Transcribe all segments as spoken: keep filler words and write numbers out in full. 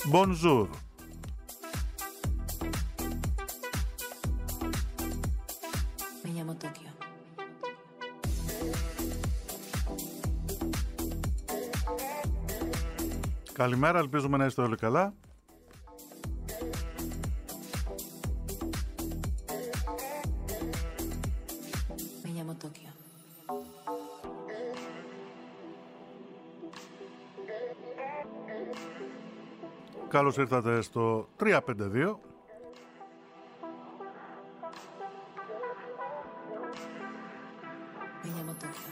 Bonjour. Me llamo Tokio. Καλημέρα, ελπίζουμε να είστε όλοι καλά. Me llamo Tokio. Καλώς ήρθατε στο τρία πέντε δύο. Me llamo Tokio.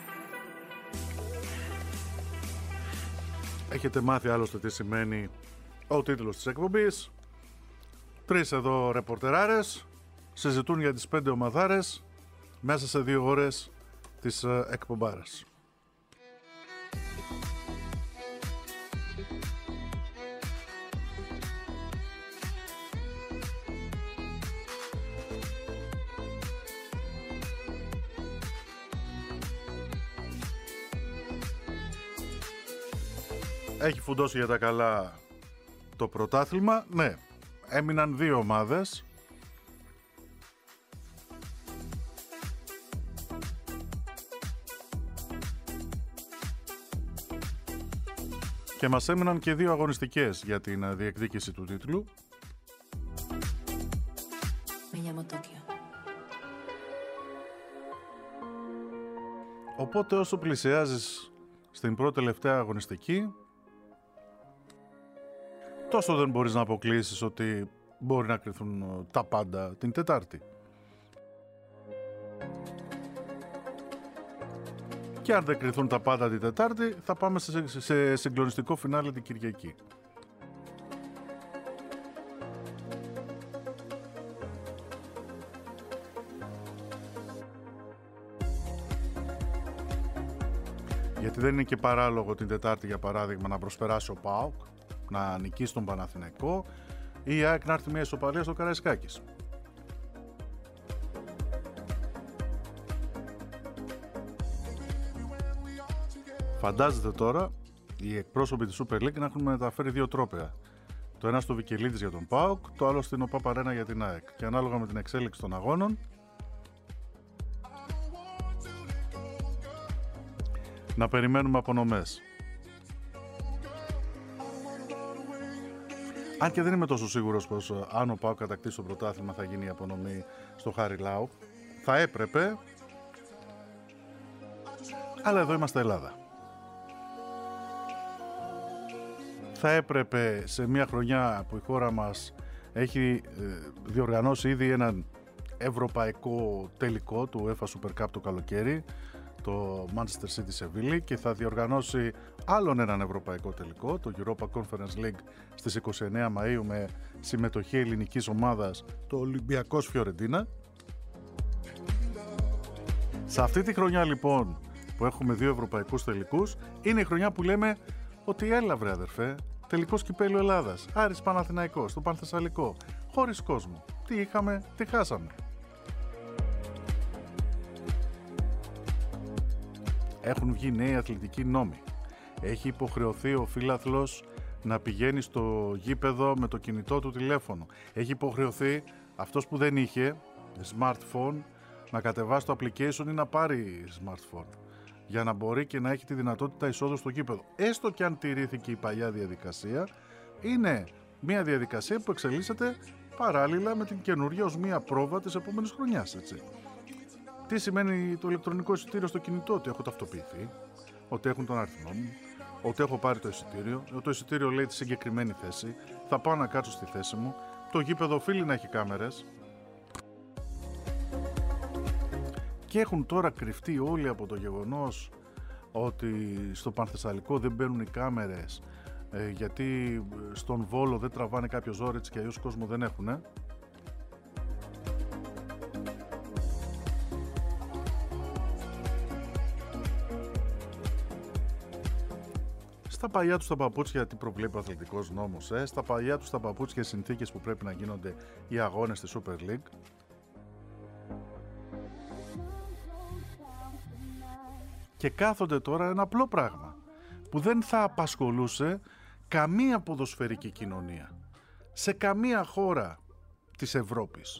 Έχετε μάθει άλλωστε τι σημαίνει ο τίτλος της εκπομπής. Τρεις εδώ ρεπορτεράρες συζητούν για τις πέντε ομαδάρες μέσα σε δύο ώρες της εκπομπάρας. Έχει φουντώσει για τα καλά το πρωτάθλημα. Ναι, έμειναν δύο ομάδες. Και μας έμειναν και δύο αγωνιστικές για την διεκδίκηση του τίτλου. Me llamo Tokio. Οπότε όσο πλησιάζεις στην πρώτη τελευταία αγωνιστική, τόσο δεν μπορείς να αποκλείσεις ότι μπορεί να κρυθούν τα πάντα την Τετάρτη. Και αν δεν κρυθούν τα πάντα την Τετάρτη, θα πάμε σε, σε συγκλονιστικό φινάλε την Κυριακή. Γιατί δεν είναι και παράλογο την Τετάρτη, για παράδειγμα, να προσπεράσει ο ΠΑΟΚ, να νικήσει τον Παναθηναϊκό, ή η ΑΕΚ να έρθει μια ισοπαλία στο Καραϊσκάκης. Φαντάζεται τώρα οι εκπρόσωποι της Super League να έχουν μεταφέρει δύο τρόπαια. Το ένα στο Βικελίδης για τον ΠΑΟΚ, το άλλο στην ΟΠΑΠ Αρένα για την ΑΕΚ. Και ανάλογα με την εξέλιξη των αγώνων, να περιμένουμε απονομές. Αν και δεν είμαι τόσο σίγουρος πως αν ο ΠΑΟΚ κατακτήσει το πρωτάθλημα θα γίνει η απονομή στο Χαριλάου. Θα έπρεπε, αλλά εδώ είμαστε Ελλάδα. Θα έπρεπε σε μια χρονιά που η χώρα μας έχει διοργανώσει ήδη έναν ευρωπαϊκό τελικό του UEFA Super Cup το καλοκαίρι, το Manchester City Seville, και θα διοργανώσει άλλον έναν ευρωπαϊκό τελικό, το Europa Conference League, στις είκοσι εννέα Μαΐου με συμμετοχή ελληνικής ομάδας, το Ολυμπιακός Φιωρεντίνα. Σε αυτή τη χρονιά λοιπόν που έχουμε δύο ευρωπαϊκούς τελικούς, είναι η χρονιά που λέμε ότι έλα βρε αδερφέ, τελικός κυπέλλου Ελλάδας, Άρης Παναθηναϊκός, το Πανθεσσαλικό, χωρίς κόσμο. Τι είχαμε, τι χάσαμε. Έχουν βγει νέοι αθλητικοί νόμοι. Έχει υποχρεωθεί ο φίλαθλος να πηγαίνει στο γήπεδο με το κινητό του τηλέφωνο. Έχει υποχρεωθεί αυτός που δεν είχε smartphone να κατεβάσει το application ή να πάρει smartphone, για να μπορεί και να έχει τη δυνατότητα εισόδου στο γήπεδο. Έστω και αν τηρήθηκε η παλιά διαδικασία, είναι μια διαδικασία που εξελίσσεται παράλληλα με την καινούργια ως μια πρόβα της επόμενης χρονιάς, έτσι. Τι σημαίνει το ηλεκτρονικό εισιτήριο στο κινητό? Ότι έχω ταυτοποιηθεί, ότι έχουν τον αριθμό μου, ότι έχω πάρει το εισιτήριο, ότι το εισιτήριο λέει τη συγκεκριμένη θέση, θα πάω να κάτσω στη θέση μου, το γήπεδο οφείλει να έχει κάμερες. Και έχουν τώρα κρυφτεί όλοι από το γεγονός ότι στο Πανθεσσαλικό δεν μπαίνουν οι κάμερες, ε, γιατί στον Βόλο δεν τραβάνε κάποιο ζόρι, έτσι και αλλιώς κόσμο δεν έχουνε. Στα παλιά τους τα παπούτσια, τι προβλέπει ο αθλητικός νόμος, ε? Στα παλιά τους τα παπούτσια, συνθήκες που πρέπει να γίνονται οι αγώνες στη Super League. Και κάθονται τώρα ένα απλό πράγμα που δεν θα απασχολούσε καμία ποδοσφαιρική κοινωνία σε καμία χώρα της Ευρώπης.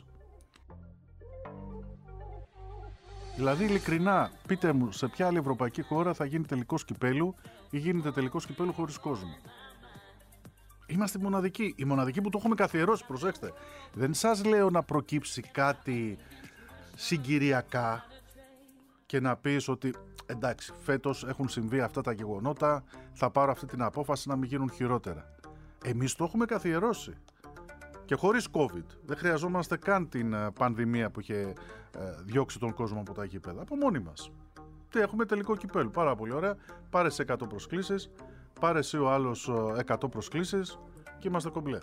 Δηλαδή, ειλικρινά, πείτε μου, σε ποια άλλη ευρωπαϊκή χώρα θα γίνει τελικός κυπέλου ή γίνεται τελικός κυπέλου χωρίς κόσμο. Είμαστε μοναδικοί. Οι μοναδικοί που το έχουμε καθιερώσει, προσέξτε. Δεν σας λέω να προκύψει κάτι συγκυριακά και να πεις ότι εντάξει, φέτος έχουν συμβεί αυτά τα γεγονότα, θα πάρω αυτή την απόφαση να μην γίνουν χειρότερα. Εμείς το έχουμε καθιερώσει. Και χωρίς COVID. Δεν χρειαζόμαστε καν την πανδημία που είχε διώξει τον κόσμο από τα γήπεδα. Από μόνοι μας. Τι έχουμε τελικό κυπέλου. Πάρα πολύ ωραία. Πάρε σε εκατό προσκλήσεις. Πάρε εσύ ο άλλος εκατό προσκλήσεις και είμαστε κομπλέ.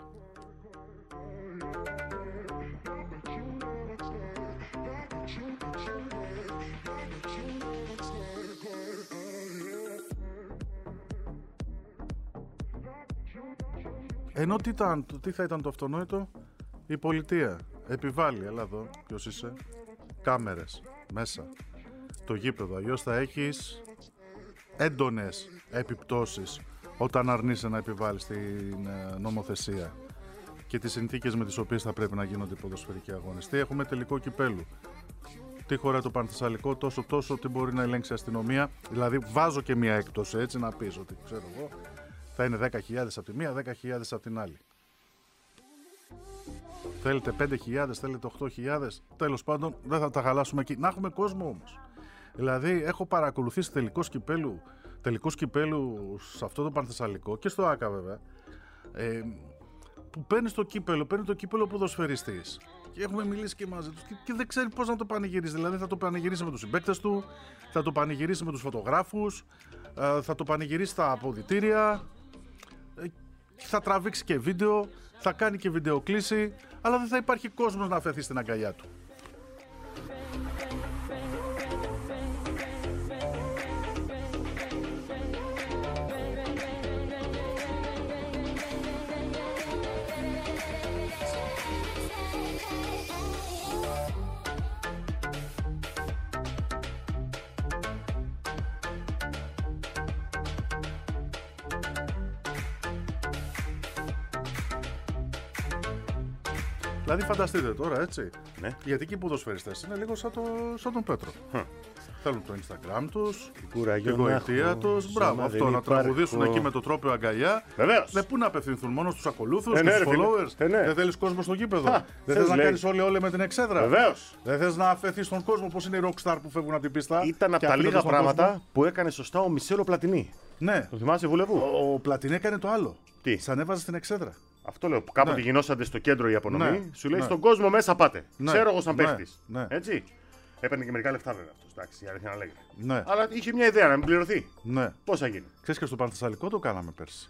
Ενώ τι, ήταν, τι θα ήταν το αυτονόητο, η πολιτεία επιβάλλει, έλα εδώ, ποιος είσαι, κάμερες μέσα, το γήπεδο, αλλιώς θα έχεις έντονες επιπτώσεις όταν αρνείσαι να επιβάλλεις την νομοθεσία και τις συνθήκες με τις οποίες θα πρέπει να γίνονται οι ποδοσφαιρικοί αγώνες. Τι έχουμε τελικό κυπέλου. Τι χωράει το Πανθεσσαλικό, τόσο τόσο τι μπορεί να ελέγξει η αστυνομία. Δηλαδή βάζω και μια έκπτωση έτσι να πεις ότι ξέρω εγώ θα είναι δέκα χιλιάδες από τη μία, δέκα χιλιάδες από την άλλη. Θέλετε πέντε χιλιάδες, θέλετε οκτώ χιλιάδες, τέλος πάντων δεν θα τα χαλάσουμε εκεί. Να έχουμε κόσμο όμως. Δηλαδή έχω παρακολουθήσει τελικός κυπέλου, τελικός κυπέλου σε αυτό το Πανθεσσαλικό και στο ΆΚΑ βέβαια, ε, που παίρνει το κύπελο, παίρνει το κύπελο ποδοσφαιριστής. Και έχουμε μιλήσει και μαζί τους και, και δεν ξέρει πώς να το πανηγυρίσει. Δηλαδή θα το πανηγυρίσει με τους συμπαίκτες του, θα το πανηγυρίσει με τους φωτογράφους, ε, θα το πανηγυρίσει στα αποδυτήρια, ε, θα τραβήξει και βίντεο, θα κάνει και βιντεοκλήση, αλλά δεν θα υπάρχει κόσμος να αφαιθεί στην αγκαλιά του. Δηλαδή φανταστείτε τώρα, έτσι, ναι. Γιατί εκεί οι ποδοσφαιριστές είναι λίγο σαν, το, σαν τον Πέτρο. Hm. Θέλουν το Instagram τους, την γοητεία τους, μπράβο, αυτό, να τραγουδήσουν εκεί με το τρόπαιο αγκαλιά. Βεβαίως. Ναι, πού να απευθυνθούν, μόνο στους ακολούθους, ε, ναι, στους followers. Ε, ναι. Δεν θέλεις κόσμο στο γήπεδο. Α, δεν θες να κάνεις όλοι όλοι με την εξέδρα. Βεβαίως. Δεν θες να αφαιθείς τον κόσμο, πώς είναι οι rockstar που φεύγουν από την πίστα. Ήταν από τα λίγα πράγματα κόσμο που έκανε σωστά ο Μισέλο Πλατινί. Ναι. Το θυμάσαι, βουλεύου. Ο, ο Πλατινί έκανε το άλλο. Τι. Σαν έβαζε στην εξέδρα. Αυτό λέω. Που κάποτε ναι. γινόσατε στο κέντρο η απονομή, ναι. σου λέει ναι. στον κόσμο μέσα πάτε. Ναι. Ξέρω εγώ σαν ναι. παίχτης. Ναι. Έτσι. Έπαιρνε και μερικά λεφτά βέβαια αυτό. Εντάξει, η αλήθεια να λέγεται. Ναι. Αλλά είχε μια ιδέα να μην πληρωθεί. Ναι. Πώς θα γίνει. Ξέρεις και στο Πανθεσσαλικό το κάναμε πέρσι.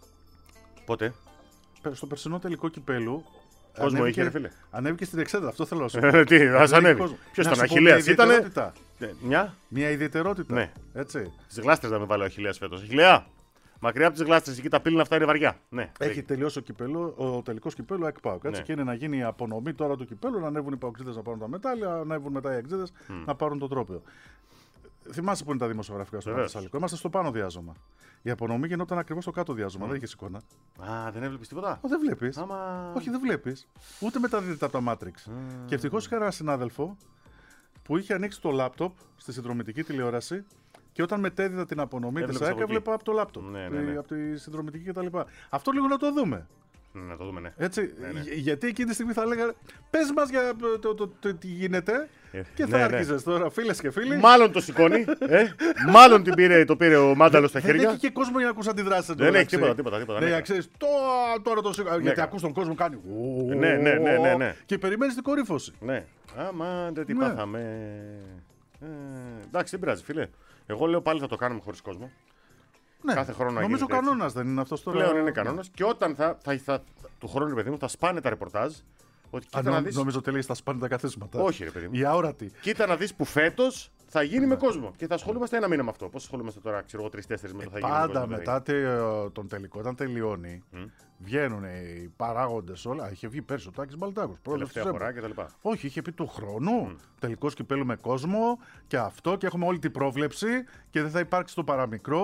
Πότε? Στο περσινό τελικό κυπέλου. Κόσμο ανέβηκε, είχε, ρε φίλε. Ανέβηκε στην εξέδρα, αυτό θέλω να σου πω. Τι, ας ανέβει. Ποιος ήταν, Αχιλλέας ήτανε. Μια. Μια ιδιαιτερότητα. Ναι. Έτσι. Τις γλάστρες να με βάλει ο Αχιλλέας φέτος. Αχιλλέα. Μακριά από τις γλάστρες, εκεί τα πύληνα αυτά είναι βαριά. Ναι, έχει δει. τελειώσει ο, κυπέλο, ο τελικός κυπέλου ΑΚΠΑΟΚ. Έτσι, ναι. Και είναι να γίνει η απονομή τώρα του κυπέλου, να ανέβουν οι παοξίδες να πάρουν τα μετάλλια, να ανέβουν μετά οι εξίδες mm. να πάρουν το τρόπαιο. Θυμάσαι που είναι τα δημοσιογραφικά στο Πανθεσσαλικό. Είμαστε στο πάνω διάζωμα. Η απονομή γινόταν ακριβώς στο κάτω διάζωμα. Mm. Δεν είχε εικόνα. Α, δεν έβλεπες τίποτα. Ο, δεν βλέπεις. Άμα... Όχι, δεν βλέπεις. Ούτε μεταδίδεται από τα Matrix. Mm. Και ευτυχώς είχα ένα συνάδελφο που είχε ανοίξει το λάπτοπ στη συνδρομητική τηλεόραση. Και όταν μετέδιδα την απονομή της ΑΕΚΑ, βλέπα από το λάπτοπ, ναι, ναι, ναι. από τη συνδρομητική κτλ. Αυτό λίγο να το δούμε. Να το δούμε, ναι. Έτσι, ναι, ναι. Γιατί εκείνη τη στιγμή θα λέγανε πες μας για το, το, το, το τι γίνεται ε, και ναι, θα ναι. άρχισες τώρα, φίλες και φίλοι. Μάλλον το σηκώνει. ε, μάλλον την πήρε, το πήρε ο Μάνταλος στα χέρια. Δεν έχει και κόσμο για να ακούσει αντιδράσεις. Δεν έχει τίποτα, τίποτα. τίποτα ναι, ξέρεις, τώρα το σηκώνει. Γιατί ακούς τον κόσμο κάνει. Ναι, ναι, ναι, ναι, ναι. Και περιμένεις την κορύφωση. Ναι. Άμα δεν τι πάθαμε. Ε, εντάξει, δεν πειράζει, φίλε. Εγώ λέω πάλι θα το κάνουμε χωρίς κόσμο. Ναι. Κάθε χρόνο να γίνει. Νομίζω κανόνας δεν είναι αυτός τώρα. Πλέον είναι κανόνας. Και όταν θα, θα, θα, του χρόνου, παιδί μου, θα σπάνε τα ρεπορτάζ. Ότι κοίτα Α, να δεις... Νομίζω ότι λέει θα σπάνε τα καθίσματα. Όχι, ρε παιδί μου. Η αόρατη. Κοίτα να δεις που φέτος θα γίνει με κόσμο. Και θα ασχολούμαστε ένα μήνα με αυτό. Πώς ασχολούμαστε τώρα, ξέρω εγώ, τρεις-τέσσερις με το θα γίνει. Πάντα κόσμο, μετά τον τελικό, όταν τελειώνει, mm. βγαίνουν οι παράγοντες όλα. Είχε βγει πέρσι ο Τάκης Μπαλτάκος. Τελευταία φορά κτλ. Όχι, είχε πει του χρόνου Mm. τελικός κυπέλου με κόσμο και αυτό και έχουμε όλη την πρόβλεψη και δεν θα υπάρξει το παραμικρό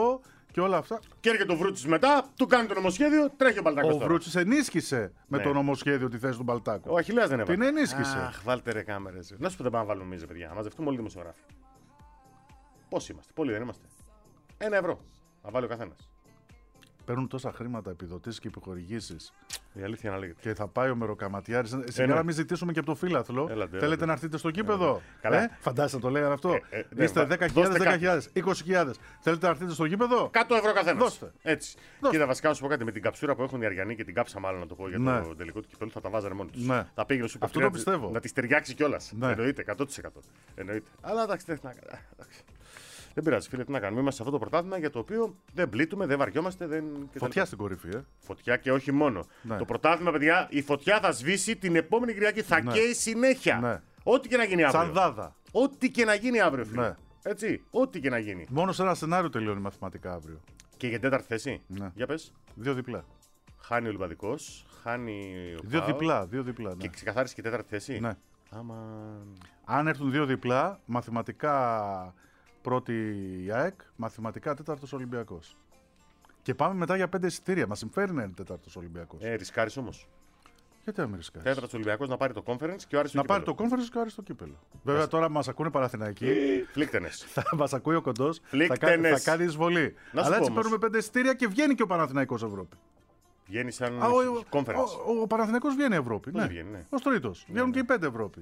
και όλα αυτά. Και έρχεται ο Βρούτσης μετά, του κάνει το νομοσχέδιο, τρέχει ο Μπαλτάκος. Ο Βρούτσης ενίσχυσε με Ναι. το νομοσχέδιο τη θέση του Μπαλτάκου. Ο Αχιλλέας δεν έβαλε. Την ενίσχυσε. Αχ, βάλτε ρε κάμερες. Να σου πω δεν πάμε να βάλουμε εμείς, παιδιά. Να μαζευτούμε όλοι οι δημοσιογράφοι. Πόσοι είμαστε, πολλοί δεν είμαστε. Ένα ευρώ. Να βάλει ο καθένας. Παίρνουν τόσα χρήματα επιδοτήσεις και επιχορηγήσεις. Η αλήθεια να λέγεται. Και θα πάει ο Μεροκαματιάρης. Σήμερα ναι. να μην ζητήσουμε και από το φύλαθλο. Έλατε, έλατε. Θέλετε να έρθετε στο κήπεδο. Καλά. Ε, φαντάζεστε το λέγανε αυτό. Ε, ε, ναι, Είστε βα- δέκα χιλιάδες, δώστε δέκα κα- χιλιάδες, είκοσι χιλιάδες. Θέλετε να έρθετε στο γήπεδο. εκατό ευρώ καθένας. Δώστε. Έτσι. Δώστε. Κοίτα, βασικά να σου πω κάτι με την καψούρα που έχουν οι Αριανοί και την κάψα, μάλλον να το πω για Ναι. το τελικό του κυπέλου, θα τα βάζανε μόνοι του. Ναι. Θα πήγαινε στο Αυτό Super το τρία πιστεύω. Να τη ταιριάξει κιόλα. Ναι. Εννοείται, εκατό τοις εκατό. Εννοείται. Αλλά εντάξει, δεν, να... εντάξει. δεν πειράζει, φίλε, τι να κάνουμε. Είμαστε σε αυτό το πρωτάθλημα για το οποίο δεν πλήττουμε, δεν βαριόμαστε. Δεν... Φωτιά στην κορυφή, ε. Φωτιά και όχι μόνο. Ναι. Το πρωτάθλημα, παιδιά, η φωτιά θα σβήσει την επόμενη Κυριακή. Θα Ναι. καίει συνέχεια. Ναι. Ό,τι και να γίνει αύριο. Σαν δάδα. Ό,τι και να γίνει αύριο, φίλε. Ναι. Έτσι. Ό,τι και να γίνει. Μόνο σε ένα σενάριο τελειώνει μαθηματικά αύριο. Και για τέταρτη θέση. Ναι. Για πες. Δύο διπλά. Χάνει ο Ολυμπαδικός, χάνει ο Δύο ΠΑΟΚ διπλά. Δύο διπλά ναι. Και ξεκαθάρισε και τέταρτη θέση. Ναι. Άμα... Αν έρθουν δύο διπλά, μαθηματικά πρώτη η ΑΕΚ, μαθηματικά τέταρτος Ολυμπιακός. Και πάμε μετά για πέντε εισιτήρια. Μας συμφέρει να είναι τέταρτος Ολυμπιακός. Ε, ρισκάρεις όμως. Γιατί να μην ρισκάρεις. Τέταρτος Ολυμπιακός να πάρει το conference και ο Άρης το Να πάρει κύπελλο. το conference και ο Άρης το κύπελο. Βέβαια τώρα μας ακούνε Παναθηναϊκοί. Φλίκτενες. Θα μας ακούει ο κοντός. Θα, κάνει- Φλίκτενες. θα κάνει εισβολή. Να σου Αλλά πω έτσι όμως. παίρνουμε πέντε εισιτήρια και βγαίνει και ο Παναθηναϊκός Ευρώπη. Βγαίνει σαν Α, ο, ο, conference. ο, ο Παναθηναϊκός βγαίνει Ευρώπη. Πώς Ναι. βγαίνει, ναι. Ως τρίτος. Βγαίνουν και οι πέντε Ευρώπη.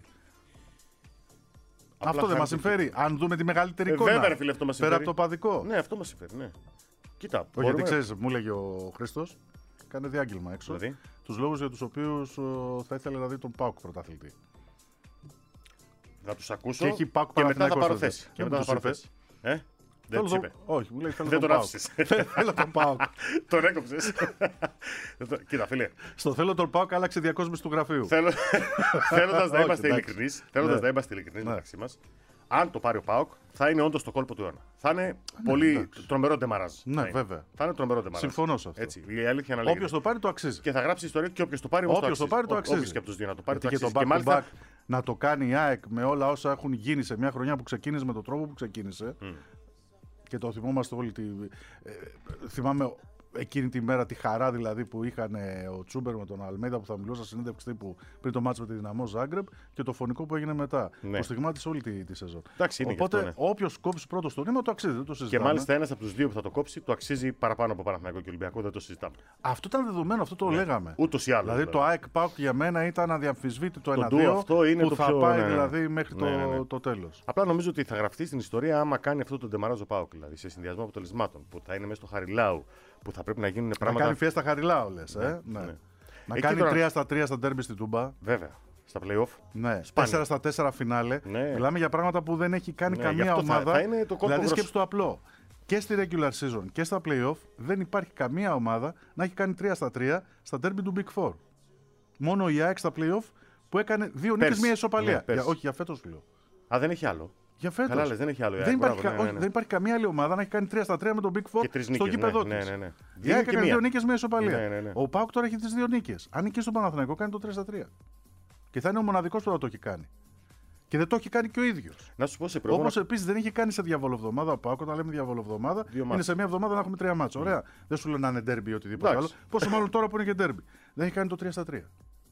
Απλά Αυτό δεν μας χάνει το- συμφέρει. Αν δούμε τη μεγαλύτερη Ε, εικόνα. βέβαια, ρε φίλε, αυτό μας πέρα συμφέρει. από το παδικό. Ναι, αυτό μας συμφέρει, ναι. Κοίτα, Όχι, γιατί μπορούμε- ξέρεις, μου έλεγε ο Χρήστος, κάνει διάγγελμα έξω. Δηλαδή? Τους λόγους για τους οποίους ο, θα ήθελε να δει τον ΠΑΟΚ πρωταθλητή. Θα τους ακούσω Και έχει ΠΑΟΚ και μετά θα Παναθηναϊκός πάρω τότε. θέση. Και Και μου μετά θα τους πάρω είπες? θέση. Ε, δεν τους Θέλω είπε. τον- Όχι, μου λέει θέλω Δεν τον τον ΠΑΟΚ. άφησες. Θέλω τον ΠΑΟΚ. Τον έκοψες. Δεν το- Κοίτα, φίλε. Στο θέλω τον ΠΑΟΚ άλλαξε διακόσμηση του γραφείου. Θέλω... Θέλοντας να Όχι, είμαστε εντάξει. ειλικρινείς, θέλοντας Ναι. να είμαστε ειλικρινείς Ναι. μεταξύ μας, αν το πάρει ο ΠΑΟΚ, θα είναι όντως το κόλπο του αιώνα. Θα είναι πολύ εντάξει. τρομερό ντεμαράζ. Ναι, θα είναι. βέβαια. Θα είναι τρομερό ντεμαράζ. Συμφωνώ σε αυτό. Έτσι, η αλήθεια να λέγεται. Όποιος το πάρει το αξίζει. Και θα γράψει ιστορία και όποιος το πάρει όμως Όποιος το πάρει το Ό- αξίζει. Όποιος και από τους δύο να το πάρει το Γιατί και αξίζει. το back Και to μάλιστα back να το κάνει η ΑΕΚ με όλα όσα έχουν γίνει σε μια χρονιά που ξεκίνησε με τον τρόπο που ξεκίνησε. Και το θυμόμαστε όλοι. Τη... ε, θυμάμαι εκείνη τη μέρα τη χαρά δηλαδή που είχαν ε, ο Τσούμπερ με τον Αλμέιδα που θα μιλούσα στη συνέντευξη τύπου πριν το μάτσο με τη Δυναμό Ζάγκρεπ και το φωνικό που έγινε μετά. Ναι. Που στιγμάτισε όλη τη, τη σεζόν. Εντάξει, είναι και Οπότε αυτό, ναι. όποιος κόψει πρώτο στο νήμα το αξίζει. Δεν το Και συζητάμε. μάλιστα ένας από τους δύο που θα το κόψει το αξίζει παραπάνω από Παναθηναϊκό και Ολυμπιακό, δεν το συζητάμε. Αυτό ήταν δεδομένο, αυτό το λέγαμε. Ούτως ή άλλως. Δηλαδή το ΑΕΚ ΠΑΟΚ για μένα ήταν αδιαμφισβήτητο ένα ντουο δύο αυτό είναι που το θα πιο- πάει ναι, ναι. δηλαδή μέχρι Ναι, ναι, ναι. το, το τέλος. Απλά νομίζω ότι θα γραφτεί στην ιστορία άμα κάνει αυτό το ντεμαράζο ΠΑΟΚ. Δηλαδή σε συνδυασμό αποτελεσμάτων που θα είναι μέσα στο Χαριλάου, που θα πρέπει να γίνουν Να πράγματα. κάνει φιέστα Χαριλάου λες, ε. Ναι. ναι. Να Εκεί κάνει τώρα- τρία στα τρία στα ντέρμπι στην Τούμπα. Βέβαια. Στα playoff. Ναι. Σπάνια. τέσσερα στα τέσσερα φινάλε. Ναι. Μιλάμε για πράγματα που δεν έχει κάνει Ναι, καμία γι' αυτό θα- ομάδα. θα είναι το κόλπο δηλαδή γρόσο. σκέψου το απλό. Και στη regular season και στα playoff δεν υπάρχει καμία ομάδα να έχει κάνει τρία στα τρία στα ντέρμπι του Big Four. Μόνο η ΑΕΚ στα playoff που έκανε δύο νίκες, Πέρσι. μία ισοπαλία. Ναι, πέρσι. Για, όχι, για φέτος λέω. Α, δεν έχει άλλο. Για φέτος. Καλά, λες, δεν έχει άλλο. η Δεν ΑΕΚ, υπάρχει, μπράβο, κα- ναι, όχι, ναι. δεν υπάρχει καμία άλλη ομάδα να έχει κάνει τρία στα τρία με τον Big Four Και τρεις στο νίκες, γήπεδο ναι, της. ναι, ναι, ναι. Η Δύο ΑΕΚ και έκανε μία. δύο νίκες με ισοπαλία. Ναι, ναι, ναι. Ο ΠΑΟΚ τώρα έχει τις δύο νίκες. Αν νικήσει τον Παναθηναϊκό κάνει το τρία στα τρία. Και θα είναι ο μοναδικός που θα το έχει κάνει. Και δεν το έχει κάνει και ο ίδιος. Να σου πω σε προηγούμενο. Όπως επίσης δεν είχε κάνει σε διαβολοβδομάδα ο ΠΑΟΚ. Όταν λέμε διαβολοβδομάδα, Δύο είναι μάτς. σε μια εβδομάδα να έχουμε τρία μάτσα. Ωραία. Δεν σου λέω να είναι ντέρμπι ή οτιδήποτε Εντάξει. άλλο. Πόσο μάλλον τώρα που είναι και ντέρμπι. Δεν έχει κάνει το τρία στα τρία.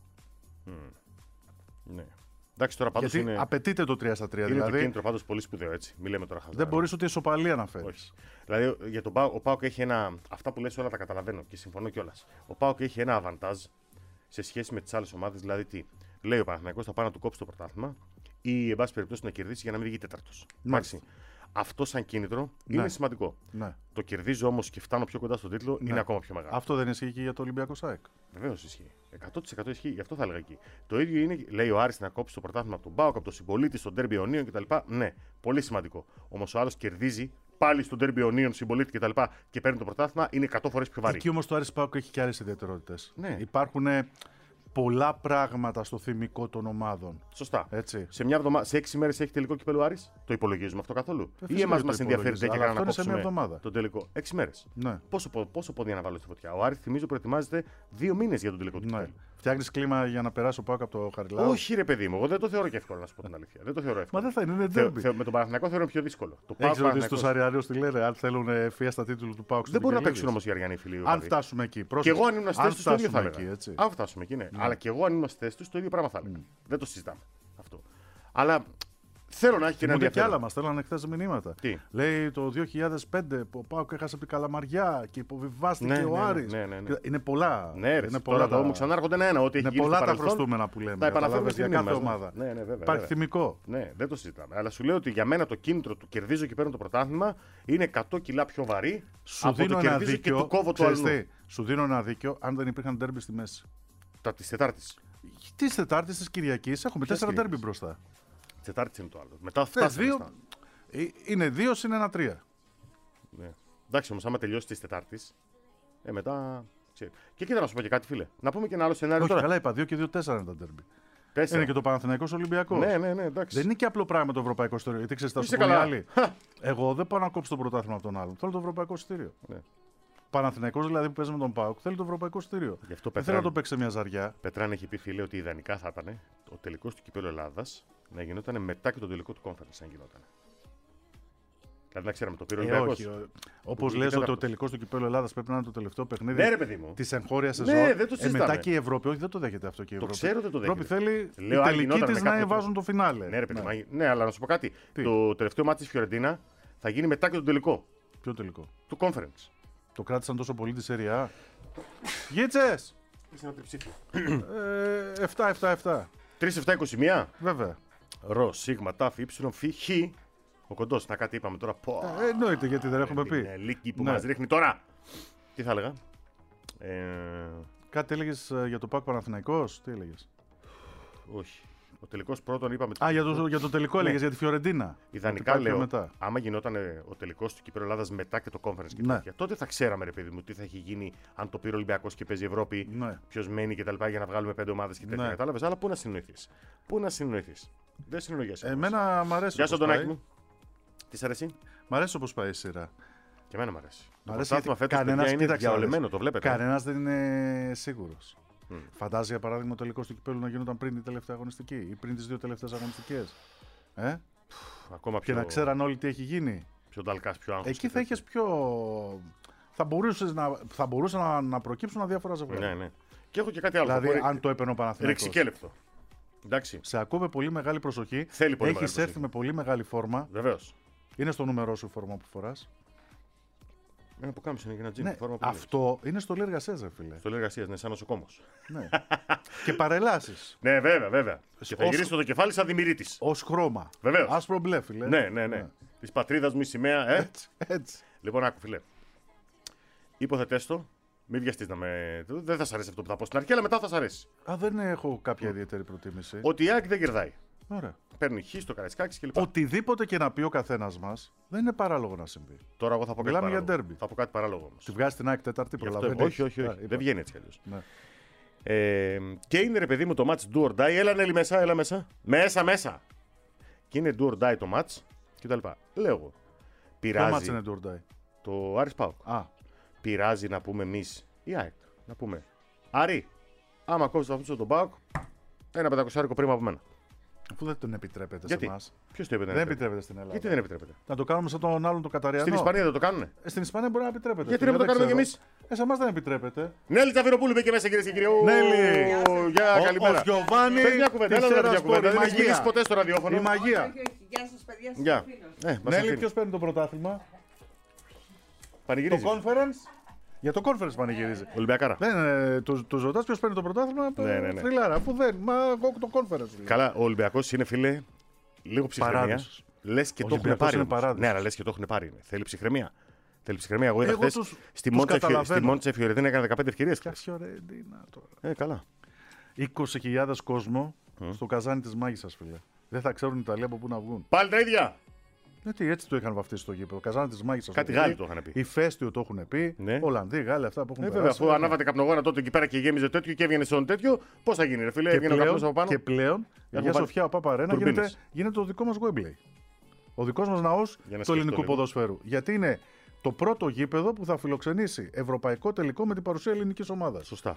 Ναι. Εντάξει, τώρα πάντως Γιατί είναι, απαιτείται το τρία στα τρία. είναι το Δηλαδή κίνητρο πάντως πολύ σπουδαίο έτσι. Μην λέμε τώρα χαζά. δεν μπορεί ούτε ισοπαλία να φέρει. Όχι. Δηλαδή για τον ΠΑΟΚ, ο ΠΑΟΚ έχει ένα. Αυτά που λες όλα τα καταλαβαίνω και συμφωνώ κιόλα. Ο ΠΑΟΚ έχει ένα αβαντάζ σε σχέση με τις άλλες ομάδες. Δηλαδή τι. Λέει ο Παναθηναϊκός θα πάει να του κόψει το πρωτάθλημα ή εν πάση περιπτώσει να κερδίσει για να μην βγει τέταρτος. Μάλιστα. Εντάξει. Αυτό σαν κίνητρο Ναι. είναι σημαντικό. Ναι. Το κερδίζω όμως και φτάνω πιο κοντά στον τίτλο είναι ακόμα πιο μεγάλο. Αυτό δεν ισχύει και για το Ολυμπιακό ΣΑΕΚ. Βεβαίω ισχύει. εκατό τοις εκατό ισχύει. Γι' αυτό θα έλεγα εκεί. Το ίδιο είναι, λέει ο Άρης, να κόψει το πρωτάθλημα από τον ΠΑΟΚ, από τον Συμπολίτη, στον Ντέρμπι Ιωνίων κτλ. Ναι, πολύ σημαντικό. Όμως ο άλλος κερδίζει πάλι στον Ντέρμπι Ιωνίων, Συμπολίτη κτλ. Και παίρνει το πρωτάθλημα, είναι εκατό φορές πιο βαρύ. Εκεί όμως το Άρης ΠΑΟΚ έχει και άλλες ιδιαιτερότητες. Ναι. Υπάρχουν πολλά πράγματα στο θυμικό των ομάδων. Σωστά. Έτσι. Σε, μια εβδομα... σε έξι μέρες έχει τελικό κυπέλο Άρης. Το υπολογίζουμε αυτό καθόλου. Ε, Ή φυσικά εμάς το μας ενδιαφέρει υπολογίζει, τέτοια αλλά να αυτό είναι σε μια κόψουμε εβδομάδα. τον τελικό. Έξι μέρες. Ναι. Πόσο, πο- πόσο πόδια να βάλω στη φωτιά. Ο Άρης θυμίζω προετοιμάζεται δύο μήνες για τον τελικό του Ναι. κυπέλου. Φτιάχνεις κλίμα για να περάσει ο ΠΑΟΚ από το Χαριλάου. Όχι, ρε παιδί μου, εγώ δεν το θεωρώ και εύκολο να σου πω την αλήθεια. Δεν το θεωρώ εύκολο. Μα δεν θα είναι, είναι Θε, ντέρμπι. θε, με τον Παναθηναϊκό θεωρώ πιο δύσκολο. Το Έχεις ρωτήσει τους τους Αριανούς τι λένε, αν θέλουν φιέστα τίτλου του ΠΑΟΚ. Δεν μπορούν να παίξουν όμως οι Αριανοί φίλοι. Αν φτάσουμε εκεί. Και εγώ αν ήμουν στη θέση του, το ίδιο θα έλεγα. εκεί, Αν φτάσουμε εκεί, ναι. Αλλά και εγώ αν ήμουν στη θέση του, το ίδιο πράγμα θα έλεγα. Δεν το συζητάμε αυτό. Αλλά θέλω να έχει και ένα ενδιαφέρον. Και άλλα ενδιαφέρον. μας στέλνανε χθες μηνύματα. Τι? Λέει το δύο χιλιάδες πέντε που ο ΠΑΟΚ έχασε από την Καλαμαριά και υποβιβάστηκε Ναι, ο ναι, Άρης. ναι, ναι, ναι. Είναι πολλά. Ναι, ρε, είναι τώρα πολλά τα... μου ξανάρχονται ένα-ένα. Ό,τι έχει είναι γίνει πολλά στο τα παρελθόν, χρωστούμενα που λέμε. τα επαναφέρουμε για στη κάθε μνήμη μας. ομάδα. Ναι, ναι, βέβαια, Υπάρχει βέβαια. θυμικό. Ναι, δεν το συζητάμε. Αλλά σου λέω ότι για μένα το κίνητρο του κερδίζω και παίρνω το πρωτάθλημα είναι εκατό κιλά πιο βαρύ Σου από δίνω το ένα κερδίζω και δίκιο. του κόβω το Ξέρεις αλλού. τι, σου δίνω ένα δίκιο αν δεν υπήρχαν ντέρμπι στη μέση. Τα τη Τετάρτη. Τη Τετάρτη, τη Κυριακή έχουμε τέσσερα Κυριακής? ντέρμπι μπροστά. Τετάρτη είναι το άλλο. Μετά Ε, φτάσαμε. δύο, στα- ε, είναι δύο συν ένα τρία. Ναι. Εντάξει όμως, άμα τελειώσει τη Τετάρτη, ε, μετά. Ξέρει. Και κοίτα να σου πω και κάτι, φίλε. Να πούμε και ένα άλλο σενάριο Όχι, τώρα. καλά είπα, δύο και δύο τέσσερα είναι τα ντέρμπι. Τέσσερα. Είναι και το Παναθηναϊκός Ολυμπιακός. Ναι, ναι, ναι, εντάξει. Δεν είναι και απλό πράγμα το ευρωπαϊκό εισιτήριο. Γιατί ξέρει, θα σου Είσαι πούνε οι καλά. άλλοι. Εγώ δεν πάω να κόψω το πρωτάθλημα από τον άλλον. Θέλω το ευρωπαϊκό εισιτήριο. Ναι. Παναθηναϊκός δηλαδή που παίζει με τον ΠΑΟΚ θέλει το ευρωπαϊκό εισιτήριο. Γι' αυτό Δεν θέλω να το Πετράν, παίξει σε μια ζαριά. Πετράν έχει πει, φίλε, ότι ιδανικά θα ήταν ο τελικό του κυπέλου Ελλάδα να γινόταν μετά και τον τελικό του conference. Αν γινόταν. Δηλαδή να ξέραμε το πήρε ο Ε, Ολυμπιακός. όχι. Όπω Που λες ήταν ότι ο αυτός. τελικό του κυπέλου Ελλάδα πρέπει να είναι το τελευταίο παιχνίδι Ναι, ρε παιδί μου. τη εγχώρια σεζόν. Ναι, δεν το ε, συζητάμε. μετά και η Ευρώπη. Όχι, δεν το δέχεται αυτό και η Το Ευρώπη. ξέρω, δεν το Η Ευρώπη δέχεται. θέλει Λέω, η αν τελική γινόταν τη με να κάποιο βάζουν το φινάλε. Ναι, ρε παιδί μου. Ναι, αλλά να σου πω κάτι. Τι? Το τελευταίο μάτι τη Φιωρεντίνα θα γίνει μετά και τον τελικό Ποιο τελικό. του conference. Το κράτησαν τόσο πολύ τη Σεριά. Γίτσε! Είσαι ένα τριψήφιο. επτά επτά επτά. τρία επτά είκοσι ένα. Βέβαια. Ρο, σίγμα, τάφ, ύψιλον, φι, χ. Ο κοντό, να κάτι είπαμε τώρα. Πω. Ε, εννοείται γιατί δεν έχουμε πει. Είναι λύκη που Ναι. μας ρίχνει τώρα. Τι θα έλεγα. Ε, Κάτι έλεγε για το ΠΑΟΚ Παναθηναϊκός. Τι έλεγε. όχι. Ο τελικός πρώτον είπαμε. Α, για το, για το τελικό έλεγε για τη Φιωρεντίνα. Ιδανικά Ότι πάει λέω, πιο μετά. άμα γινόταν ε, ο τελικός του Κυπρου Ελλάδας μετά και το conference και Ναι. τέτοια, τότε θα ξέραμε, ρε παιδί μου, τι θα έχει γίνει αν το πήρε ο Ολυμπιακός και παίζει Ευρώπη, Ναι. ποιο μένει κτλ. Για να βγάλουμε πέντε ομάδες και τέτοια. Ναι. Κατάλαβες, αλλά πού να συνοηθείς. Πού να συνοηθείς. Δεν συνοηγέσαι. όμως. Εμένα μ' αρέσει. Γεια σου, όπως Αντωνάκη πάει. μου. Τι σ' αρέσει. Μ' αρέσει όπως πάει η σειρά. Και εμένα μου αρέσει. Μ' Το αρέσει πρωτάθλημα γιατί φέτος, παιδιά, κανένας, είναι κοίταξε, διαολεμένο, το βλέπετε. Κανένας δεν είναι σίγουρος. Μμ. Φαντάζει για παράδειγμα ο τελικός του κυπέλου να γινόταν πριν την τελευταία αγωνιστική ή πριν τις δύο τελευταίες αγωνιστικές. Ε? Ακόμα Και πιο, να ξέραν όλοι τι έχει γίνει. πιο νταλκάς, πιο άγχος. Εκεί και θα τέτοια. είχες πιο. Θα, μπορούσες να... θα μπορούσαν να, να προκύψουν αδιάφορα ζευγάρια. Ναι, ναι. Και έχω και κάτι άλλο. Δηλαδή, Θα πω, αν το έπαιρνε ο Παναθηναϊκός. ρεξικέλευτο. Εντάξει. Σε ακούω με πολύ μεγάλη προσοχή. Θέλει πολύ Έχεις μεγάλη έρθει προσοχή. με πολύ μεγάλη φόρμα. Βεβαίω. Είναι στο νούμερό σου η φόρμα που φοράς. Ένα που κάμισε είναι για ένα τζιν. Ναι, φόρμα που λες. αυτό είναι στο λέει εργασίας, ρε φίλε. Στο λέει εργασία, ναι, σαν νοσοκόμο. Ναι. Και παρελάσεις. Ναι, βέβαια, βέβαια. Και θα Ως- γυρίσει το κεφάλι σαν δημηρίτη. Ως χρώμα. Βεβαίως. Άσπρο μπλε, φίλε. Ναι, ναι, ναι. Τη πατρίδα μου η σημαία, ε. Έτσι, έτσι. Λοιπόν, άκου, φιλέ. Υποθετέ το. Μην βιαστεί να με. Δεν θα σ' αρέσει αυτό που θα πω στην αρχή, αλλά μετά θα σ' αρέσει. Α, δεν έχω κάποια ιδιαίτερη προτίμηση. Ότι η ΑΕΚ δεν κερδάει. Ωραία. Παίρνει χ στο Καραϊσκάκη κλπ. Οτιδήποτε και να πει ο καθένα μα, δεν είναι παράλογο να συμβεί. Τώρα εγώ θα πω κάτι Μιλάμε για παράλογο. ντέρμπι. Θα πω κάτι παράλογο όμω. Τη βγάζει την ΑΕΚ Τετάρτη, προλαβαίνει. Όχι, όχι, όχι. Α, είπα. Δεν βγαίνει έτσι κι αλλιώς. Ναι. Ε, και είναι ρε παιδί μου το match do or die. Έλα Νέλη μέσα, έλα μέσα. Μέσα, μέσα. Και είναι do or die το match κτλ. Λέω εγώ. Ποιο μάτς Πειράζει είναι το Ουρντάι. το Άρης Πάοκ. Α, Πειράζει να πούμε εμεί η ΑΕΚ. Να πούμε. Άρη, άμα κόψει αυτό τον Πάοκ, ένα πεντακοσάρικο πρίμα από μένα. αφού δεν τον επιτρέπεται Γιατί? σε εμά. Ποιο το είπε Δεν επιτρέπεται στην Ελλάδα. Γιατί δεν επιτρέπεται. Να το κάνουμε σαν τον άλλον τον Καταριανό. Στην Ισπανία δεν το κάνουνε. Ε, στην Ισπανία μπορεί να επιτρέπεται. Γιατί φίλε, να μην το δεν κάνουμε κι ξέρω. εμείς? Ε, σε εμά δεν επιτρέπεται. Νέλη Τσαβυροπούλου μπήκε μέσα κυρίε και κύριοι. Ου, Νέλη! Γεια, Ο- καλημέρα. ο Γιωβάνι Πες μια κουβέντα, της έλα να μια Σέρας κουβέντα. Σπορ, η Δεν έχεις μαγεία. μιλήσει ποτέ στο ραδιόφωνο. Η μαγεία. Όχι, όχι. Γεια σας παιδιά, σας Γεια. φίλος. Ε, μας Νέλη, αφήνει. ποιο παίρνει το πρωτάθλημα. Το Πανηγυρίζει. conference. Για το conference πανηγυρίζει. Ολυμπιακάρα. Δεν είναι. Του, του ρωτά ποιο παίρνει το πρωτάθλημα. Ναι, ναι, ναι. Θρυλάρα. Αφού δεν. Μα εγώ το conference. σου λέω. Καλά, ο Ολυμπιακό είναι φίλε λίγο ψυχραιμία. Παράδοσος. Λε και το έχουν Ολυμπιακός πάρει. είναι όμως. παράδοσος. Ναι, αλλά λε και το έχουν πάρει. είναι. Θέλει ψυχραιμία. Θέλει ψυχραιμία. Εγώ είδα Εγώ χθες τους- στη τους Μόντσα καταλαβαίνω. Μόντσα Φιωρεντίνα έκανε δεκαπέντε ευκαιρίες. Ποια Φιωρεντίνα τώρα. Ε, καλά. είκοσι χιλιάδες κόσμο στο καζάνι της Μάγισσας, φίλε. Δεν θα ξέρουν οι Ιταλοί από πού να βγουν. Πάλι τα ίδια. Γιατί έτσι το είχαν βαφτίσει στο γήπεδο. Καζάνι της Μάγισσας. Κάτι το Γάλλοι πει. το είχαν πει. Οι Φέστιο το έχουν πει. Ναι. Ολλανδοί, Γάλλοι, αυτά που έχουν Ε, περάσει. βέβαια, αφού ανάβατε καπνογόνα τότε εκεί πέρα και γέμιζε τέτοιο και έβγαινε στον τέτοιο, πώ θα γίνει, ρε φίλε, Και έβγαινε ο καπνός από πλέον, πάνω. και πλέον η Έχουμε Αγία βάλει Σοφιά, ο Παπαρένα, τουρμπίνες. γίνεται, γίνεται το δικό μας Wembley. Ο δικός μας ναός Για να του σκεφτώ ελληνικού λίγο. ποδοσφαίρου. Γιατί είναι το πρώτο γήπεδο που θα φιλοξενήσει ευρωπαϊκό τελικό με την παρουσία ελληνικής ομάδας. Σωστά.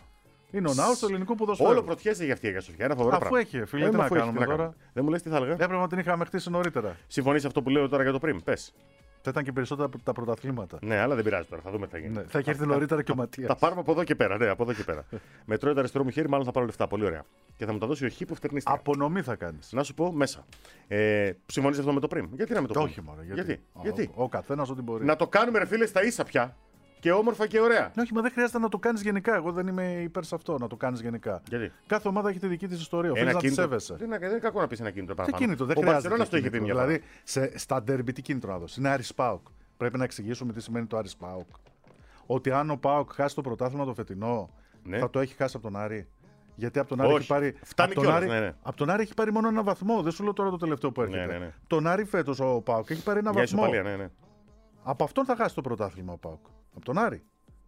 Είναι ο ναός του ελληνικού ποδοσφαίρου. Όλο πρωτιέται για αυτή η Αγία Σοφιά. Ένα φοβερό Αφού πράγμα. έχει, φίλε, Ε, τι μα να αφού έχει, κάνουμε τώρα. κάνουμε. Δεν μου λες τι θα έλεγα. Έπρεπε να την είχαμε χτίσει νωρίτερα. Συμφωνείς αυτό που λέω τώρα για το πριν. Πες. Θα ήταν και περισσότερα τα πρωταθλήματα. Ναι, αλλά δεν πειράζει τώρα. Θα δούμε τι θα γίνει. Ναι, θα έχει έρθει νωρίτερα και ο Ματίας. Τα πάρουμε από εδώ και πέρα. Ναι, από εδώ και πέρα. Με τρώει το αριστερό μου χέρι, μάλλον θα πάρω λεφτά. Πολύ ωραία. Και θα μου τα δώσει ο Χ που φτερνίστηκα. Απονομή θα κάνει. Να σου πω μέσα. Ε, Συμφωνείς αυτό με το πριν. Γιατί να με το Το πριν. όχι μόνο. Γιατί. Ο, Γιατί. ο, ο καθένα ό,τι μπορεί. Να το κάνουμε, ρε φίλε, στα ίσα πια. Και όμορφα και ωραία. Ναι, όχι, μα δεν χρειάζεται να το κάνει γενικά. Εγώ δεν είμαι υπέρ σε αυτό, να το κάνει γενικά. Γιατί. Κάθε ομάδα έχει τη δική τη ιστορία. Οφείλει να τη σέβεσαι. Δεν είναι, δεν είναι κακό να πει ένα κίνητρο Τι παραπάνω. κίνητρο, δεν Ο χρειάζεται. Μπαρσελόνα το είχε πει μια φορά. Δηλαδή, σε, στα ντέρμπι τι κίνητρο να δώσει. Είναι Άρης Πάοκ. Πρέπει να εξηγήσουμε τι σημαίνει το Άρης Πάοκ. Ότι αν ο Πάοκ χάσει το πρωτάθλημα το φετινό, Ναι. θα το έχει χάσει από τον Άρη. Γιατί από τον Άρη Όχι. έχει πάρει. Φτάνει από τον κιόλας, Άρη, ναι, ναι. από τον Άρη έχει πάρει μόνο ένα βαθμό. Δεν σου λέω τώρα το τελευταίο που έρχεται. Ναι, ναι, ναι. Τον Άρη φέτος ο Πάοκ έχει πάρει ένα Μια βαθμό. ισοπαλία, ναι, ναι. Από αυτόν θα χάσει το πρωτάθλημα ο Πάοκ. Από τον Άρη.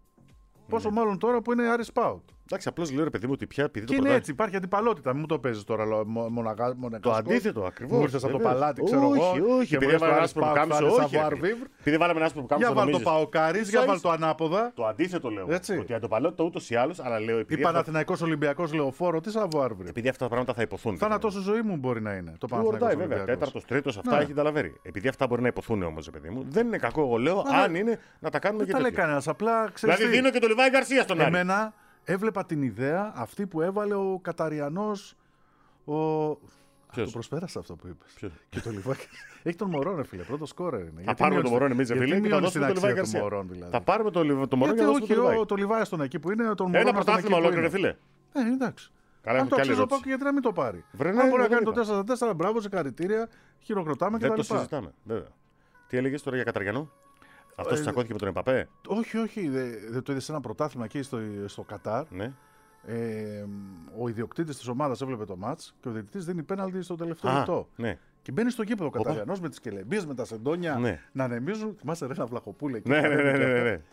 Πόσο μάλλον τώρα που είναι Άρης Πάοκ. Εντάξει, απλώ λέω ρε παιδί μου ότι πια επειδή Και το είναι πρωτάθλημα. έτσι, υπάρχει αντιπαλότητα. Μην μου το παίζει τώρα μοναγά. Το αντίθετο ακριβώ. Μου ήρθε από το παλάτι, ξέρω εγώ. Όχι, όχι. Επειδή βάλαμε ένα άσπρο που κάμισε. Όχι. Επειδή βάλαμε ένα άσπρο που κάμισε. Για βάλ το Παοκάρι, για βάλ το ανάποδα. Το αντίθετο λέω. Έτσι. Ότι αντιπαλότητα ούτω ή άλλω, αλλά λέω Ή επειδή. αυτά- Παναθηναϊκός Ολυμπιακός Λεωφόρο, τι Σαββάρβρε. Επειδή αυτά τα πράγματα θα υποθούν. Θάνατο στη ζωή μου μπορεί να είναι. Το Του Παναθηναϊκός ορτάει βέβαια. Ολυμπιακός. Τέταρτο, τρίτο, αυτά Ναι. έχει ταλαβέρει. Επειδή αυτά μπορεί να υποθούν όμω, παιδί μου, δεν είναι κακό, εγώ λέω, Αλλά αν είναι να τα κάνουμε Δεν και τα λέει τέτοια. κανένα. Απλά ξέρει. Δηλαδή δίνω και το Λιβάη Γκαρσία στον Άρη. Εμένα έβλεπα την ιδέα αυτή που έβαλε ο Καταριανός. Ο... Ποιος? Το προσπέρασα αυτό που είπε. Ποιος? Και το Λιβάη. Έχει τον Μωρόν, ρε φίλε. Πρώτο σκόρερ είναι. Θα Γιατί πάρουμε τον μειώνεις- Μωρόν εμεί, γιατί φίλε, και θα μειώνεις δώσουμε την τον Λιβάη αξία του Γκαρσία. Μωρόν, δηλαδή. Θα πάρουμε τον Λιβ- τον Μωρόν Γιατί για να δώσουμε όχι, τον ο, Λιβάη. το Λιβάη στον εκεί που είναι, τον Μωρόν. Ένα στον πρωτάθλημα εκεί που ολόκληρο, ρε είναι. φίλε. Ε, εντάξει. Καλά, Αν έχω το κι άλλη αξίζει ο ερώτηση. Πάκου, γιατί να μην το πάρει. Βρε, Αν ναι, μπορεί να δεν κάνει το είπα. τέσσερα στα τέσσερα, μπράβο, συγχαρητήρια, χειροκροτάμε Δεν το κτλ. συζητάμε. Βέβαια. Τι έλεγε τώρα για Καταριανό. Αυτό Ε, τσακώθηκε με τον Εμπαπέ. Όχι, όχι, δεν δε το είδε σε ένα πρωτάθλημα εκεί στο, στο Κατάρ. Ναι. Ε, ο ιδιοκτήτης της ομάδας έβλεπε το μάτς και ο διαιτητής δίνει πέναλτι στο τελευταίο Α, λεπτό. ναι. Και μπαίνει στο γήπεδο ο Καταριανός με τις κελεμπίες, με τα σεντόνια Ναι. να ανεμίζουν. Θυμάσαι ρε ένα βλαχοπούλε εκεί. Ναι, ναι, ναι, ναι, ναι, ναι.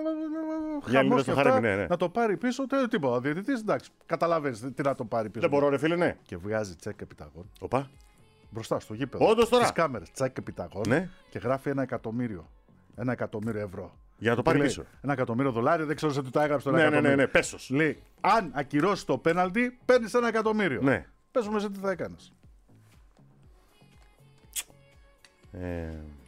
Για Χαμός στο και χάρι, αυτά, ναι, ναι. να το πάρει πίσω, τε- τίποτα. Ο διαιτητής, εντάξει, καταλαβαίνεις τι να το πάρει πίσω. Δεν μπορώ, ρε φίλε, ναι. Και βγάζει τσέκ επιταγών Οπα. μπροστά στο γήπεδο. Όντως τώρα. Στις κάμερες, τσέκ επιταγών Ναι. και γράφει ένα εκατομμύριο. Ένα εκατομμύριο ευρώ. Για να το πάρει Λέει, πίσω. Ένα εκατομμύριο δολάριο, δεν ξέρω σε τι τα έγραψε το ένα Ναι, ναι, ναι, εκατομμύριο. ναι. Πέσος. Λέει, αν ακυρώσει το πέναλτι, παίρνει ένα εκατομμύριο. Ναι. Πες μου εσύ τι θα έκανε. Ε,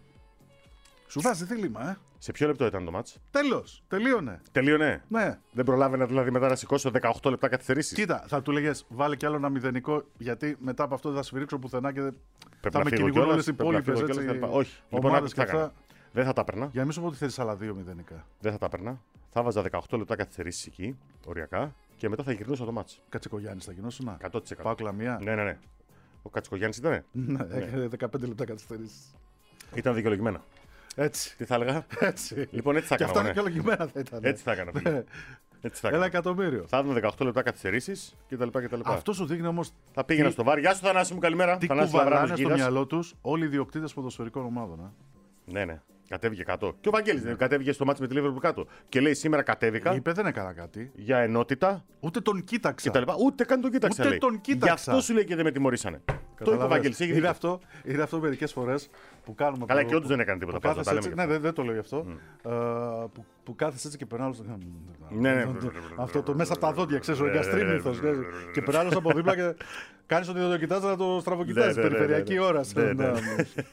Σου βάζει δίλημα, ε. σε ποιο λεπτό ήταν το μάτς. Τέλος. Τελείωνε. Τελείωνε. Ναι. Δεν προλάβαινα δηλαδή μετά να σηκώσω δεκαοκτώ λεπτά καθυστερήσεις. Κοίτα, θα του λέγε βάλε κι άλλο ένα μηδενικό, γιατί μετά από αυτό δεν θα σφυρίξω πουθενά και δεν. Πρέπει θα να με φύγω κυνηγούν κιόλας, όλες οι πρέπει να υπόλοιπες, φύγω έτσι, κιόλας κτλ. Όχι. Λοιπόν, ομάδες άκου τι και θα έκανα. αυτά. Δεν θα τα έπαιρνα. Για να μην σου πω ότι θέλει άλλα δύο μηδενικά. Δεν θα τα έπαιρνα. Θα βάζα δεκαοκτώ λεπτά καθυστερήσεις εκεί, οριακά, και μετά θα γυρνούσα το μάτς. Κατσικογιάννη θα γινόσουν. εκατό τοις εκατό. Πάω κλαμιά. Ναι, ναι, ναι. Ο Κατσικογιάννης ήταν. Ναι, έκανε δεκαπέντε λεπτά καθυστερήσει. Ήταν δικαιολογημένα. Έτσι. Τι θα έλεγα. Έτσι. Λοιπόν, έτσι θα Και έκανα. αυτά εγώ, ναι. δικαιολογημένα θα ήταν. Έτσι θα έκανα. φίλε. Ναι. Έτσι θα Ένα έκανα. εκατομμύριο. Θα δούμε δεκαοκτώ λεπτά καθυστερήσεις κτλ. Αυτό σου δείχνει όμω Θα πήγαινα τι- στο βάρ. Γεια σου, Θανάση μου, καλημέρα. τι Θανάσης Λαβράνος, κουβαλάνε στο Γίδας. μυαλό του όλοι οι ιδιοκτήτε ποδοσφαιρικών ομάδων. ε. Ναι, ναι. Κατέβηκε κάτω. Και ο Βαγγέλης Ναι. δεν κατέβηκε στο μάτι με τη Liverpool κάτω. Και λέει σήμερα κατέβηκα Είπε δεν έκανα κάτι. για ενότητα Ούτε τον κοίταξα. κτλ. Ούτε καν τον κοίταξα. Ούτε λέει. τον κοίταξα. Γι' αυτό σου λέει και δεν με τιμωρήσανε. Το είπε ο Καταλαβαίνεις. Βαγγέλης. έχει Είναι δίκιο. αυτό, είναι αυτό μερικές φορές που κάνουμε. Καλά, που- και όντως που- δεν έκανε τίποτα, που πάντα, κάθεσαι τα έτσι- λέμε Ναι, γι' δεν, δεν το λέω γι' αυτό. Mm. Ε, που, που κάθεσαι έτσι και περνάει άλλος. Ναι, ναι. Αυτό το μέσα από τα δόντια, ξέρεις, ο Ναι, ναι, ναι, εγκαστρίμηθος. ναι, ναι, ναι, ναι. Και περνάει άλλος από δίπλα και κάνεις ότι δεν το κοιτάς, να το στραβοκοιτάς. Ναι, ναι, ναι, Περιφερειακή ναι, ναι. ώρα. Ναι, ναι, ναι.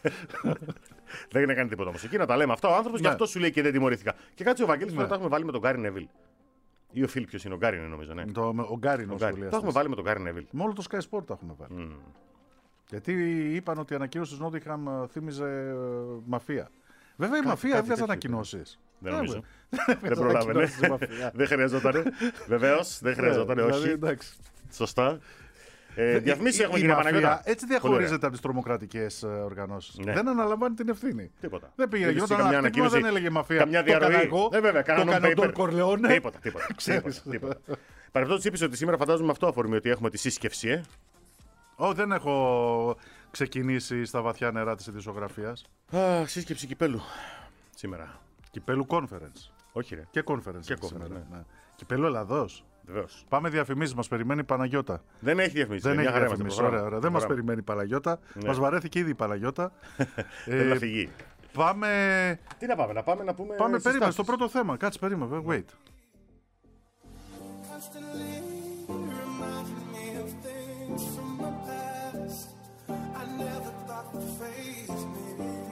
Δεν έκανε τίποτα όμως. Εκεί να τα λέμε αυτά. Ο άνθρωπος γι' Ναι. αυτό σου λέει και δεν τιμωρήθηκα. Και κάτσε ο Βαγγέλης τώρα Ναι. το έχουμε βάλει με τον Γκάρι Νεβίλ. Ή ο Φίλ, ποιος είναι, ο Γκάρι είναι νομίζω. Ναι. Το- Ο Γκάρινος Ο Γκάρι. Το έχουμε βάλει με τον Γκάρι Νεβίλ. Με όλο το Sky Sport το έχουμε βάλει. Μμμ. Γιατί είπαν ότι η ανακοίνωση του Νότιχαμ ε, θύμιζε ε, μαφία. Βέβαια η μαφία κάτι έβγαζε τέτοιο ανακοινώσεις. Δεν νομίζω. Έβγαζε Δεν προλάβαινε. ανακοινώσεις η μαφία. Δεν χρειαζόταν. Βεβαίως, δεν χρειαζόταν, Ναι, δηλαδή, όχι. εντάξει. Σωστά. Ε, Διαφημίσεις Η- έχουμε, η κύριε μαφία Παναγιώτα. έτσι Πολύ διαχωρίζεται ωραία. από τις τρομοκρατικές οργανώσεις. Ναι. Δεν αναλαμβάνει την ευθύνη. Τίποτα. Δεν πήγε. Δεν Γινόταν καμιά ένα χτύπημα, ανακοίνωση, δεν έλεγε μαφία. καμιά Το έκανα διαρροή. εγώ. Ε, βέβαια, Το κάνα έκανε ο non-paper. Ντον Κορλεόνε. Τίποτα, τίποτα. Ξέρεις. τίποτα, τίποτα. Παρεπτόντως είπες ότι σήμερα φαντάζομαι με αυτό αφορμή ότι έχουμε τη σύσκεψη, ε. Ω, δεν έχω ξεκινήσει στα βαθιά νερά της ειδησιογραφίας. Α, σύσκεψη κυπέλου. Σήμερα. Κυπέλου conference. Όχι, ρε. Και conference. Και σήμερα, conference, ναι. ναι. Κυπέλου Ελλαδός. Βεβαίως. Πάμε διαφημίσεις, μας περιμένει η Παναγιώτα. Δεν έχει διαφημίσει. Δεν μια έχει χαρά είμαστε, διαφημίσει. προχωράμε. Ωραία, ωραία. Δεν μας Προχωράμε. περιμένει η Παναγιώτα. Ναι. Μας βαρέθηκε ήδη η Παναγιώτα. Θέλει Ε, να φυγεί. Πάμε. Τι να πάμε, να πάμε να πούμε. Πάμε, περίμενε, συστάσεις. στο πρώτο θέμα. Κάτσε, περίμενε. Wait. constantly reminding me of things from my past. I never thought the face me,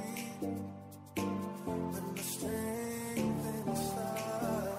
but the strength inside.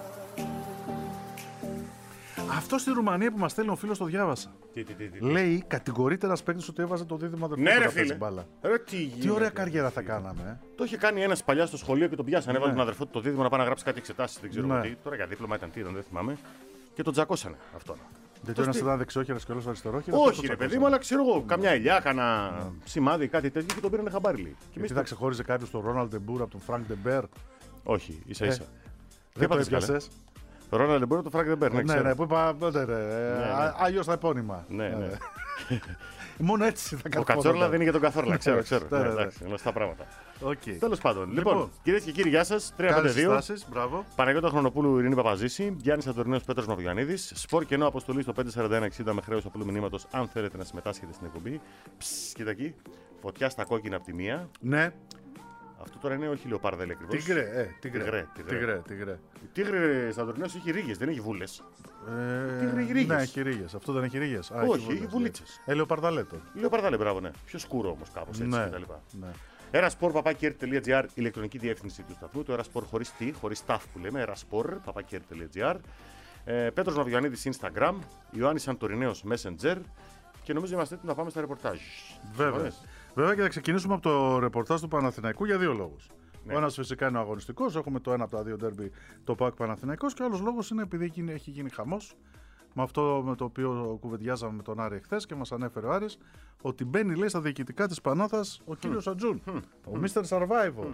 Αυτό στη Ρουμανία που μας στέλνει ο φίλος το διάβασα. Τι, τι, τι, τι. Λέει, κατηγορείται ένας παίκτης ότι έβαζε το δίδυμο αδερφό Ναι, του ρε να παίζει φίλε. μπάλα. Ρε, τι, Τι γίνεται, ωραία ρε, καριέρα θα φίλε. κάναμε. Ε. Το είχε κάνει ένα παλιά στο σχολείο και τον πιάσανε. Έβαλε Ναι. τον αδερφό του το δίδυμο να πάει να γράψει κάτι εξετάσεις. Δεν ξέρω Ναι. τι. Τώρα για δίπλωμα ήταν τι, ήταν, δεν θυμάμαι. Και τον τζακώσανε αυτόν. Γιατί ο ένας ήταν δεξιόχερας και όλος αριστερόχερας. Όχι, αυτό ρε το παιδί τσακώσανε. μου, αλλά ξέρω εγώ, καμιά ελιά, κανένα σημάδι, κάτι τέτοιο και τον πήρανε χαμπάρι λίγο. Και εμείς Γιατί θα ξεχώριζε κάποιος τον Ρόναλντ Ντεμπούρ από τον Φρανκ Ντεμπέρ. Όχι, ίσα ίσα. Δεν το έπαθες καλά. έπιασες. Το Ρόναλντ μπορεί το Φρανκ δεν παίρνει. Ναι, ναι, που είπα. Ναι, ναι, ναι. Αλλιώς τα επώνυμα. Ναι, ναι. Μόνο έτσι θα Ο κάνω. Κατσόρλα δεν είναι για τον Καθόρλα, ξέρω, ξέρω. Ναι, ναι, Ναι, ναι. εντάξει, γνωστά πράγματα. Okay. Τέλος πάντων. Λοιπόν. Λοιπόν, κυρίες και κύριοι, γεια σας. τρία πέντε Κάνεις δύο. συστάσεις, μπράβο. Παναγιώτα Χρονοπούλου, Ειρήνη Παπαζήση, Γιάννης Αντορινέος, Πέτρος Μαυρογιαννίδης. Σπορ κενό αποστολή στο πέντε σαράντα ένα εξήντα με χρέος απλού μηνύματος αν θέλετε να συμμετάσχετε στην εκπομπή. Ψ, κοίτα εκεί. Φωτιά στα κόκκινα από τη μία. Ναι, Αυτό τώρα είναι όχι λεοπάρδα, λέει ακριβώς. τίγρε, ε, τίγρε. Τίγρε, τίγρε. Τίγρε, τίγρε. Η τίγρη Αντορινέος έχει ρίγες, δεν έχει βούλες. Ε, Τίγρε, ρίγες. Ναι, έχει ρίγες. Αυτό δεν έχει ρίγες. Α, Όχι, έχει βούλες, έχει βουλίτσες. ναι. Ελαιοπαρδαλέτο. Λεοπαρδάλε, μπράβο, ναι. Πιο σκούρο όμως κάπως έτσι Ναι, κτλ. ναι. Eraspor παπάκι τελεία τζι άρ, ηλεκτρονική διεύθυνση του σταθμού. Το Eraspor χωρίς τι, χωρίς ταφ που λέμε. Eraspor παπάκι τελεία τζι άρ. Ε, Πέτρος Μαυρογιαννίδης Instagram. Ιωάννης Αντορινέος Messenger. Και νομίζω είμαστε έτοιμοι να πάμε στα ρεπορτάζ. Βέβαια. Συμφωνείς? Βέβαια και θα ξεκινήσουμε από το ρεπορτάζ του Παναθηναϊκού για δύο λόγους. Ναι. Ο ένας φυσικά είναι ο αγωνιστικός. Έχουμε το ένα από τα δύο ντέρμπι, το ΠΑΟΚ Παναθηναϊκός. Και ο άλλος λόγος είναι επειδή γίνει- έχει γίνει χαμός. Με αυτό με το οποίο κουβεντιάζαμε με τον Άρη εχθές και μας ανέφερε ο Άρης, ότι μπαίνει, λέει, στα διοικητικά της Πανάθας ο κύριος Ατζούν, ο μίστερ Survivor.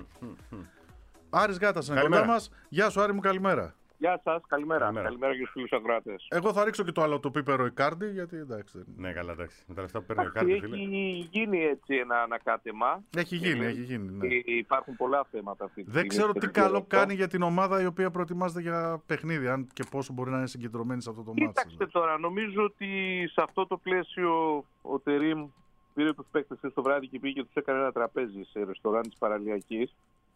Άρης Γάτας είναι κοντά Καλημέρα. μας. Γεια σου, Άρη μου, καλημέρα. Γεια σας, καλημέρα. Καλημέρα. Καλημέρα και στους φίλους ακροατές. Εγώ θα ρίξω και το άλλο το πίπερο Ικάρντι, γιατί εντάξει. δεν- Ναι, καλά, εντάξει. Με τα λεφτά που παίρνει ο Εντάξει, Κάρτη, φίλε. έχει γίνει έτσι ένα ανακάτεμα. Έχει γίνει, Ε, έχει γίνει. Ναι. Ε, Υπάρχουν πολλά θέματα αυτή τη Δεν στιγμή. ξέρω και τι δεν καλό αυτό. κάνει για την ομάδα η οποία προετοιμάζεται για παιχνίδι, αν και πόσο μπορεί να είναι συγκεντρωμένη σε αυτό το μάτι. Κοίταξτε τώρα, νομίζω ότι σε αυτό το πλαίσιο ο Τερίμ πήρε τους παίκτες το βράδυ και πήγε και τους έκανε ένα τραπέζι σε ρεστοράν της Παραλιακής.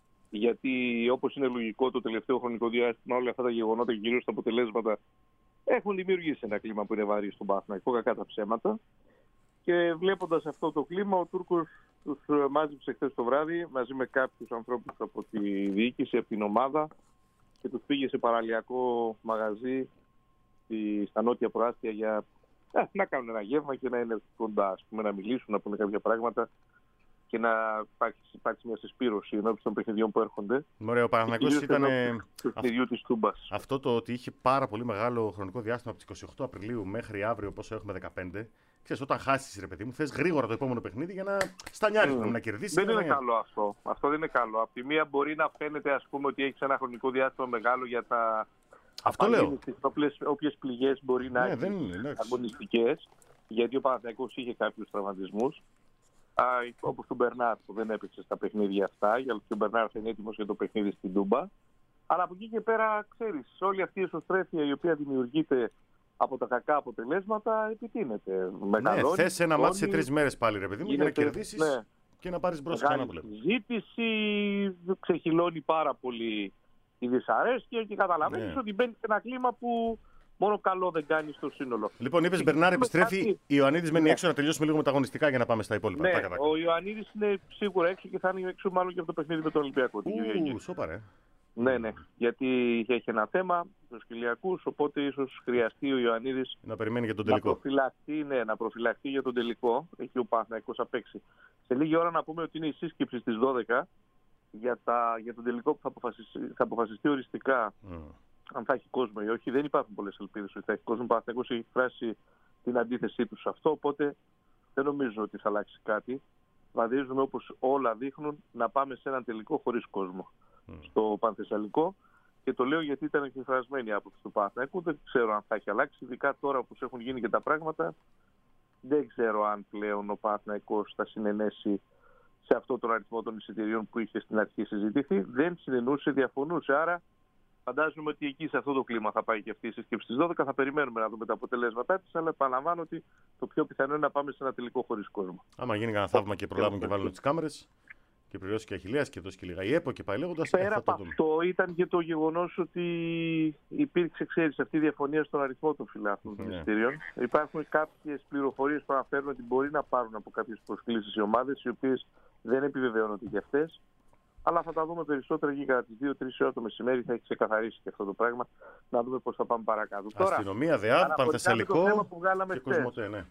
Γιατί όπως είναι λογικό το τελευταίο χρονικό διάστημα όλα αυτά τα γεγονότα και κυρίως τα αποτελέσματα έχουν δημιουργήσει ένα κλίμα που είναι βαρύ στον Παναθηναϊκό, κακά τα ψέματα. Και βλέποντας αυτό το κλίμα, ο Τούρκος τους μάζεψε χθες το βράδυ μαζί με κάποιους ανθρώπους από τη διοίκηση, από την ομάδα και τους πήγε σε παραλιακό μαγαζί στη- στα νότια προάστια για ε, να κάνουν ένα γεύμα και να είναι κοντά, ας πούμε, να μιλήσουν, να πούνε κάποια πράγματα και να υπάρξει, υπάρξει μια συσπήρωση ενώπιση των παιχνιδιών που έρχονται. Ωραία, ο Παναθηναϊκός ήταν ε, του παιχνιδιού της Τούμπας. αυτό το ότι είχε πάρα πολύ μεγάλο χρονικό διάστημα από τις είκοσι οκτώ Απριλίου μέχρι αύριο, πόσο έχουμε δεκαπέντε. Ξέρεις, όταν χάσεις, ρε παιδί μου, θες γρήγορα το επόμενο παιχνίδι για να στανιάρεις, Mm. να κερδίσεις. Δεν και να είναι καλό αυτό. Αυτό δεν είναι καλό. Από τη μία μπορεί να φαίνεται, ας πούμε, ότι έχει ένα χρονικό διάστημα μεγάλο για τα Αυτό λέω. όποιες πληγές μπορεί να Ναι, έχει δεν είναι, εντάξει. αγωνιστικές, γιατί ο Παναθηναϊκός είχε κάποιους τραυματισμούς. Όπως τον Μπερνάρ που δεν έπαιξε στα παιχνίδια αυτά, γιατί ο Μπερνάρ θα είναι έτοιμος για το παιχνίδι στην Τούμπα. Αλλά από εκεί και πέρα, ξέρεις, όλη αυτή η εσωστρέφεια η οποία δημιουργείται από τα κακά αποτελέσματα επιτείνεται. Ναι, Μεγαλώνει, θες ένα μάτι σε μεγαλώνει, τρεις μέρες πάλι, ρε παιδί μου, για να γίνεται- κερδίσεις ναι. και να πάρεις μπρος ξανά που Μεγάλη λέμε. συζήτηση, ξεχυλώνει πάρα πολύ η δυσαρέσκεια και καταλαβαίνεις Ναι. ότι μπαίνει σε ένα κλίμα που μόνο καλό δεν κάνει στο σύνολο. Λοιπόν, είπες Και Μπερνάρ με επιστρέφει, κάτι- Ιωαννίδης μένει Ναι. έξω, να τελειώσουμε λίγο με τα αγωνιστικά για να πάμε στα υπόλοιπα. Ναι, Τάκα, τάκα. ο Ιωαννίδης είναι σίγουρα έξω και θα είναι έξω μάλλον και από το παιχνίδι με τον Ολυμπιακό. την Κυριακή. Ου, σώπα ρε. Ναι, ναι, γιατί έχει ένα θέμα στους κοιλιακούς, οπότε ίσως χρειαστεί ο Ιωαννίδης Να περιμένει για τον να τελικό. προφυλαχτεί, ναι, να προφυλαχτεί για τον τελικό. Έχει ο Παναθηναϊκός απ' έξι. Σε λίγη ώρα να πούμε ότι είναι η σύσκεψη στις δώδεκα για, τα, για τον τελικό που θα αποφασιστεί, θα αποφασιστεί οριστικά Mm. αν θα έχει κόσμο ή όχι. Δεν υπάρχουν πολλές ελπίδες ότι θα έχει κόσμο. Ο Παναθηναϊκός έχει εκφράσει την αντίθεσή του σε αυτό, οπότε δεν νομίζω ότι θα αλλάξει κάτι. Βαδίζουμε, όπως όλα δείχνουν, να πάμε σε έναν τελικό χωρίς κόσμο Mm. στο Πανθεσσαλικό. Και το λέω γιατί ήταν εκφρασμένη η άποψη του Παναθηναϊκού. Δεν ξέρω αν θα έχει αλλάξει, ειδικά τώρα που έχουν γίνει και τα πράγματα. Δεν ξέρω αν πλέον ο Παναθηναϊκός θα συνενέσει σε αυτό τον αριθμό των εισιτηρίων που είχε στην αρχή συζητηθεί. Δεν συνενούσε, διαφωνούσε. Άρα φαντάζομαι ότι εκεί σε αυτό το κλίμα θα πάει και αυτή η συσκέψη στις δώδεκα. Θα περιμένουμε να δούμε τα αποτελέσματά της, αλλά επαναλαμβάνω ότι το πιο πιθανό είναι να πάμε σε ένα τελικό χωρίς κόσμο. Άμα γίνει κανένα θαύμα και προλάβουν και βάλουν τις κάμερες, Και πληρώσει και Αχιλλέας και δώσει και λίγα η ΕΠΟ και πάει λέγοντας. Πέρα από αυτό ήταν και το γεγονός ότι υπήρξε, ξέρεις, αυτή η διαφωνία στον αριθμό των φιλάθλων των εισιτήριων. Yeah. Υπάρχουν κάποιες πληροφορίες που αναφέρουν ότι μπορεί να πάρουν από κάποιες προσκλήσεις οι ομάδες, οι οποίες δεν επιβεβαιώνονται και αυτές. Αλλά θα τα δούμε περισσότερα και κατά τις δύο τρεις ώρα το μεσημέρι θα έχει ξεκαθαρίσει και αυτό το πράγμα. Να δούμε πώς θα πάμε παρακάτω. Αστυνομία, ΔΕΑ, Πανθεσσαλικό και Κοσμοτέ, ναι.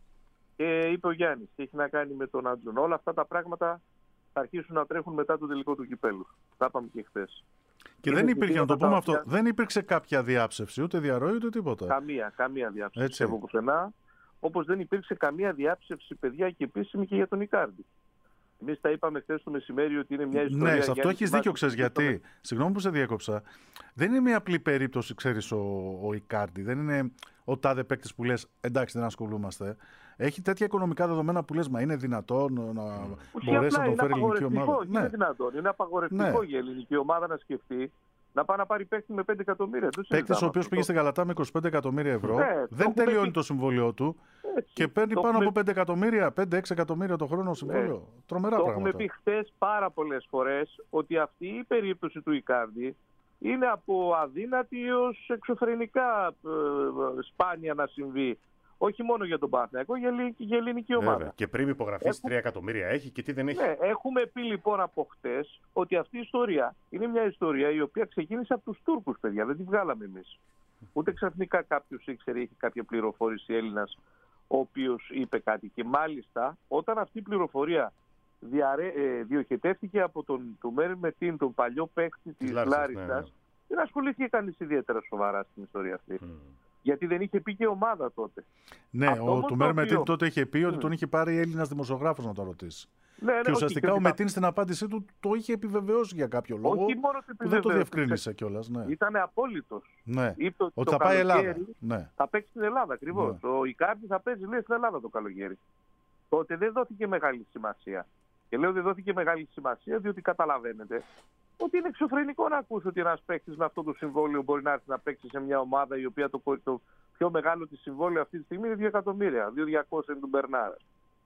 Και είπε ο Γιάννης και έχει να κάνει με τον Άντζον. Όλα αυτά τα πράγματα θα αρχίσουν να τρέχουν μετά το τελικό του κυπέλου. Τα είπαμε και χθες. Και δεν υπήρχε, να το πούμε αυτό, δεν υπήρξε κάποια διάψευση, ούτε διαρροή, ούτε τίποτα. Καμία, καμία διάψευση από πουθενά. Όπως δεν υπήρξε καμία διάψευση, παιδιά, και επίσημη και για τον Ικάρντι. Εμείς τα είπαμε χθες το μεσημέρι ότι είναι μια ιστορία. Ναι, σε αυτό έχεις δίκιο, ξέρεις γιατί. Συγγνώμη που σε διέκοψα. Δεν είναι μια απλή περίπτωση, ξέρεις, ο, ο Ικάρντι. Δεν είναι ο τάδε παίκτης που λες εντάξει, δεν ασχολούμαστε. Έχει τέτοια οικονομικά δεδομένα που λες, μα είναι δυνατόν να mm. μπορέσει να τον φέρει η ελληνική ομάδα. Είναι ναι. δυνατόν. Είναι απαγορευτικό ναι. για η ελληνική ομάδα να σκεφτεί να πάει να πάρει παίκτη με πέντε εκατομμύρια. Παίκτης ο οποίος πήγε στην Γαλατά με είκοσι πέντε εκατομμύρια ευρώ, ναι, δεν τελειώνει το συμβόλαιό του έτσι, και παίρνει πάνω έχουμε... από πέντε εκατομμύρια, πέντε έξι εκατομμύρια το χρόνο συμβόλαιο. Ναι. Τρομερά το πράγματα. Έχουμε πει χθες πάρα πολλές φορές ότι αυτή η περίπτωση του Ικάρντι είναι από αδύνατη έως εξωφρενικά ε, σπάνια να συμβεί. Όχι μόνο για τον Παναθηναϊκό, για, για ελληνική ομάδα. Βέβαια. Και πριν υπογραφείς Έχω... τρία εκατομμύρια έχει και τι δεν έχει. Ναι, έχουμε πει λοιπόν από χτες ότι αυτή η ιστορία είναι μια ιστορία η οποία ξεκίνησε από τους Τούρκους, παιδιά. Δεν τη βγάλαμε εμείς. Ούτε ξαφνικά κάποιος ήξερε, είχε κάποια πληροφόρηση Έλληνας, ο οποίος είπε κάτι. Και μάλιστα όταν αυτή η πληροφορία διαρρέ... ε, διοχετεύτηκε από τον του Μέρι Μετίν, τον παλιό παίκτη της Λάρισσας, ναι, ναι. δεν ασχολήθηκε κανείς ιδιαίτερα σοβαρά στην ιστορία αυτή. Mm. Γιατί δεν είχε πει και ομάδα τότε. Ναι, αυτό ο του Μέρ Μετίν τότε είχε πει ότι mm. τον είχε πάρει Έλληνας δημοσιογράφος να το ρωτήσει. Ναι, ναι, και ουσιαστικά όχι, ο Μετίν στην απάντησή του το είχε επιβεβαιώσει για κάποιο λόγο. Όχι μόνο που δεν το διευκρίνησε κιόλας. Ναι. Ήταν απόλυτος. Ναι. Είπε ότι θα πάει Ελλάδα. Ναι. Θα παίξει στην Ελλάδα ακριβώς. Ναι. Ο Ικάρντι θα παίζει λέει, στην Ελλάδα το καλοκαίρι. Τότε δεν δόθηκε μεγάλη σημασία. Και λέω δεν δόθηκε μεγάλη σημασία διότι καταλαβαίνετε ότι είναι εξωφρενικό να ακούσει ότι ένας παίκτης με αυτό το συμβόλαιο μπορεί να έρθει να παίξει σε μια ομάδα η οποία το, το πιο μεγάλο της συμβόλαιο αυτή τη στιγμή είναι δύο εκατομμύρια. δύο χιλιάδες διακόσια είναι του Μπερνάρα.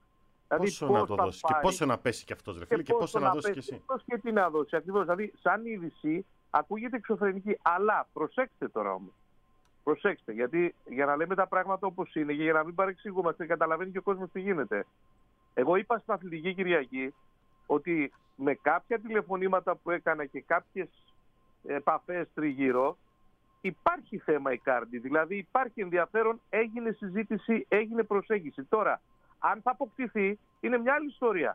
Πόσο δηλαδή, να το δώσει και πόσο να πέσει κι αυτός, ρε φίλε, και, και πόσο να δώσει κι εσύ. Πώς και τι να δώσει. Ακριβώς. Δηλαδή, σαν είδηση ακούγεται εξωφρενική. Αλλά προσέξτε τώρα όμως. Προσέξτε, γιατί για να λέμε τα πράγματα όπως είναι και για να μην παρεξηγούμαστε, καταλαβαίνει και ο κόσμος τι γίνεται. Εγώ είπα στην Αθλητική Κυριακή ότι με κάποια τηλεφωνήματα που έκανα και κάποιες επαφές τριγύρω υπάρχει θέμα Ικάρντι. Δηλαδή υπάρχει ενδιαφέρον, έγινε συζήτηση, έγινε προσέγγιση. Τώρα, αν θα αποκτηθεί, είναι μια άλλη ιστορία.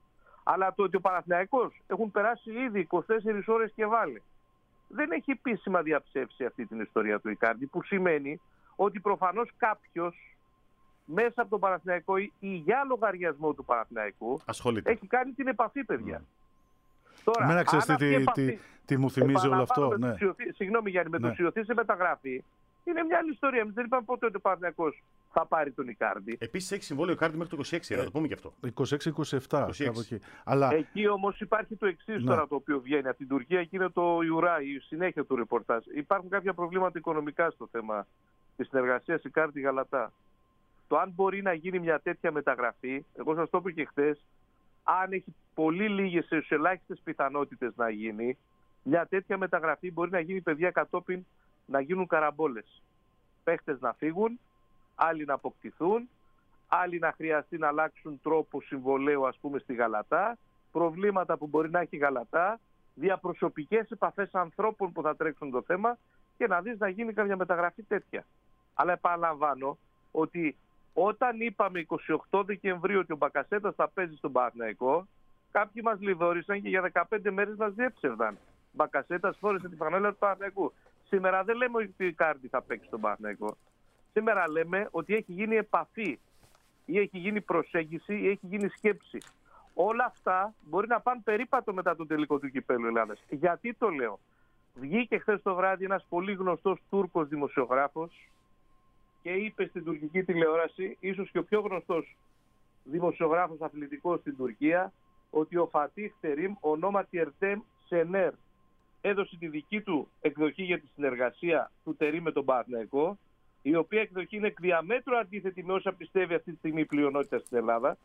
Αλλά το ότι ο Παναθηναϊκός έχουν περάσει ήδη είκοσι τέσσερις ώρες και βάλε. Δεν έχει επίσημα διαψεύσει αυτή την ιστορία του Ικάρντι, που σημαίνει ότι προφανώς κάποιος μέσα από τον Παναθηναϊκό ή για λογαριασμό του Παναθηναϊκού ασχολείται. Έχει κάνει την επαφή, παιδιά. Mm. Τώρα, Εμένα ξέρεις τι, τι, τι, τι μου θυμίζει όλο αυτό. Ναι. Σιωθή, συγγνώμη Γιάννη, με ναι. το Σιωθή σε μεταγράφη είναι μια άλλη ιστορία. Εμείς δεν είπαμε πότε ότι ο Παναθηναϊκός θα πάρει τον Ικάρντι. Επίσης έχει συμβόλαιο Ικάρντι μέχρι το είκοσι έξι, ε, να το πούμε και αυτό. είκοσι έξι είκοσι επτά. Εκεί. Αλλά... εκεί όμως υπάρχει το εξής ναι. τώρα το οποίο βγαίνει από την Τουρκία και είναι το Ιουρά, η συνέχεια του ρεπορτάζ. Υπάρχουν κάποια προβλήματα οικονομικά στο θέμα της συνεργασίας Ικάρντι Γαλατά. Το αν μπορεί να γίνει μια τέτοια μεταγραφή, εγώ σας το είπα και χθες, αν έχει πολύ λίγες σε ελάχιστες πιθανότητες να γίνει, μια τέτοια μεταγραφή μπορεί να γίνει, παιδιά, κατόπιν να γίνουν καραμπόλες. Παίχτες να φύγουν, άλλοι να αποκτηθούν, άλλοι να χρειαστεί να αλλάξουν τρόπο συμβολέου, ας πούμε, στη Γαλατά, προβλήματα που μπορεί να έχει η Γαλατά, διαπροσωπικές επαφές ανθρώπων που θα τρέξουν το θέμα και να δεις να γίνει κάποια μεταγραφή τέτοια. Αλλά επαναλαμβάνω ότι όταν είπαμε εικοστή ογδόη Δεκεμβρίου ότι ο Μπακασέτας θα παίζει στον Παναθηναϊκό, κάποιοι μας λιδόρισαν και για δεκαπέντε μέρες μας διέψευδαν. Μπακασέτας φόρεσε τη φανέλα του Παναθηναϊκού. Σήμερα δεν λέμε ότι η Ικάρντι θα παίξει στον Παναθηναϊκό. Σήμερα λέμε ότι έχει γίνει επαφή ή έχει γίνει προσέγγιση ή έχει γίνει σκέψη. Όλα αυτά μπορεί να πάνε περίπατο μετά τον τελικό του κυπέλλου Ελλάδας. Γιατί το λέω? Βγήκε χθες το βράδυ ένας πολύ γνωστός Τούρκος δημοσιογράφος και είπε στην τουρκική τηλεόραση, ίσως και ο πιο γνωστός δημοσιογράφος αθλητικός στην Τουρκία, ότι ο Φατίχ Τερίμ, ονόματι Ερτέμ Σενέρ, έδωσε τη δική του εκδοχή για τη συνεργασία του Τερίμ με τον Παναθηναϊκό, η οποία εκδοχή είναι εκ διαμέτρου αντίθετη με όσα πιστεύει αυτή τη στιγμή η πλειονότητα στην Ελλάδα,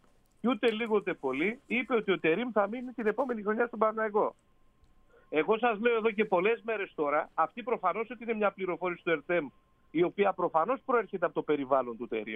και ούτε λίγο ούτε πολύ είπε ότι ο Τερίμ θα μείνει την επόμενη χρονιά στον Παναθηναϊκό. Εγώ σας λέω εδώ και πολλές μέρες τώρα, αυτή προφανώς ότι είναι μια πληροφόρηση του ΕΡΤΕΜ, η οποία προφανώς προέρχεται από το περιβάλλον του Τερίμ.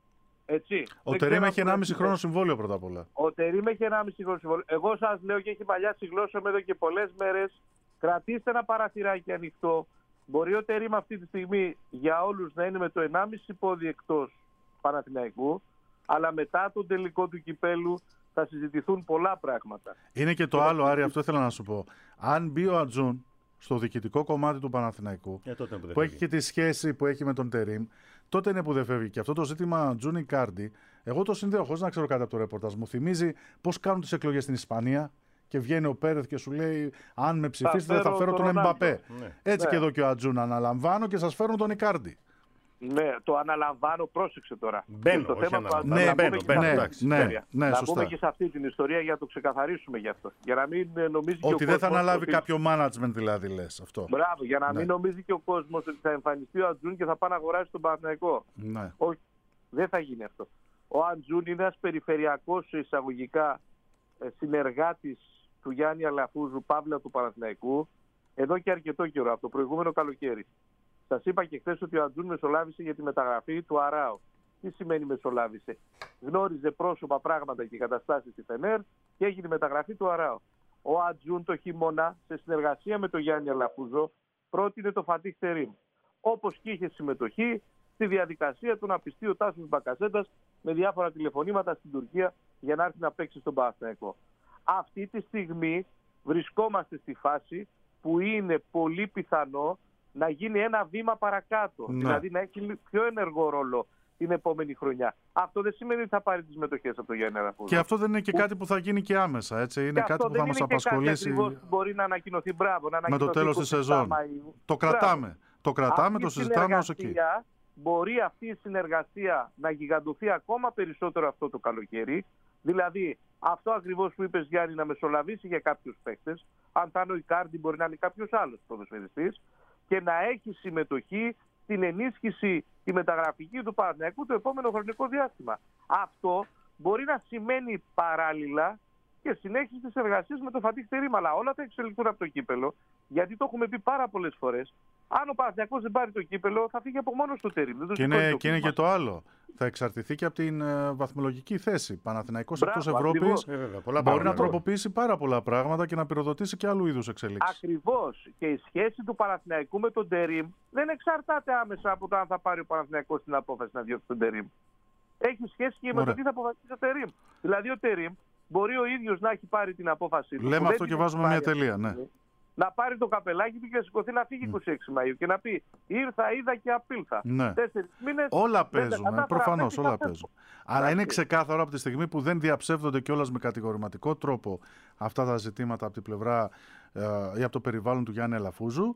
Έτσι. Ο Τερίμ έχει ενάμιση χρόνο συμβόλαιο πρώτα απ' όλα. Ο Τερίμ έχει ενάμιση χρόνο συμβόλαιο. Εγώ σας λέω και έχει μαλλιάσει γλώσσα με εδώ και πολλές μέρες. Κρατήστε ένα παραθυράκι ανοιχτό. Μπορεί ο Τερίμ αυτή τη στιγμή για όλους να είναι με το ενάμιση πόδι εκτός Παναθηναϊκού, αλλά μετά τον τελικό του κυπέλου θα συζητηθούν πολλά πράγματα. Είναι και το και άλλο, Άρη, αυτό ήθελα να σου πω. Αν μπει ο Ατζούν στο διοικητικό κομμάτι του Παναθηναϊκού, ε, τότε που, που έχει και τη σχέση που έχει με τον Τερίμ, τότε είναι που δεν φεύγει. Και αυτό το ζήτημα Ατζούν Ικάρντι, εγώ το συνδέω χωρίς να ξέρω κάτι από το ρεπορτάζ. Μου θυμίζει πώς κάνουν τις εκλογές στην Ισπανία και βγαίνει ο Πέρεθ και σου λέει: αν με ψηφίσετε, θα, θα φέρω τον Εμπαπέ. Ναι. Έτσι ναι. Και εδώ και ο Ατζούν, αναλαμβάνω και σας φέρνω τον Ικάρντι. Ναι, το αναλαμβάνω, πρόσεξε τώρα. Μπαίνω, το θέμα ανα... του ναι, να μπαίνω, μπαίνω, ναι, ναι, ναι, ναι, να σωστά. πούμε και σε αυτή την ιστορία για να το ξεκαθαρίσουμε γι' αυτό. Για να μην νομίζει ότι και ο δεν θα αναλάβει ότι... κάποιο management δηλαδή, λες αυτό. Μπράβο, για να ναι. μην νομίζει και ο κόσμος ότι θα εμφανιστεί ο Ατζούν και θα πάει να αγοράσει τον Παναθηναϊκό. Ναι. Όχι, δεν θα γίνει αυτό. Ο Ατζούν είναι ένας περιφερειακός εισαγωγικά συνεργάτης του Γιάννη Αλαφούζου, παύλα του Παναθηναϊκού, εδώ και αρκετό καιρό, από το προηγούμενο καλοκαίρι. Σας είπα και χθες ότι ο Ατζούν μεσολάβησε για τη μεταγραφή του Αράου. Τι σημαίνει μεσολάβησε? Γνώριζε πρόσωπα, πράγματα και καταστάσεις στη Φενέρ και έγινε η μεταγραφή του Αράου. Ο Ατζούν το χειμώνα, σε συνεργασία με τον Γιάννη Αλαφούζο, πρότεινε το Φατίχ Τερίμ. Όπως και είχε συμμετοχή στη διαδικασία του να πιστεί ο Τάσος Μπακασέτας με διάφορα τηλεφωνήματα στην Τουρκία για να έρθει να παίξει στον Παναθηναϊκό. Αυτή τη στιγμή βρισκόμαστε στη φάση που είναι πολύ πιθανό να γίνει ένα βήμα παρακάτω. Ναι. Δηλαδή να έχει πιο ενεργό ρόλο την επόμενη χρονιά. Αυτό δεν σημαίνει ότι θα πάρει τις μετοχές από το Γιάννη Αλαφούζο. Και αυτό δεν είναι και κάτι που θα γίνει και άμεσα. Έτσι. Είναι κάτι που θα μας απασχολήσει. Κάτι μπορεί να ανακοινωθεί, μπράβο, να ανακοινωθεί με το τέλος της σεζόν. Μαΐου. Το κρατάμε. Το κρατάμε, αυτή το συζητάμε ως εκεί. Μπορεί αυτή η συνεργασία να γιγαντωθεί ακόμα περισσότερο αυτό το καλοκαίρι. Δηλαδή, αυτό ακριβώς που είπες, Γιάννη, να μεσολαβήσει για κάποιους παίκτες. Αν θα είναι ο Ικάρντι, μπορεί να είναι κάποιος άλλος ποδοσφαιριστής. Και να έχει συμμετοχή στην ενίσχυση τη μεταγραφική του Παναθηναϊκού το επόμενο χρονικό διάστημα. Αυτό μπορεί να σημαίνει παράλληλα και συνέχιση της εργασίας με το Φατίχ Τερίμ. Αλλά όλα θα εξελιχθούν από το κύπελο, γιατί το έχουμε πει πάρα πολλές φορές. Αν ο Παναθηναϊκός δεν πάρει το κύπελο, θα φύγει από μόνος του Τερίμ. Και είναι, και είναι και το άλλο. Θα εξαρτηθεί και από την uh, βαθμολογική θέση. Παναθηναϊκός εκτός Ευρώπης ε, μπορεί να, να τροποποιήσει πάρα πολλά πράγματα και να πυροδοτήσει και άλλου είδους εξελίξεις. Ακριβώς. Και η σχέση του Παναθηναϊκού με τον Τερίμ δεν εξαρτάται άμεσα από το αν θα πάρει ο Παναθηναϊκός την απόφαση να διώξει τον Τερίμ. Έχει σχέση και με το τι θα αποφασίσει ο Τερίμ. Δηλαδή ο Τερίμ μπορεί ο ίδιος να έχει πάρει την απόφαση του. Λέμε αυτό και βάζουμε μια τελεία, ναι. Να πάρει το καπελάκι του και να σηκωθεί να φύγει είκοσι έξι Μαΐου και να πει ήρθα, είδα και απήλθα. Ναι. Τέσσερις μήνες. Όλα παίζουν, προφανώς όλα παίζουν. Αλλά είναι ξεκάθαρο από τη στιγμή που δεν διαψεύδονται κιόλας με κατηγορηματικό τρόπο αυτά τα ζητήματα από την πλευρά ε, ή από το περιβάλλον του Γιάννη Αλαφούζου,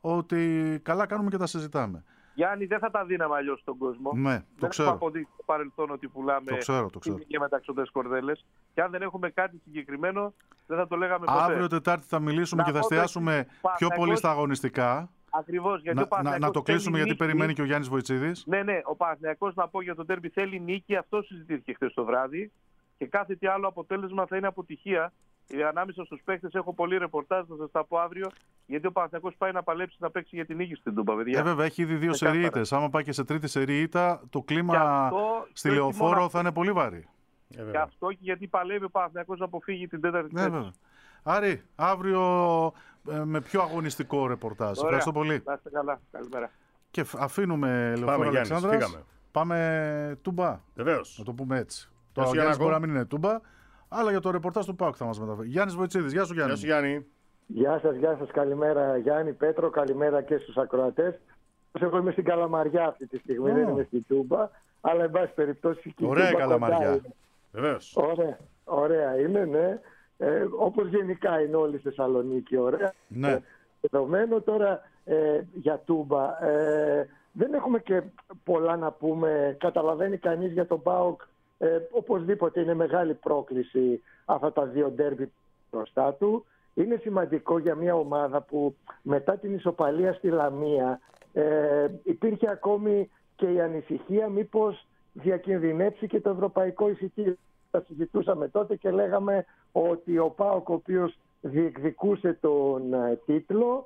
ότι καλά κάνουμε και τα συζητάμε. Γιάννη, δεν θα τα δίναμε αλλιώς στον κόσμο. Ναι, το δεν ξέρω. Δεν έχω αποδείξει στο παρελθόν ότι πουλάμε το ξέρω, το ξέρω. και μεταξωτές κορδέλες. Και αν δεν έχουμε κάτι συγκεκριμένο, δεν θα το λέγαμε ποτέ. Αύριο Τετάρτη θα μιλήσουμε να και θα εστιάσουμε πιο πολύ στα αγωνιστικά. Ακριβώς, γιατί να, ο Παναθηναϊκός να, να το κλείσουμε γιατί νίκη. Περιμένει και ο Γιάννης Βοητσίδης. Ναι, ναι, ο Παναθηναϊκός, να πω για τον ντέρμπι, θέλει νίκη. Αυτό συζητήθηκε χθες το βράδυ. Και κάθε τι άλλο αποτέλεσμα θα είναι αποτυχία. Ανάμεσα στους παίκτες έχω πολύ ρεπορτάζ, θα σας τα πω αύριο. Γιατί ο Παναθηναϊκός πάει να παλέψει να παίξει για την νίκη στην Τούμπα, παιδιά. Ε, βέβαια, έχει ήδη δύο σερί-ήττες. Άμα πάει και σε τρίτη σερί-ήττα, το κλίμα στη Λεωφόρο μόνο... θα είναι πολύ βαρύ. Ε, και αυτό και γιατί παλεύει ο Παναθηναϊκός να αποφύγει την τέταρτη θέση. Ε, Άρη, αύριο ε, με πιο αγωνιστικό ρεπορτάζ. Ωραία. Ευχαριστώ πολύ. Να είστε καλά. Καλημέρα. Και αφήνουμε Λεωφόρο Αλεξάνδρας. Πάμε Τούμπα. Βεβαίως. Να το πούμε έτσι. Τώρα ο Γιάννης μπορεί να μην είναι Τούμπα, αλλά για το ρεπορτάζ του ΠΑΟΚ θα μας μεταφέρει. Γιάννης Βοητσίδης, γεια σου Γιάννη. Γεια σου Γιάννη. Γεια σας, γεια σας, καλημέρα Γιάννη, Πέτρο, καλημέρα και στους ακροατές. Εγώ είμαι στην Καλαμαριά αυτή τη στιγμή, oh. δεν είμαι στην Τούμπα, αλλά εν πάση περιπτώσει και ωραία η Καλαμαριά. Βεβαίως. Ωραία, ωραία είναι, ναι. Ε, όπως γενικά είναι όλη η Θεσσαλονίκη, ωραία. Ναι. Ε, δεδομένο τώρα ε, για Τούμπα, ε, δεν έχουμε και πολλά να πούμε. Καταλαβαίνει κανείς για τον ΠΑΟΚ, ε, οπωσδήποτε είναι μεγάλη πρόκληση αυτά τα δύο ντέρμπι μπροστά του. Είναι σημαντικό για μια ομάδα που μετά την ισοπαλία στη Λαμία ε, υπήρχε ακόμη και η ανησυχία μήπως διακινδυνεύσει και το ευρωπαϊκό εισιτήριο. τα συζητούσαμε τότε και λέγαμε ότι ο ΠΑΟΚ, ο οποίος διεκδικούσε τον ε, τίτλο,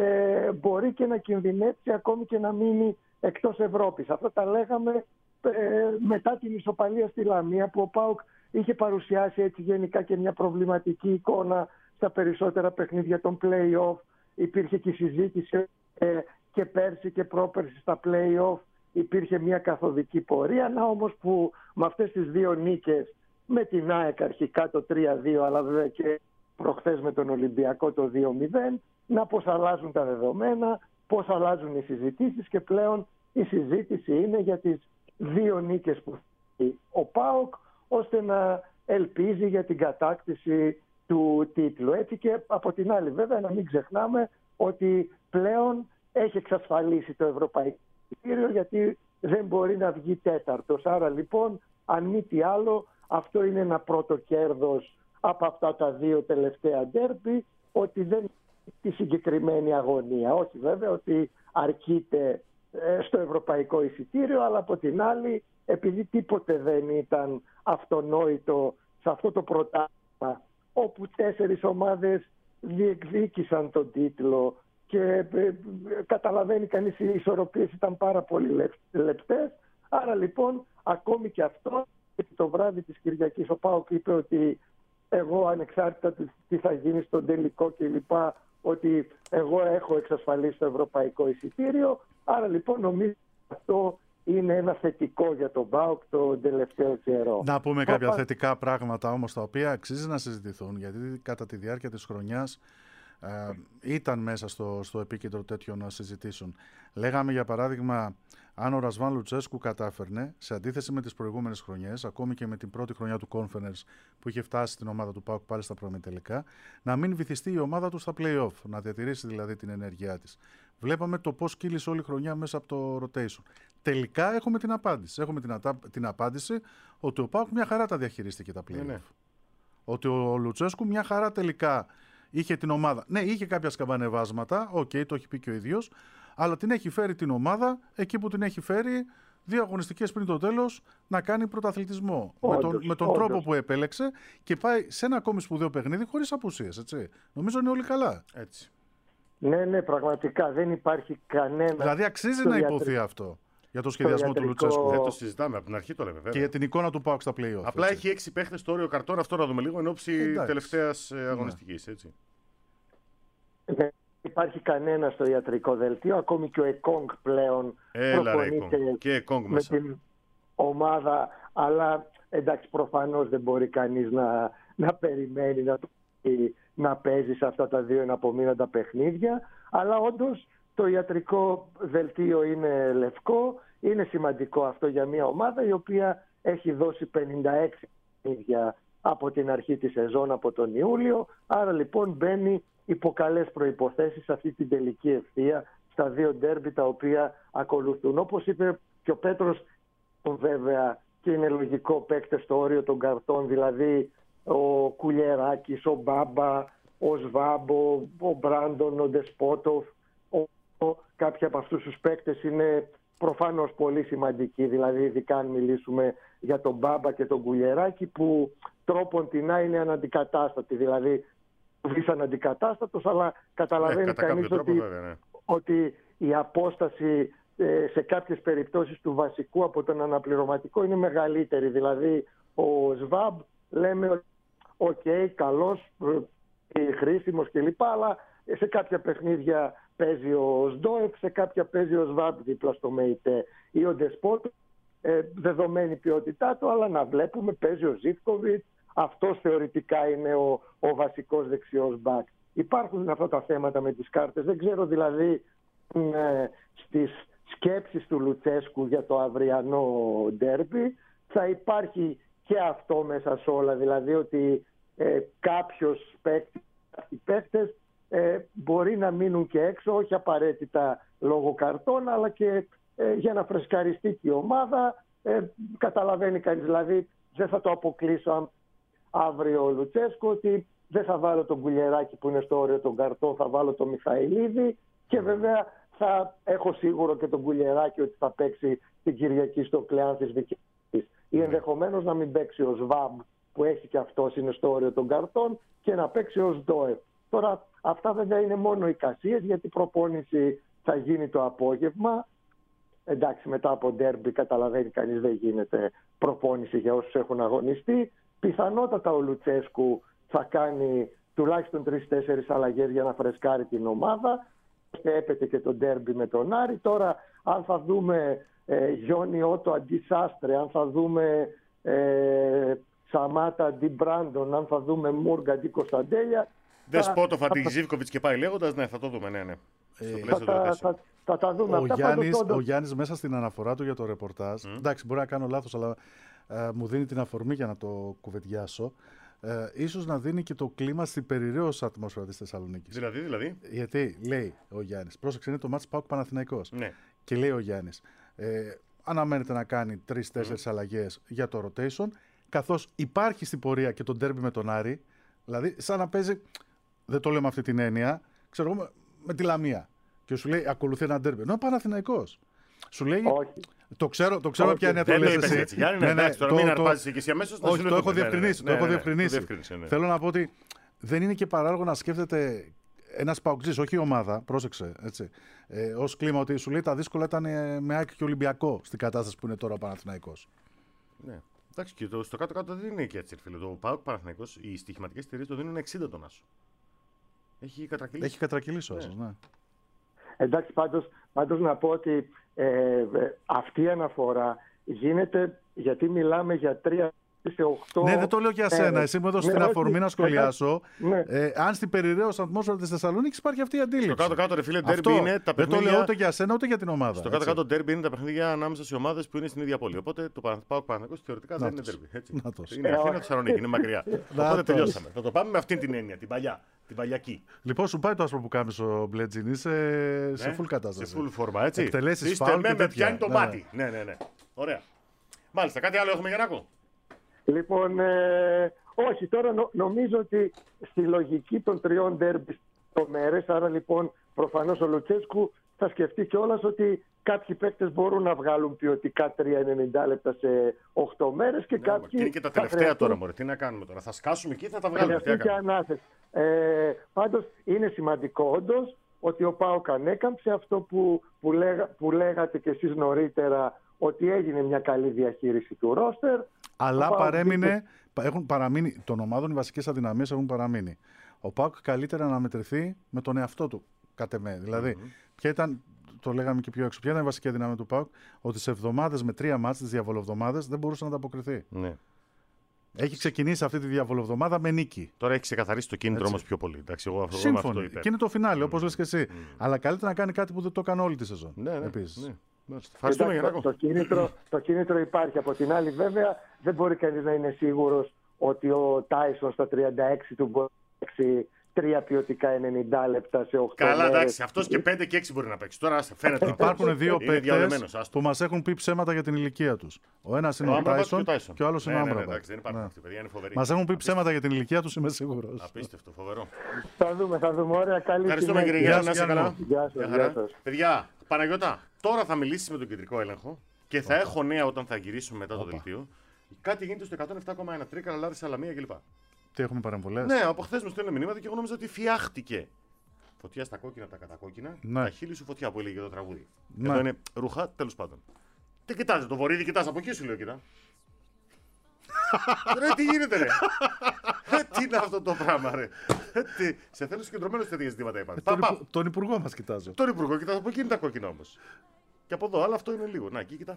ε, μπορεί και να κινδυνεύσει ακόμη και να μείνει εκτός Ευρώπης. Αυτό τα λέγαμε ε, μετά την ισοπαλία στη Λαμία, που ο ΠΑΟΚ είχε παρουσιάσει έτσι γενικά και μια προβληματική εικόνα στα περισσότερα παιχνίδια των play-off. Υπήρχε και συζήτηση ε, και πέρσι και πρόπερσι στα play-off. Υπήρχε μια καθοδική πορεία. Να όμως που με αυτές τις δύο νίκες, με την ΑΕΚ αρχικά το τρία δύο, αλλά βέβαια και προχθές με τον Ολυμπιακό το δύο μηδέν, να πώς αλλάζουν τα δεδομένα, πώς αλλάζουν οι συζητήσεις, και πλέον η συζήτηση είναι για τις δύο νίκες που έχει ο ΠΑΟΚ, ώστε να ελπίζει για την κατάκτηση του τίτλου. Έτσι και από την άλλη βέβαια να μην ξεχνάμε ότι πλέον έχει εξασφαλίσει το ευρωπαϊκό εισιτήριο, γιατί δεν μπορεί να βγει τέταρτος. Άρα λοιπόν, αν μη τι άλλο, αυτό είναι ένα πρώτο κέρδος από αυτά τα δύο τελευταία ντέρμπι, ότι δεν τη συγκεκριμένη αγωνία. Όχι βέβαια ότι αρκείται στο ευρωπαϊκό εισιτήριο, αλλά από την άλλη, επειδή τίποτε δεν ήταν αυτονόητο σε αυτό το πρωτάθλημα, όπου τέσσερις ομάδες διεκδίκησαν τον τίτλο και καταλαβαίνει κανείς οι ισορροπίες ήταν πάρα πολύ λεπτές. Άρα λοιπόν, ακόμη και αυτό, το βράδυ της Κυριακής ο ΠΑΟΚ είπε ότι εγώ, ανεξάρτητα τι θα γίνει στον τελικό κλπ, ότι εγώ έχω εξασφαλίσει το ευρωπαϊκό εισιτήριο. Άρα λοιπόν νομίζω αυτό είναι ένα θετικό για τον ΠΑΟΚ τον τελευταίο καιρό. Να πούμε κάποια Πα... θετικά πράγματα όμως, τα οποία αξίζει να συζητηθούν, γιατί κατά τη διάρκεια της χρονιάς ε, ήταν μέσα στο, στο επίκεντρο τέτοιων συζητήσεων. Λέγαμε για παράδειγμα, αν ο Ρασβάν Λουτσέσκου κατάφερνε, σε αντίθεση με τις προηγούμενες χρονιές, ακόμη και με την πρώτη χρονιά του Conference που είχε φτάσει στην ομάδα του ΠΑΟΚ πάλι στα προημιτελικά, να μην βυθιστεί η ομάδα του στα play-off, να διατηρήσει δηλαδή την ενέργειά της. Βλέπαμε το πώς κύλησε όλη η χρονιά μέσα από το rotation. Τελικά έχουμε την απάντηση. Έχουμε την, ατα... την απάντηση ότι ο ΠΑΟΚ μια χαρά τα διαχειρίστηκε τα play-off. Ναι, ναι. Ότι ο Λουτσέσκου μια χαρά τελικά είχε την ομάδα. Ναι, είχε κάποια σκαμπανεβάσματα, οκ, okay, το έχει πει και ο ίδιος, αλλά την έχει φέρει την ομάδα εκεί που την έχει φέρει, δύο αγωνιστικές πριν το τέλος, να κάνει πρωταθλητισμό. Όντως, με τον, με τον τρόπο που επέλεξε, και πάει σε ένα ακόμη σπουδαίο παιχνίδι χωρίς απουσίες. Έτσι. Νομίζω είναι όλοι καλά. Έτσι. Ναι, ναι, πραγματικά δεν υπάρχει κανένα. Δηλαδή αξίζει να υποθεί ιατρικό αυτό για το σχεδιασμό του Λουτσέσκου. Δεν το συζητάμε, από την αρχή το λέμε βέβαια. Και για την εικόνα του ΠΑΟΚ στα play-off. Απλά έτσι. Έχει έξι παίχτες στο όριο καρτών, αυτό να δούμε λίγο εν ώψη τελευταίας αγωνιστικής. Έτσι. Δεν υπάρχει κανένα στο ιατρικό δελτίο, ακόμη και ο Εκόνγκ πλέον προπονείται με μέσα. Την ομάδα, αλλά εντάξει, προφανώς δεν μπορεί κανείς να, να περιμένει να, να παίζει σε αυτά τα δύο εναπομείναντα παιχνίδια, αλλά όντως το ιατρικό δελτίο είναι λευκό. Είναι σημαντικό αυτό για μια ομάδα η οποία έχει δώσει πενήντα έξι παιχνίδια από την αρχή της σεζόν, από τον Ιούλιο. Άρα λοιπόν μπαίνει υπό καλές προϋποθέσεις σε αυτή την τελική ευθεία στα δύο ντέρμπι τα οποία ακολουθούν. Όπως είπε και ο Πέτρος, βέβαια, και είναι λογικό, παίκτες στο όριο των καρτών, δηλαδή ο Κουλιεράκης, ο Μπάμπα, ο Σβάμπο, ο Μπράντον, ο Ντεσπότοφ. Κάποιοι από αυτούς τους παίκτες είναι προφανώς πολύ σημαντικοί, δηλαδή ειδικά αν μιλήσουμε για τον Μπάμπα και τον Κουλιεράκη, που τρόπον τεινά είναι αναντικατάστατοι, δηλαδή βρίσκαν αντικατάστατος, αλλά καταλαβαίνει ε, κανείς ότι, βέβαια, ναι. ότι η απόσταση ε, σε κάποιες περιπτώσεις του βασικού από τον αναπληρωματικό είναι μεγαλύτερη. Δηλαδή ο Σβάμπ λέμε ότι οκ, okay, καλός, ε, χρήσιμος κλπ, αλλά σε κάποια παιχνίδια παίζει ο Σντόεφ, σε κάποια παίζει ο Σβάμπ δίπλα στο ΜΕΙΤΕ ή ο Ντεσπότ, ε, δεδομένη ποιότητά του, αλλά να βλέπουμε παίζει ο Ζίβκοβιτς. Αυτός θεωρητικά είναι ο, ο βασικός δεξιός μπακ. Υπάρχουν αυτά τα θέματα με τις κάρτες. Δεν ξέρω δηλαδή ε, στις σκέψεις του Λουτσέσκου για το αυριανό ντέρμπι θα υπάρχει και αυτό μέσα σε όλα. Δηλαδή ότι ε, κάποιος παίκτης, οι παίκτες ε, μπορεί να μείνουν και έξω, όχι απαραίτητα λόγω καρτών, αλλά και ε, για να φρεσκαριστεί και η ομάδα. Ε, καταλαβαίνει κανείς, δηλαδή δεν θα το αποκλείσω αύριο ο Λουτσέσκου ότι δεν θα βάλω τον Κουλιεράκη που είναι στο όριο των καρτών, θα βάλω τον Μιχαηλίδη, και βέβαια θα έχω σίγουρο και τον Κουλιεράκη ότι θα παίξει την Κυριακή στο Κλεάνθης Βικελίδης. Ή ενδεχομένως να μην παίξει ο Σβάμπ που έχει και αυτό είναι στο όριο των καρτών και να παίξει ως ντόεφ. Τώρα αυτά βέβαια είναι μόνο εικασίες, γιατί η προπόνηση θα γίνει το απόγευμα. Εντάξει, μετά από ντέρμπι καταλαβαίνει κανείς, δεν γίνεται προπόνηση για όσους έχουν αγωνιστεί. Πιθανότατα ο Λουτσέσκου θα κάνει τουλάχιστον τρεις-τέσσερις αλλαγές για να φρεσκάρει την ομάδα. Έπεται και το ντέρμπι με τον Άρη. Τώρα αν θα δούμε ε, Γιόνι Ότο αντί Σάστρε, αν θα δούμε ε, Σαμάτα αντί Μπράντον, αν θα δούμε Μούργα αντί Κωνσταντέλια. Δεσπότοφ αντί Ζίβκοβιτς και πάει λέγοντας, ναι, θα το δούμε, ναι, ναι. Ε, θα, θα, θα, θα τα δούμε. Ο αυτά. Γιάννης, πάντως... ο Γιάννης μέσα στην αναφορά του για το ρεπορτάζ, mm. εντάξει, μπορεί να κάνω λάθος, αλλά ε, μου δίνει την αφορμή για να το κουβεντιάσω. Ε, ίσως να δίνει και το κλίμα στην περιραίωσα ατμόσφαιρα της Θεσσαλονίκης. Δηλαδή, δηλαδή. Γιατί λέει ο Γιάννης, πρόσεξε, είναι το μάτς ΠΑΟΚ Παναθηναϊκός. Ναι. Και λέει ο Γιάννης, ε, αναμένεται να κάνει τρεις-τέσσερις mm. αλλαγές για το rotation, καθώς υπάρχει στην πορεία και το ντέρμπι με τον Άρη. Δηλαδή, σαν να παίζει, δεν το λέω με αυτή την έννοια, ξέρω εγώ, με, με τη Λαμία. Και σου λέει, ακολουθεί ένα ντέρμπι. Ενώ Παναθηναϊκός. Σου λέει, όχι. Το ξέρω, το ξέρω όχι. ποια είναι το λες εσύ. Έτσι, Γιάννη, ναι, ναι, ναι, τώρα το, μην αρπάζεις και εσύ αμέσως. Όχι, το έχω διευκρινίσει. Ναι, ναι, το έχω ναι, διευκρινίσει. Ναι, ναι, ναι. Θέλω να πω ότι δεν είναι και παράλογο να σκέφτεται ένας παοκτζής, όχι η ομάδα, πρόσεξε, έτσι, ε, ως κλίμα, ότι σου λέει τα δύσκολα ήταν με ΑΕΚ και Ολυμπιακό στην κατάσταση που είναι τώρα ο Παναθηναϊκός. Ναι. Εντάξει, και το, στο κάτω-κάτω δεν είναι και έτσι, φίλε. Το ΠΑΟΚ Παναθηναϊκός, οι στοιχηματικές εταιρείες το δίνουν εξήντα τον Άσο. Έχει κατρακυλήσει. Έχει κατρακυλήσει ο Άσος, ναι. Εντάξει, πάντως, πάντως να πω ότι ε, αυτή η αναφορά γίνεται γιατί μιλάμε για τρία σε οκτώ. Ναι, δεν το λέω για σένα. Εσύ μου έδωσες ναι, την αφορμή όχι, να σχολιάσω. Ναι. Ε, αν στην περιραίωσα ατμόσφαιρα της Θεσσαλονίκης υπάρχει αυτή η αντίληψη. Στο κάτω-κάτω, ρε φίλε, Αυτό, ντέρμπι είναι τα παιχνίδια. Δεν το λέω ούτε για σένα ούτε για την ομάδα. Στο κάτω-κάτω, ντέρμπι είναι τα παιχνίδια ανάμεσα σε ομάδες που είναι στην ίδια πόλη. Οπότε το ΠΑΟΚ Παναθηναϊκός θεωρητικά δεν είναι ντέρμπι. Είναι Αθήνα, Θεσσαλονίκη, είναι μακριά. Οπότε τελειώσαμε. Θα το πάμε με αυτή την έννοια, την παλιά. Την παλιακή. Λοιπόν, σου πάει το άσπρο που κάνεις ο Μπλέτζιν, είσαι σε full κατάσταση. Σε full φόρμα, έτσι. Εκτελέσεις φάουλ και με πιάνει το ναι, μάτι. Ναι, ναι, ναι. Ωραία. Μάλιστα, κάτι άλλο έχουμε, Γιαννάκο? Λοιπόν, ε, όχι, τώρα νο, νομίζω ότι στη λογική των τριών ντέρμπι στο μέρες, άρα λοιπόν προφανώς ο Λουτσέσκου θα σκεφτεί κιόλας ότι κάποιοι παίκτες μπορούν να βγάλουν ποιοτικά τρία ενενήντα λεπτά σε οκτώ μέρες και ναι, κάποιοι. Και είναι και τα τελευταία χρειαστούν... τώρα, μωρέ. Τι να κάνουμε τώρα? Θα σκάσουμε εκεί ή θα τα βγάλουμε? Τι και ανάθεση. Ε, πάντως είναι σημαντικό όντως ότι ο ΠΑΟΚ ανέκαμψε αυτό που, που, λέγα, που λέγατε κι εσείς νωρίτερα, ότι έγινε μια καλή διαχείριση του ρόστερ. Αλλά παρέμεινε, και... έχουν παραμείνει, των ομάδων οι βασικές αδυναμίες έχουν παραμείνει. Ο ΠΑΟΚ καλύτερα να μετρηθεί με τον εαυτό του, κατ' εμέ. Δηλαδή, mm-hmm. ποια ήταν, το λέγαμε και πιο έξω, ποια ήταν η βασική αδυναμία του ΠΑΟΚ? Ότι σε εβδομάδες με τρία μάτς, τις διαβολοβδομάδες, δεν μπορούσε να ανταποκριθεί. Ναι. Έχει ξεκινήσει αυτή τη διαβολοβδομάδα με νίκη. Τώρα έχει ξεκαθαρίσει το κίνητρο όμως πιο πολύ. Εντάξει, εγώ αυτό σύμφωνοι. Αυτό και είναι το φινάλε, όπως mm. λες και εσύ. Mm. Αλλά καλύτερα να κάνει κάτι που δεν το έκανε όλη τη σεζόν. Ναι, ναι, επίσης. Ναι. Ευχαριστούμε, Εντάξει, το, το, κίνητρο, το κίνητρο υπάρχει. Από την άλλη, βέβαια, δεν μπορεί κανείς να είναι σίγουρος ότι ο Τάισον στα τριάντα έξι του μπορεί να παίξει τρία ποιοτικά ενενήντα λεπτά σε οκτώ. Καλά, εντάξει, αυτός και πέντε και έξι μπορεί να παίξει. Τώρα φαίνεται. Υπάρχουν δύο παίκτες που μας έχουν πει ψέματα για την ηλικία τους. Ο ένας είναι ο, ο Τάισον και ο άλλος είναι ο Άμπραμπατ. Εντάξει, δεν υπάρχουν αυτοί, παιδιά, είναι φοβεροί. Μας έχουν πει ψέματα για την ηλικία τους, είμαι σίγουρος. Απίστευτο, φοβερό. Θα δούμε, θα δούμε. Ωραία, καλή Ευχαριστούμε, κύριε Γιάννη, να είστε καλά. Γεια σας. Παιδιά, Παναγιώτα, τώρα θα μιλήσει με τον κεντρικό έλεγχο και θα έχω νέα όταν θα γυρίσουμε μετά το δελτίο. Κάτι γίνεται στο εκατόν επτά κόμμα ένα, Τρίκα, Λάρη, Σαλαμία κλπ. Τι έχουμε παρεμβολές? Ναι, από χθες μου στέλνουν μηνύματα και εγώ νόμιζα ότι φτιάχτηκε. Φωτιά στα κόκκινα, τα κατακόκκινα. Ναι. Τα χείλη σου φωτιά που έλεγε το τραγούδι. Ναι. Εδώ είναι ρούχα, τέλος πάντων. Τι κοιτάζει, το βορείδι κοιτάς από εκεί, σου λέω, κοιτά. Ρε, τι γίνεται, ρε. Τι είναι αυτό το πράγμα, ρε. Τι... Σε θέλω συγκεντρωμένο σε τέτοια ζητήματα υπάρχουν. Τον, υπου... τον υπουργό μας κοιτάζω. Τον υπουργό κοιτάζω, από εκεί είναι τα κόκκινα όμως. Και από εδώ, αλλά αυτό είναι λίγο. Να, εκεί κοιτά.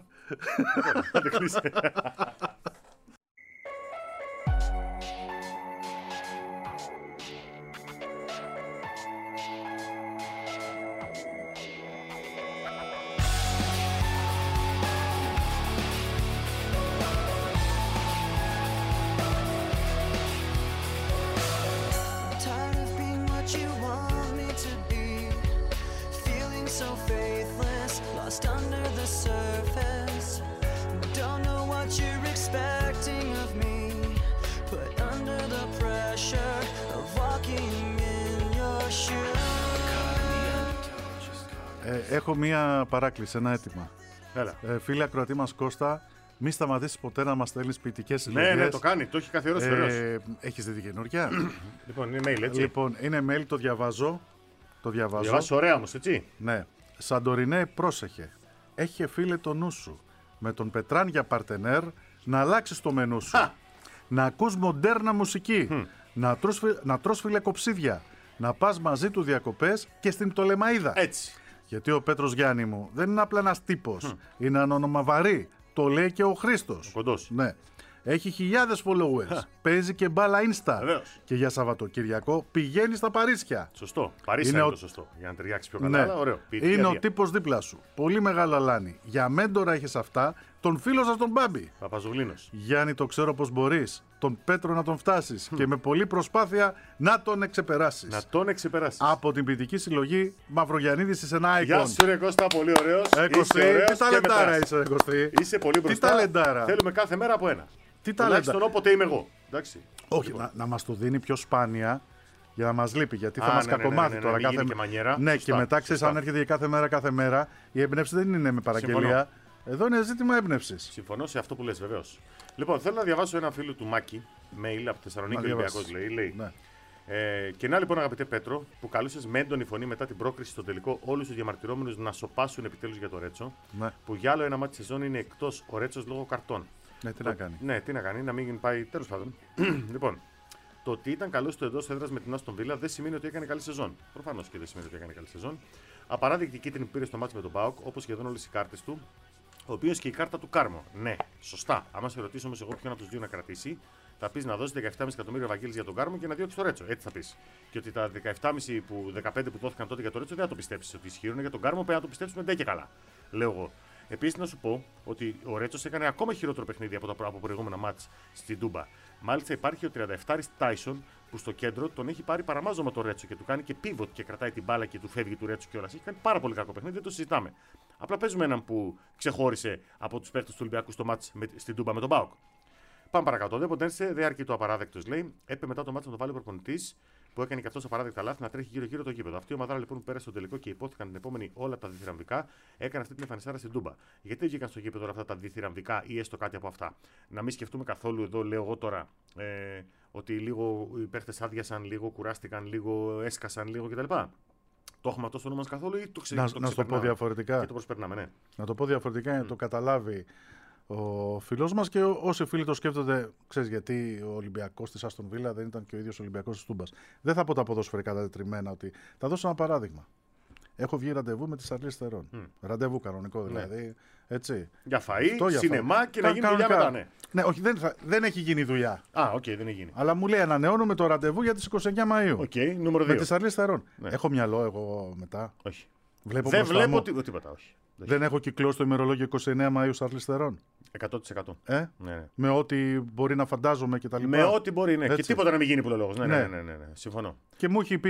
Έχω μία παράκληση, ένα αίτημα. Έλα. Ε, φίλε ακροατή μας Κώστα, Μην σταματήσεις ποτέ να μας στέλνεις ποιητικές συλλογές. Ναι, ναι, το κάνει, το έχει καθιερώσει βεβαίως. Ε, έχεις δει τη καινούργια? Λοιπόν, είναι mail, έτσι. Λοιπόν, είναι mail, το διαβάζω. Το διαβάζω. Διαβάζεις ωραία όμως, έτσι. Ναι. Σαντορινέ, πρόσεχε. Έχει φίλε το νου σου. Με τον Πετράν για παρτενέρ να αλλάξεις το μενού σου. Χα. Να ακούς μοντέρνα μουσική. Mm. Να τρως, να τρως φιλεκοψίδια. Να πας μαζί του διακοπές και στην Πτολεμαΐδα. Έτσι. Γιατί ο Πέτρος Γιάννη μου δεν είναι απλά ένας τύπος. Mm. Είναι ένα όνομα βαρύ. Το λέει και ο Χρήστος. Ο κοντός. Ναι. Έχει χιλιάδες followers. Παίζει και μπάλα Insta. Βεβαίως. Και για Σαββατοκυριακό πηγαίνει στα Παρίσια. Σωστό. Παρίσια Είναι είναι, ο- το σωστό. Για να ταιριάξει πιο καλά. Ναι. Αλλά ωραίο. Ποιητική Είναι ο αδεία. τύπος δίπλα σου. Πολύ μεγάλο αλάνι. Για μέντορα έχεις αυτά. Τον φίλο σας τον Μπάμπη. Παπαζογλίνος. Γιάννη, το ξέρω πως μπορείς. Τον Πέτρο να τον φτάσεις. Και με πολλή προσπάθεια να τον εξεπεράσεις. Να τον εξεπεράσεις. Από την ποιητική συλλογή Μαυρογιαννίδης είσαι ένα icon. Γεια σου, ρε Κώστα, πολύ ωραίος. Ε, Κωστή, Είσαι ωραίος τι και ταλεντάρα μετράς. είσαι, ρε Κωστή. Είσαι πολύ μπροστά. ταλεντάρα. Θέλουμε κάθε μέρα από ένα. Τι Τουλάχιστον ταλέντα. όποτε είμαι εγώ. Εντάξει. Όχι, να, να μας το δίνει πιο σπάνια για να μας λείπει. Γιατί θα Α, μας ναι, ναι, κακομάθει ναι, ναι, τώρα. μην κάθε... γίνει και μανιέρα. Ναι, Σωστά, και μετά ξέρεις, σωστά. αν έρχεται για κάθε μέρα, κάθε μέρα, η έμπνευση δεν είναι με παραγγελία. Συμφωνώ. Εδώ είναι ζήτημα έμπνευση. Συμφωνώ σε αυτό που λες, βεβαίως. Λοιπόν, θέλω να διαβάσω ένα φίλο του Μάκη, mail από Θεσσαλονίκη Να διαβάσεις. Ολυμπιακός, λέει. λέει. Ναι. Ε, και να λοιπόν, αγαπητέ Πέτρο, που καλούσες με έντονη φωνή μετά την πρόκριση στο τελικό όλους τους διαμαρτυρόμενους να σοπάσουν επιτέλους για το Ρέτσο, Ναι. που για άλλο ένα μάτι σεζόν είναι εκτός ο Ρέτσος λόγω καρτών. Ναι, τι Το- να κάνει. Ναι, τι να κάνει, να μην πάει τέλος πάντων. Λοιπόν, το ότι ήταν καλό στο εντός έδρας με την Άστον Βίλα δεν σημαίνει ότι έκανε καλή σεζόν. Προφανώς και δεν σημαίνει ότι έκανε καλή σεζόν. Απαράδεκτη κίτρινη πήρε στο μάτς με τον Πάοκ, όπως σχεδόν όλες οι κάρτες του. Ο οποίο και η κάρτα του Κάρμο. Ναι, σωστά. Άμα σε ρωτήσω όμως εγώ ποιον από τους δύο να κρατήσει, θα πεις να δώσει δεκαεπτά κόμμα πέντε εκατομμύρια Ευαγγέλης για τον Κάρμο και να διώξει το Ρέτσο. Έτσι θα πεις. Και ότι τα δεκαεπτά κόμμα πέντε που, δεκαπέντε που δόθηκαν τότε για το Ρέτσο δεν θα το πιστέψεις ότι ισχύουν. Για τον Κάρμο πρέπει να το πιστέψουμε ντε και καλά. Λέω εγώ. Επίσης να σου πω ότι ο Ρέτσος έκανε ακόμα χειρότερο παιχνίδι από τα από προηγούμενα μάτς στην Τούμπα. Μάλιστα υπάρχει ο τριανταεφτάρης Τάισον που στο κέντρο τον έχει πάρει παραμάζωμα το Ρέτσο και του κάνει και πίβοτ και κρατάει την μπάλα και του φεύγει του Ρέτσο κιόλας. Έχει κάνει πάρα πολύ κακό παιχνίδι, δεν το συζητάμε. Απλά παίζουμε έναν που ξεχώρισε από τους παίκτες του Ολυμπιακού στο μάτς με, στην Τούμπα με τον Μπάουκ. Πάμε παρακάτω. Δεν ποτέ δεν αρκεί το απαράδεκτο, λέει. Έπε μετά το μάτς να το βάλει ο προπονητής που έκανε και αυτό απαράδεκτα λάθη να τρέχει γύρω-γύρω το γήπεδο. Αυτή η ομαδάρα λοιπόν που πέρασε στο τελικό και υπόθηκαν την επόμενη όλα τα διθυραμβικά έκανε αυτή την εμφανισάρα στην Τούμπα. Γιατί δεν βγήκαν στο γήπεδο όλα αυτά τα διθυραμβικά ή έστω κάτι από αυτά. Να μην σκεφτούμε καθόλου εδώ, λέω εγώ τώρα, ε, ότι λίγο οι παίχτες άδειασαν, λίγο κουράστηκαν, λίγο έσκασαν, λίγο κτλ. Το έχουμε αυτό στο νου μας καθόλου ή το ξέρουμε. Να, να σου το πω διαφορετικά. Και το προσπερνάμε, ναι. Να το πω διαφορετικά για να το καταλάβει ο φίλος μας και όσοι φίλοι το σκέφτονται, ξέρεις γιατί ο Ολυμπιακός της Άστον Βίλα δεν ήταν και ο ίδιος ο Ολυμπιακός της Τούμπας. Δεν θα πω τα ποδοσφαιρικά τα τετριμμένα ότι. Θα δώσω ένα παράδειγμα. Έχω βγει ραντεβού με τη Σαρλής Θερών. Mm. Ραντεβού κανονικό δηλαδή. Έτσι. Για φαΐ, Αυτό για σινεμά φαΐ. και να Κα- γίνει δουλειά κανονικά. μετά, ναι. Ναι, όχι, δεν, θα, δεν έχει γίνει δουλειά. Α, οκ, okay, δεν έχει γίνει. Αλλά μου λέει ανανεώνουμε το ραντεβού για τις είκοσι εννέα Μαΐου. Οκ, okay, νούμερο Με δύο. τη Σαρλής Θερών. Ναι. Έχω μυαλό εγώ μετά. Όχι. Βλέπω Δεν μπροστά βλέπω μου. τί- τίποτα, όχι. Δεν έχω κυκλώσει το ημερολόγιο είκοσι εννέα Μαΐου Σαρλής Θερών. εκατό τοις εκατό. Ε? Ναι, ναι. Με ό,τι μπορεί να φαντάζομαι και τα λοιπά. Με ό,τι μπορεί, ναι. Έτσι. Και τίποτα να μην γίνει που λέω λόγος. Ναι, ναι, Ναι. ναι, ναι, ναι, ναι. Συμφωνώ. Και μου έχει πει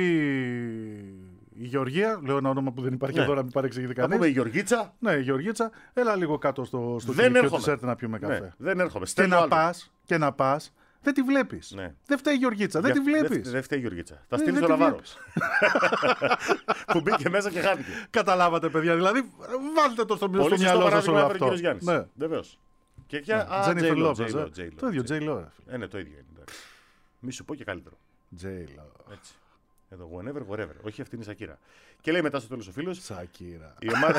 η Γεωργία, λέω ένα όνομα που δεν υπάρχει Ναι. εδώ να μην παρεξηγηθεί Να πούμε η κανείς. Γεωργίτσα. Ναι, η Γεωργίτσα, έλα λίγο κάτω στο, στο Δεν κηλικείο έρχομαι. της έρθει να πιούμε καφέ. Ναι, δεν έρχομαι. Και Στέλνω να άλλο. πας, και να πας, δεν τη βλέπεις. Ναι. Δεν φταίει η Γεωργίτσα, δεν Για- τη βλέπεις. Δεν δεν φταίει η Γεωργίτσα. Θα Ε, στείλει δεν το τη Λαβάρο. βλέπεις. Που μπήκε μέσα και χάθηκε. Καταλάβατε, παιδιά. Δηλαδή, βάλτε το στο, Πολύ στο σωστό μυαλό σας παράδειγμα όλο έφερε ο αυτό. κύριος Γιάννης. Ναι. Βεβαίως. Και για. Α, Τζένιφερ J-Lo, Λόπες, J-Lo, ε. J-Lo, Το ίδιο, J-Lo. Τζέι Λό. Ε, ναι, το ίδιο είναι. εντάξει. Μη σου πω και καλύτερο. Τζέιλο. Έτσι. Εδώ, whenever, wherever. Όχι, αυτή είναι η Σακύρα. Και λέει μετά στο τέλος ο φίλος. Σακύρα. Η ομάδα.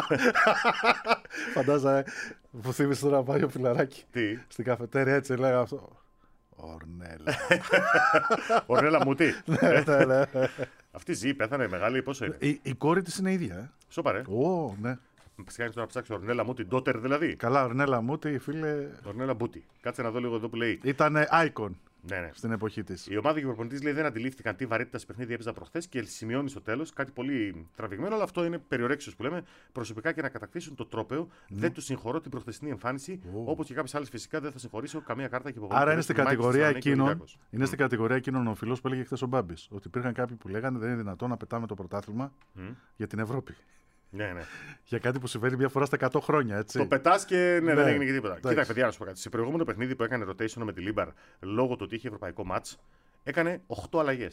Φαντάζα, που θύμισε τώρα να πάει ο φιλαράκι. Τι. Στην καφετέρια έτσι λέγα αυτό. Ορνέλα. Ορνέλα Μούτη. Ναι, ναι, ναι. Αυτή ζει, πέθανε μεγάλη, πόσο είναι. Η, η κόρη της είναι ίδια, ε. Σοπαρέ. Ω, ναι. Μας κάνεις τώρα να ψάξω Ορνέλα Μούτη, ντότερ δηλαδή. Καλά, Ορνέλα Μούτη, φίλε, Ορνέλα Μπούτη. Κάτσε να δω λίγο εδώ που λέει. ήταν icon Ναι, ναι. στην εποχή της. Η ομάδα και ο προπονητής λέει δεν αντιλήφθηκαν τι βαρύτητα σε παιχνίδι έπαιζα προχθές και σημειώνει στο τέλος κάτι πολύ τραβηγμένο, αλλά αυτό είναι περιορέξιος που λέμε. Προσωπικά και να κατακτήσουν το τρόπαιο, δεν του συγχωρώ την προχθεσινή εμφάνιση, Ω. όπως και κάποιες άλλες φυσικά δεν θα συγχωρήσω καμία κάρτα και υποβολή. Άρα είναι στην κατηγορία εκείνων, εκείνων. είναι στην κατηγορία εκείνων ο φιλός που έλεγε χθες ο Μπάμπης. Ότι υπήρχαν κάποιοι που λέγανε δεν είναι δυνατόν να πετάμε το πρωτάθλημα για την Ευρώπη. Ναι, ναι. Για κάτι που συμβαίνει μια φορά στα εκατό χρόνια, έτσι. Το πετά και ναι, Ναι. δεν έγινε και τίποτα. Εντάξει. Κοίτα, παιδιά, να σου πω κάτι. Σε προηγούμενο παιχνίδι που έκανε rotation με τη Λίμπαρ λόγω του ότι είχε ευρωπαϊκό match, έκανε οκτώ αλλαγές.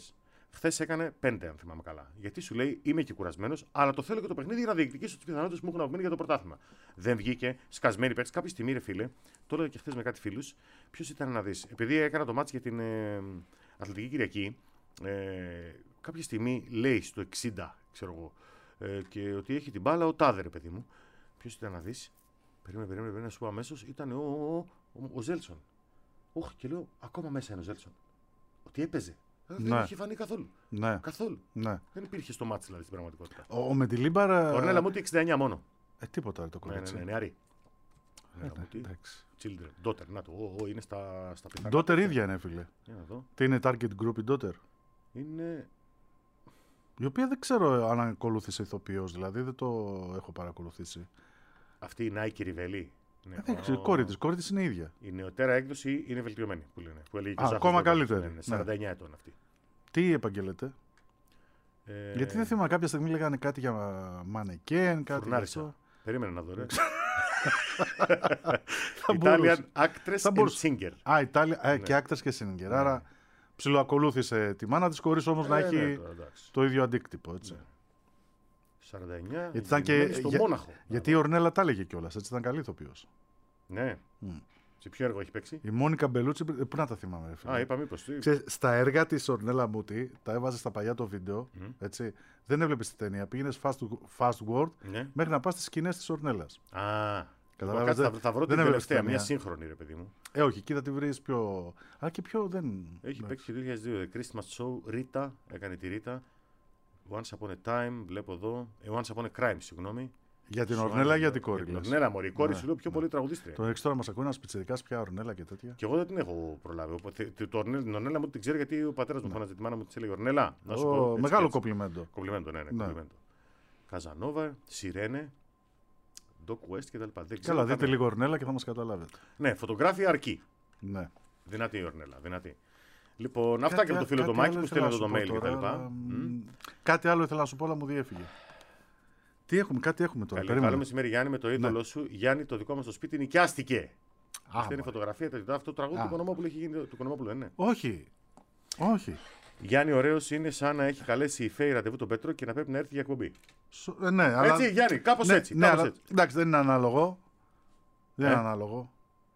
Χθες έκανε πέντε, αν θυμάμαι καλά. Γιατί σου λέει: Είμαι και κουρασμένος, αλλά το θέλω και το παιχνίδι για να διεκδικήσω τις πιθανότητες που μου έχουν απομείνει για το πρωτάθλημα. Δεν βγήκε, σκασμένη παίκτη. Κάποια στιγμή, ρε φίλε, το έλεγα και χθες με κάτι φίλους, ποιος ήταν να δεις. Επειδή έκανα το μάτς για την ε, Αθλητική Κυριακή, ε, κάποια στιγμή λέει στο εξήντα, ξέρω εγώ, ε, και ότι έχει την μπάλα ο τάδε, ρε παιδί μου. Ποιος ήταν να δεις. Περίμενε, περίμενε, περίμενε να σου πω αμέσως. Ήταν ο, ο, ο, ο Ζέλσον. Όχ, και λέω: Ακόμα μέσα είναι ο Ζέλσον. Ότι έπαιζε. Δεν Ναι. είχε φανεί καθόλου. Ναι. Καθόλου. Ναι. Δεν υπήρχε στο μάτς δηλαδή στην πραγματικότητα. Ο, ο Μεντιλίμπαρα. Ο Ορνέλα Μούτι εξήντα εννιά μόνο. Ε, τίποτα ρε, το Ναι, ναι, κορίτσι. ναι, νεαρή. Ε, Ορνέλα ναι, Μούτι, εντάξει. Children, daughter, να το, ο, ο, είναι στα, στα πιθανά. Ντότερ ίδια είναι, φίλε. Για να δω. Τι είναι target group η Ντότερ. Είναι. Η οποία δεν ξέρω αν ακολούθησε ηθοποιός, δηλαδή δεν το έχω παρακολουθήσει. Αυτή η Nike Rivelli. Ναι, Ε, δεν ξέρω, η ο- κόρη της, η κόρη της είναι ίδια. Η νεωτέρα έκδοση είναι βελτιωμένη που λένε. Που έλεγε και Α, ο Ζάχος ακόμα Δόντος. καλύτερη. Ναι, ναι, Ναι. σαράντα εννιά ετών αυτή. Τι επαγγελέτε. Ε, Γιατί δεν θυμάμαι, κάποια στιγμή λέγανε κάτι για μανεκέν, κάτι Φουρνάρισα. αυτό. Περίμενε να δω, ρε. Θα Italian μπορούσε. actress Θα and μπορούσε. singer. Α, Ιτάλια, ε, Ναι. και άκτας και singer. Άρα ψιλοακολούθησε τη μάνα της, χωρίς όμως να Ε, έχει ναι, τώρα, εντάξει. το ίδιο αντίκτυπο. Έτσι. Ναι. σαράντα εννιά. Γιατί ήταν και- γεννημένη στο για- Μόναχο. Γιατί η Ορνέλα τα έλεγε κιόλας, έτσι ήταν καλή ηθοποιός. Ναι. Μμ. Σε ποιο έργο έχει παίξει. Η Μόνικα Μπελούτσι, ε, πού να τα θυμάμαι, ρε φίλε. Α, είπα μήπως. τι- Ξέρεις, στα έργα της Ορνέλα Μούτι, τα έβαζε στα παλιά το βίντεο, Μμ. έτσι. Δεν έβλεπες τη ταινία, πήγαινες fast, fast forward Ναι. μέχρι να πας στις σκηνές της Ορνέλας. Α, Καταλάβες, κάτσε, θα, δεν- θα βρω δεν την έβλεπες τελευταία, ταινία. μια σύγχρονη ρε παιδί μου. Ε, όχι, εκεί θα τη βρεις πιο... Αλλά και πιο δεν... Έχει ναι. παίξει το δύο χιλιάδες δύο, The Christmas Show, Rita, έκανε τη Rita. Once Upon a Time, βλέπω εδώ. Ε, Once Upon a Crime, συγγνώμη. Για την Σου Ορνέλα ή άρεσε, για την ε, κόρη, την λες. Ορνέλα, μωρή. Η κόρη Ναι, σου λέω πιο ναι. πολύ τραγουδίστρια. Το έχεις τώρα μας ακούει ένας πιτσιρικάς πια Ορνέλα και τέτοια. Και εγώ δεν την έχω προλάβει. Οπότε, το, το, Ορνέλα- την Ορνέλα μου την ξέρει γιατί ο πατέρας μου φώναζε τη μάνα μου, της έλεγε Ορνέλα. Να σου Ω, πω. έτσι μεγάλο και έτσι. κομπλιμέντο. Κομπλιμέντο, ναι, ναι, Ναι. κομπλιμέντο. Καζανόβα, Σιρένε, Doc West κτλ. Δεν ξέρω Καλά, δείτε καμία. λίγο Ορνέλα και θα μας καταλάβετε. Ναι, φωτογράφια αρκεί. Ναι. Δυνατή η Ορνέλα, δυνατή. Λοιπόν, αυτά Κάτι και με το α- φίλο κάτι το Μάκη άλλο που ήθελα στέλνει να εδώ σου το πω mail κτλ. τώρα, Μμ. μ, Κάτι άλλο ήθελα να σου πω, αλλά μου διέφυγε. Τι έχουμε, κάτι έχουμε τώρα. Καλή, περίμενε. καλό μεσημέρι Γιάννη με το είδωλο Ναι. σου. Γιάννη, το δικό μας το σπίτι νοικιάστηκε. Α, Αυτή είναι η μα. φωτογραφία. Το, αυτό το τραγούδι Α. του Κονομόπουλου έχει γίνει. Του Κονομόπουλου, δεν είναι. Όχι. Όχι. Γιάννη, ωραίο είναι σαν να έχει καλέσει η Φέη ραντεβού τον Πέτρο και να πρέπει να έρθει για εκπομπή. Σο- ε, ναι, αλλά... Έτσι, Γιάννη, κάπως ναι, έτσι. ναι, κάπως αλλά... έτσι. Εντάξει, δεν είναι ανάλογο. Δεν Ε. είναι ανάλογο.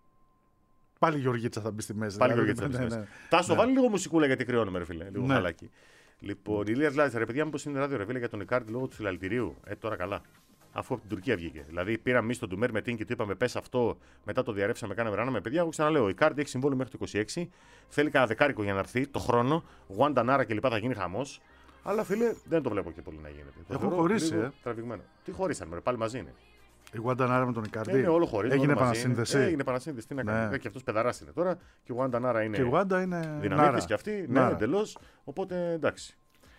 Πάλι η Γεωργίτσα θα μπει στη μέση. Πάλι δηλαδή, Γεωργίτσα. ναι, Ναι, ναι. ναι. Τάσο, Ναι. βάλει λίγο μουσικούλα γιατί κρυώνουμε, ρε φίλε. Λίγο Ναι. χαλάκι. Λοιπόν, η Λία Λάζα, ρε παιδιά, μήπως είναι ράδιο ρε φίλε για τον Ικάρντι λόγω του συλλαλητηρίου. Ε, τώρα καλά. Αφού από την Τουρκία βγήκε. Δηλαδή, πήραμε εμεί τον Ντουμέρ με την και του είπαμε πε αυτό, μετά το διαρρεύσαμε, κάναμε ράναμε. Παιδιά, εγώ ξαναλέω: η Κάρντι έχει συμβόλαιο μέχρι το είκοσι έξι. Θέλει κανένα δεκάρικο για να έρθει το χρόνο. Γουάντα Νάρα κλπ. Θα γίνει χαμό. Αλλά φίλε, δεν το βλέπω και πολύ να γίνεται. Το Έχουν θεωρώ χωρίσει, λίγο ε. Τραβηγμένο. Τι χωρίσαν, μωρέ, πάλι μαζί είναι. Η Γουαντανάρα με τον Ε, Ικάρντι. Είναι όλο χωρί. Έγινε επανασύνδεση. Έγινε επανασύνδεση. Τι να Ναι. κάνει. Και αυτό πεδαρά είναι τώρα. Και η Γουάντα Νάρα είναι. Και η Γουάντα είναι. Δυναμίτη Νάρα. και αυτή. Ναι, Νάρα. εντελώ. Οπότε εντάξει.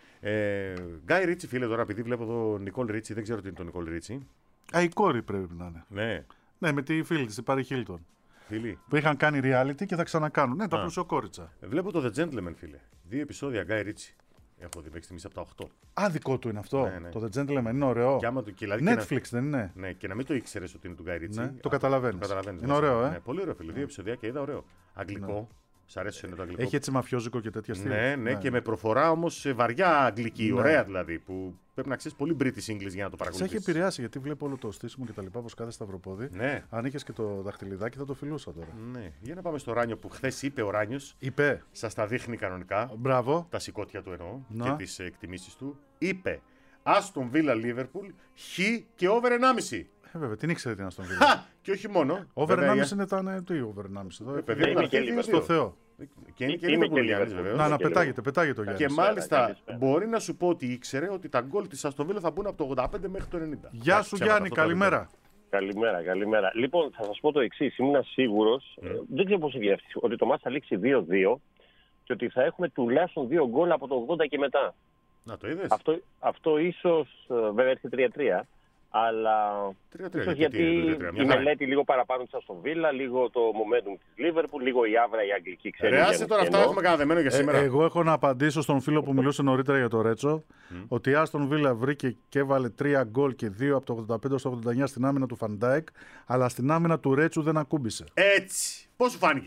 Ε, Γκάι Ρίτσι, φίλε, τώρα επειδή βλέπω εδώ Νικόλ Ρίτσι, δεν ξέρω τι είναι το Νικόλ Ρίτσι. Α, η κόρη πρέπει να είναι. Ναι, Ναι, με τη φίλη τη, η Πάρη Χίλτον. φίλοι. Που είχαν κάνει reality και θα ξανακάνουν. Ναι, τα Α. πλουσιοκόριτσα. Βλέπω το The Gentleman, φίλε. Δύο επεισόδια Γκάι Ρίτσι. Έχω δει μέχρι στιγμή από τα οκτώ. Α, δικό του είναι αυτό. Ναι, ναι. Το The Gentleman είναι ωραίο. Και άμα το, και, δηλαδή, και Netflix δεν είναι. να, ναι, και να μην το ήξερε ότι είναι του Γκάι Ρίτσι. Ναι, το Α, καταλαβαίνεις. καταλαβαίνεις, Είναι ναι, ωραίο, ε. Ναι, πολύ ωραίο, φίλε. Δύο επεισόδια και είδα ωραίο. Αγγλικό. Σ' αρέσει είναι το αγγλικό. Έχει έτσι μαφιόζικο και τέτοια στήλη. Ναι, ναι, και με προφορά όμω βαριά αγγλική. Ναι. Ωραία δηλαδή. Που πρέπει να ξέρει πολύ British English για να το Σε παρακολουθήσει. έχει επηρεάσει γιατί βλέπω όλο το στήσιμο και τα λοιπά, πως κάθε σταυροπόδι. Ναι. Αν είχε και το δαχτυλιδάκι θα το φιλούσα τώρα. Ναι. Για να πάμε στο Ράνιο που χθε είπε ο Ράνιο. Είπε. Σα τα δείχνει κανονικά. Μπράβο. Τα σηκώτια του εννοώ Να. και τι εκτιμήσει του. Είπε Άστον Βίλα Λίβερπουλ χ και over ενάμιση. Ε, βέβαια, την ήξερε την Αστον Βίλα. Χα! Και όχι μόνο. Over βέβαια, ενάμιση ήταν. Τι over ενάμιση εδώ. ε, παιδί, Δεν ήταν είμαι και αρχή δύο Liverpool. δύο. Στο Θεό. Και είναι και Είμαι Λίβερπουλ και Γιάννης, Liverpool. βεβαίως. Να, να και πετάγεται, πετάγεται ο Και Γιάννης. μάλιστα καλησπέρα. μπορεί να σου πω ότι ήξερε ότι τα γκολ τη Αστον Βίλα θα μπουν από το ογδόντα πέντε μέχρι το ενενήντα. Γεια Εντάξει, σου ψέματα, Γιάννη, αυτό το καλημέρα. Καλημέρα, καλημέρα. Λοιπόν, θα σα πω το εξή. Ήμουν σίγουρο, δεν ξέρω πώ έχει αυτή, ότι το μάτς θα λήξει δύο δύο και ότι θα έχουμε τουλάχιστον δύο γκολ από το ογδόντα και μετά. Να το είδε. Αυτό, αυτό ίσω βέβαια έρθει τρία τρία, αλλά τρία τρία, ίσως γιατί γιατί είναι τρία τρία, μια η χαρά μελέτη λίγο παραπάνω τη Αστον Βίλα, λίγο το momentum τη Liverpool, λίγο η άβρα η αγγλική. ξέρει, Ρεάσε για τώρα να αυτά κενό. έχουμε κανένα δεμένο για Ε, σήμερα. εγώ έχω να απαντήσω στον φίλο που μιλούσε νωρίτερα για το Ρέτσο ότι η Άστον Βίλα βρήκε και έβαλε τρία γκολ και δύο από το ογδόντα πέντε στο ογδόντα εννιά στην άμυνα του Φαντάικ, αλλά στην άμυνα του Ρέτσου δεν ακούμπησε. Έτσι. Πώ σου φάνηκε.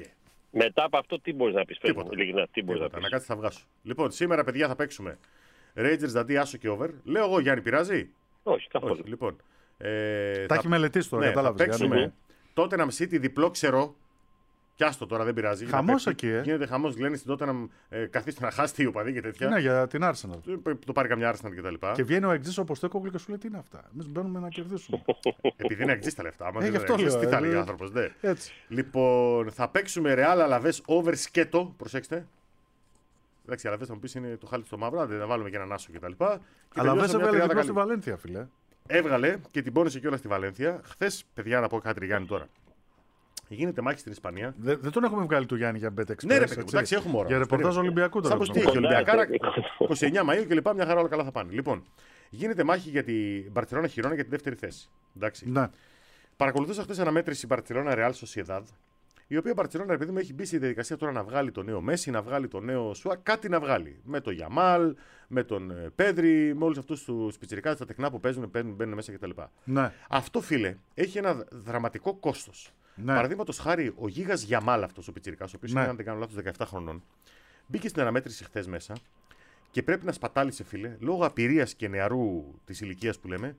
Μετά από αυτό, τι μπορεί να πει, Τίποτα. ειλικρινά, τι μπορεί να Τίποτα. πει. Να κάτσει θα βγάσω. Λοιπόν, σήμερα, παιδιά, θα παίξουμε Rangers Dundee άσο και over. Λέω εγώ, Γιάννη, πειράζει? Όχι, καθόλου. Όχι. Λοιπόν, ε, Τα έχει μελετήσει τώρα, ναι, θα κατάλαβες. παίξουμε Tottenham City διπλό ξερό. Κι άστο τώρα, δεν πειράζει. Χαμός Θα παίξει. εκεί, ε. Γίνεται χαμός, λένε στην Tottenham, ε, καθίστε να χάσετε οι οπαδοί και τέτοια. Ναι, για την Arsenal. Το, το πάρει καμιά Arsenal και τα λοιπά. Και βγαίνει ο Εκτζής ο Ποστέκογλου και σου λέει τι είναι αυτά. Εμείς μπαίνουμε να κερδίσουμε. Επειδή είναι εξής τα λεφτά. Άμα Ε, δεν γι' αυτό είναι εξής, λέω, τι θα ε, λέει ο ε, άνθρωπος, ναι. Έτσι. Λοιπόν, θα παίξουμε Real Alaves over σκέτο. Προσέξτε. Εντάξει, Alaves θα μου πει είναι το χάλι στο μαύρο, δεν θα βάλουμε και έναν άσο κτλ. Αλλά δεν έβγαλε διπλό στη Βαλένθια, φίλε. Έβγαλε και την πόνισε κιόλα στη Βαλένθια. Χθες, παιδιά, να πω κάτι, Γιάννη τώρα. Γίνεται μάχη στην Ισπανία. Δεν, δεν τον έχουμε βγάλει του Γιάννη για Bet Express. Ναι, ρε παιδί μου, έτσι. εντάξει, έχουμε ώρα. Για ρεπορτάζ Ολυμπιακού τώρα. Σαν πως τι έχουμε. έχει, Ολυμπιακάρα Ναι, είκοσι εννέα Μαΐου και λοιπά, μια χαρά όλα καλά θα πάνε. Λοιπόν, γίνεται μάχη για την Μπαρτσελόνα Χιρόνα για τη δεύτερη θέση. Εντάξει. Ναι. Παρακολουθούσα χθε αναμέτρηση Μπαρτσελόνα Real Sociedad, η οποία Μπαρτσελόνα, επειδή μου έχει μπει στη διαδικασία τώρα να βγάλει το νέο Μέση, να βγάλει το νέο Σουά, κάτι να βγάλει. Με τον Γιαμάλ, με τον ε, Πέδρη, με όλου αυτού του πιτσιρικάδες, τα τεχνά που παίζουν, μπαίνουν, μπαίνουν μέσα κτλ. Ναι. Αυτό, φίλε, έχει ένα δραματικό κόστο. Ναι. Παραδείγματο χάρη, ο Γίγα Γιαμάλ, αυτό ο πιτσιρικά, ο οποίο Ναι. είναι, αν δεν κάνω λάθο, δεκαεπτά χρονών, μπήκε στην αναμέτρηση χθε μέσα και πρέπει να σπατάλησε, φίλε, λόγω απειρία και νεαρού τη ηλικία που λέμε,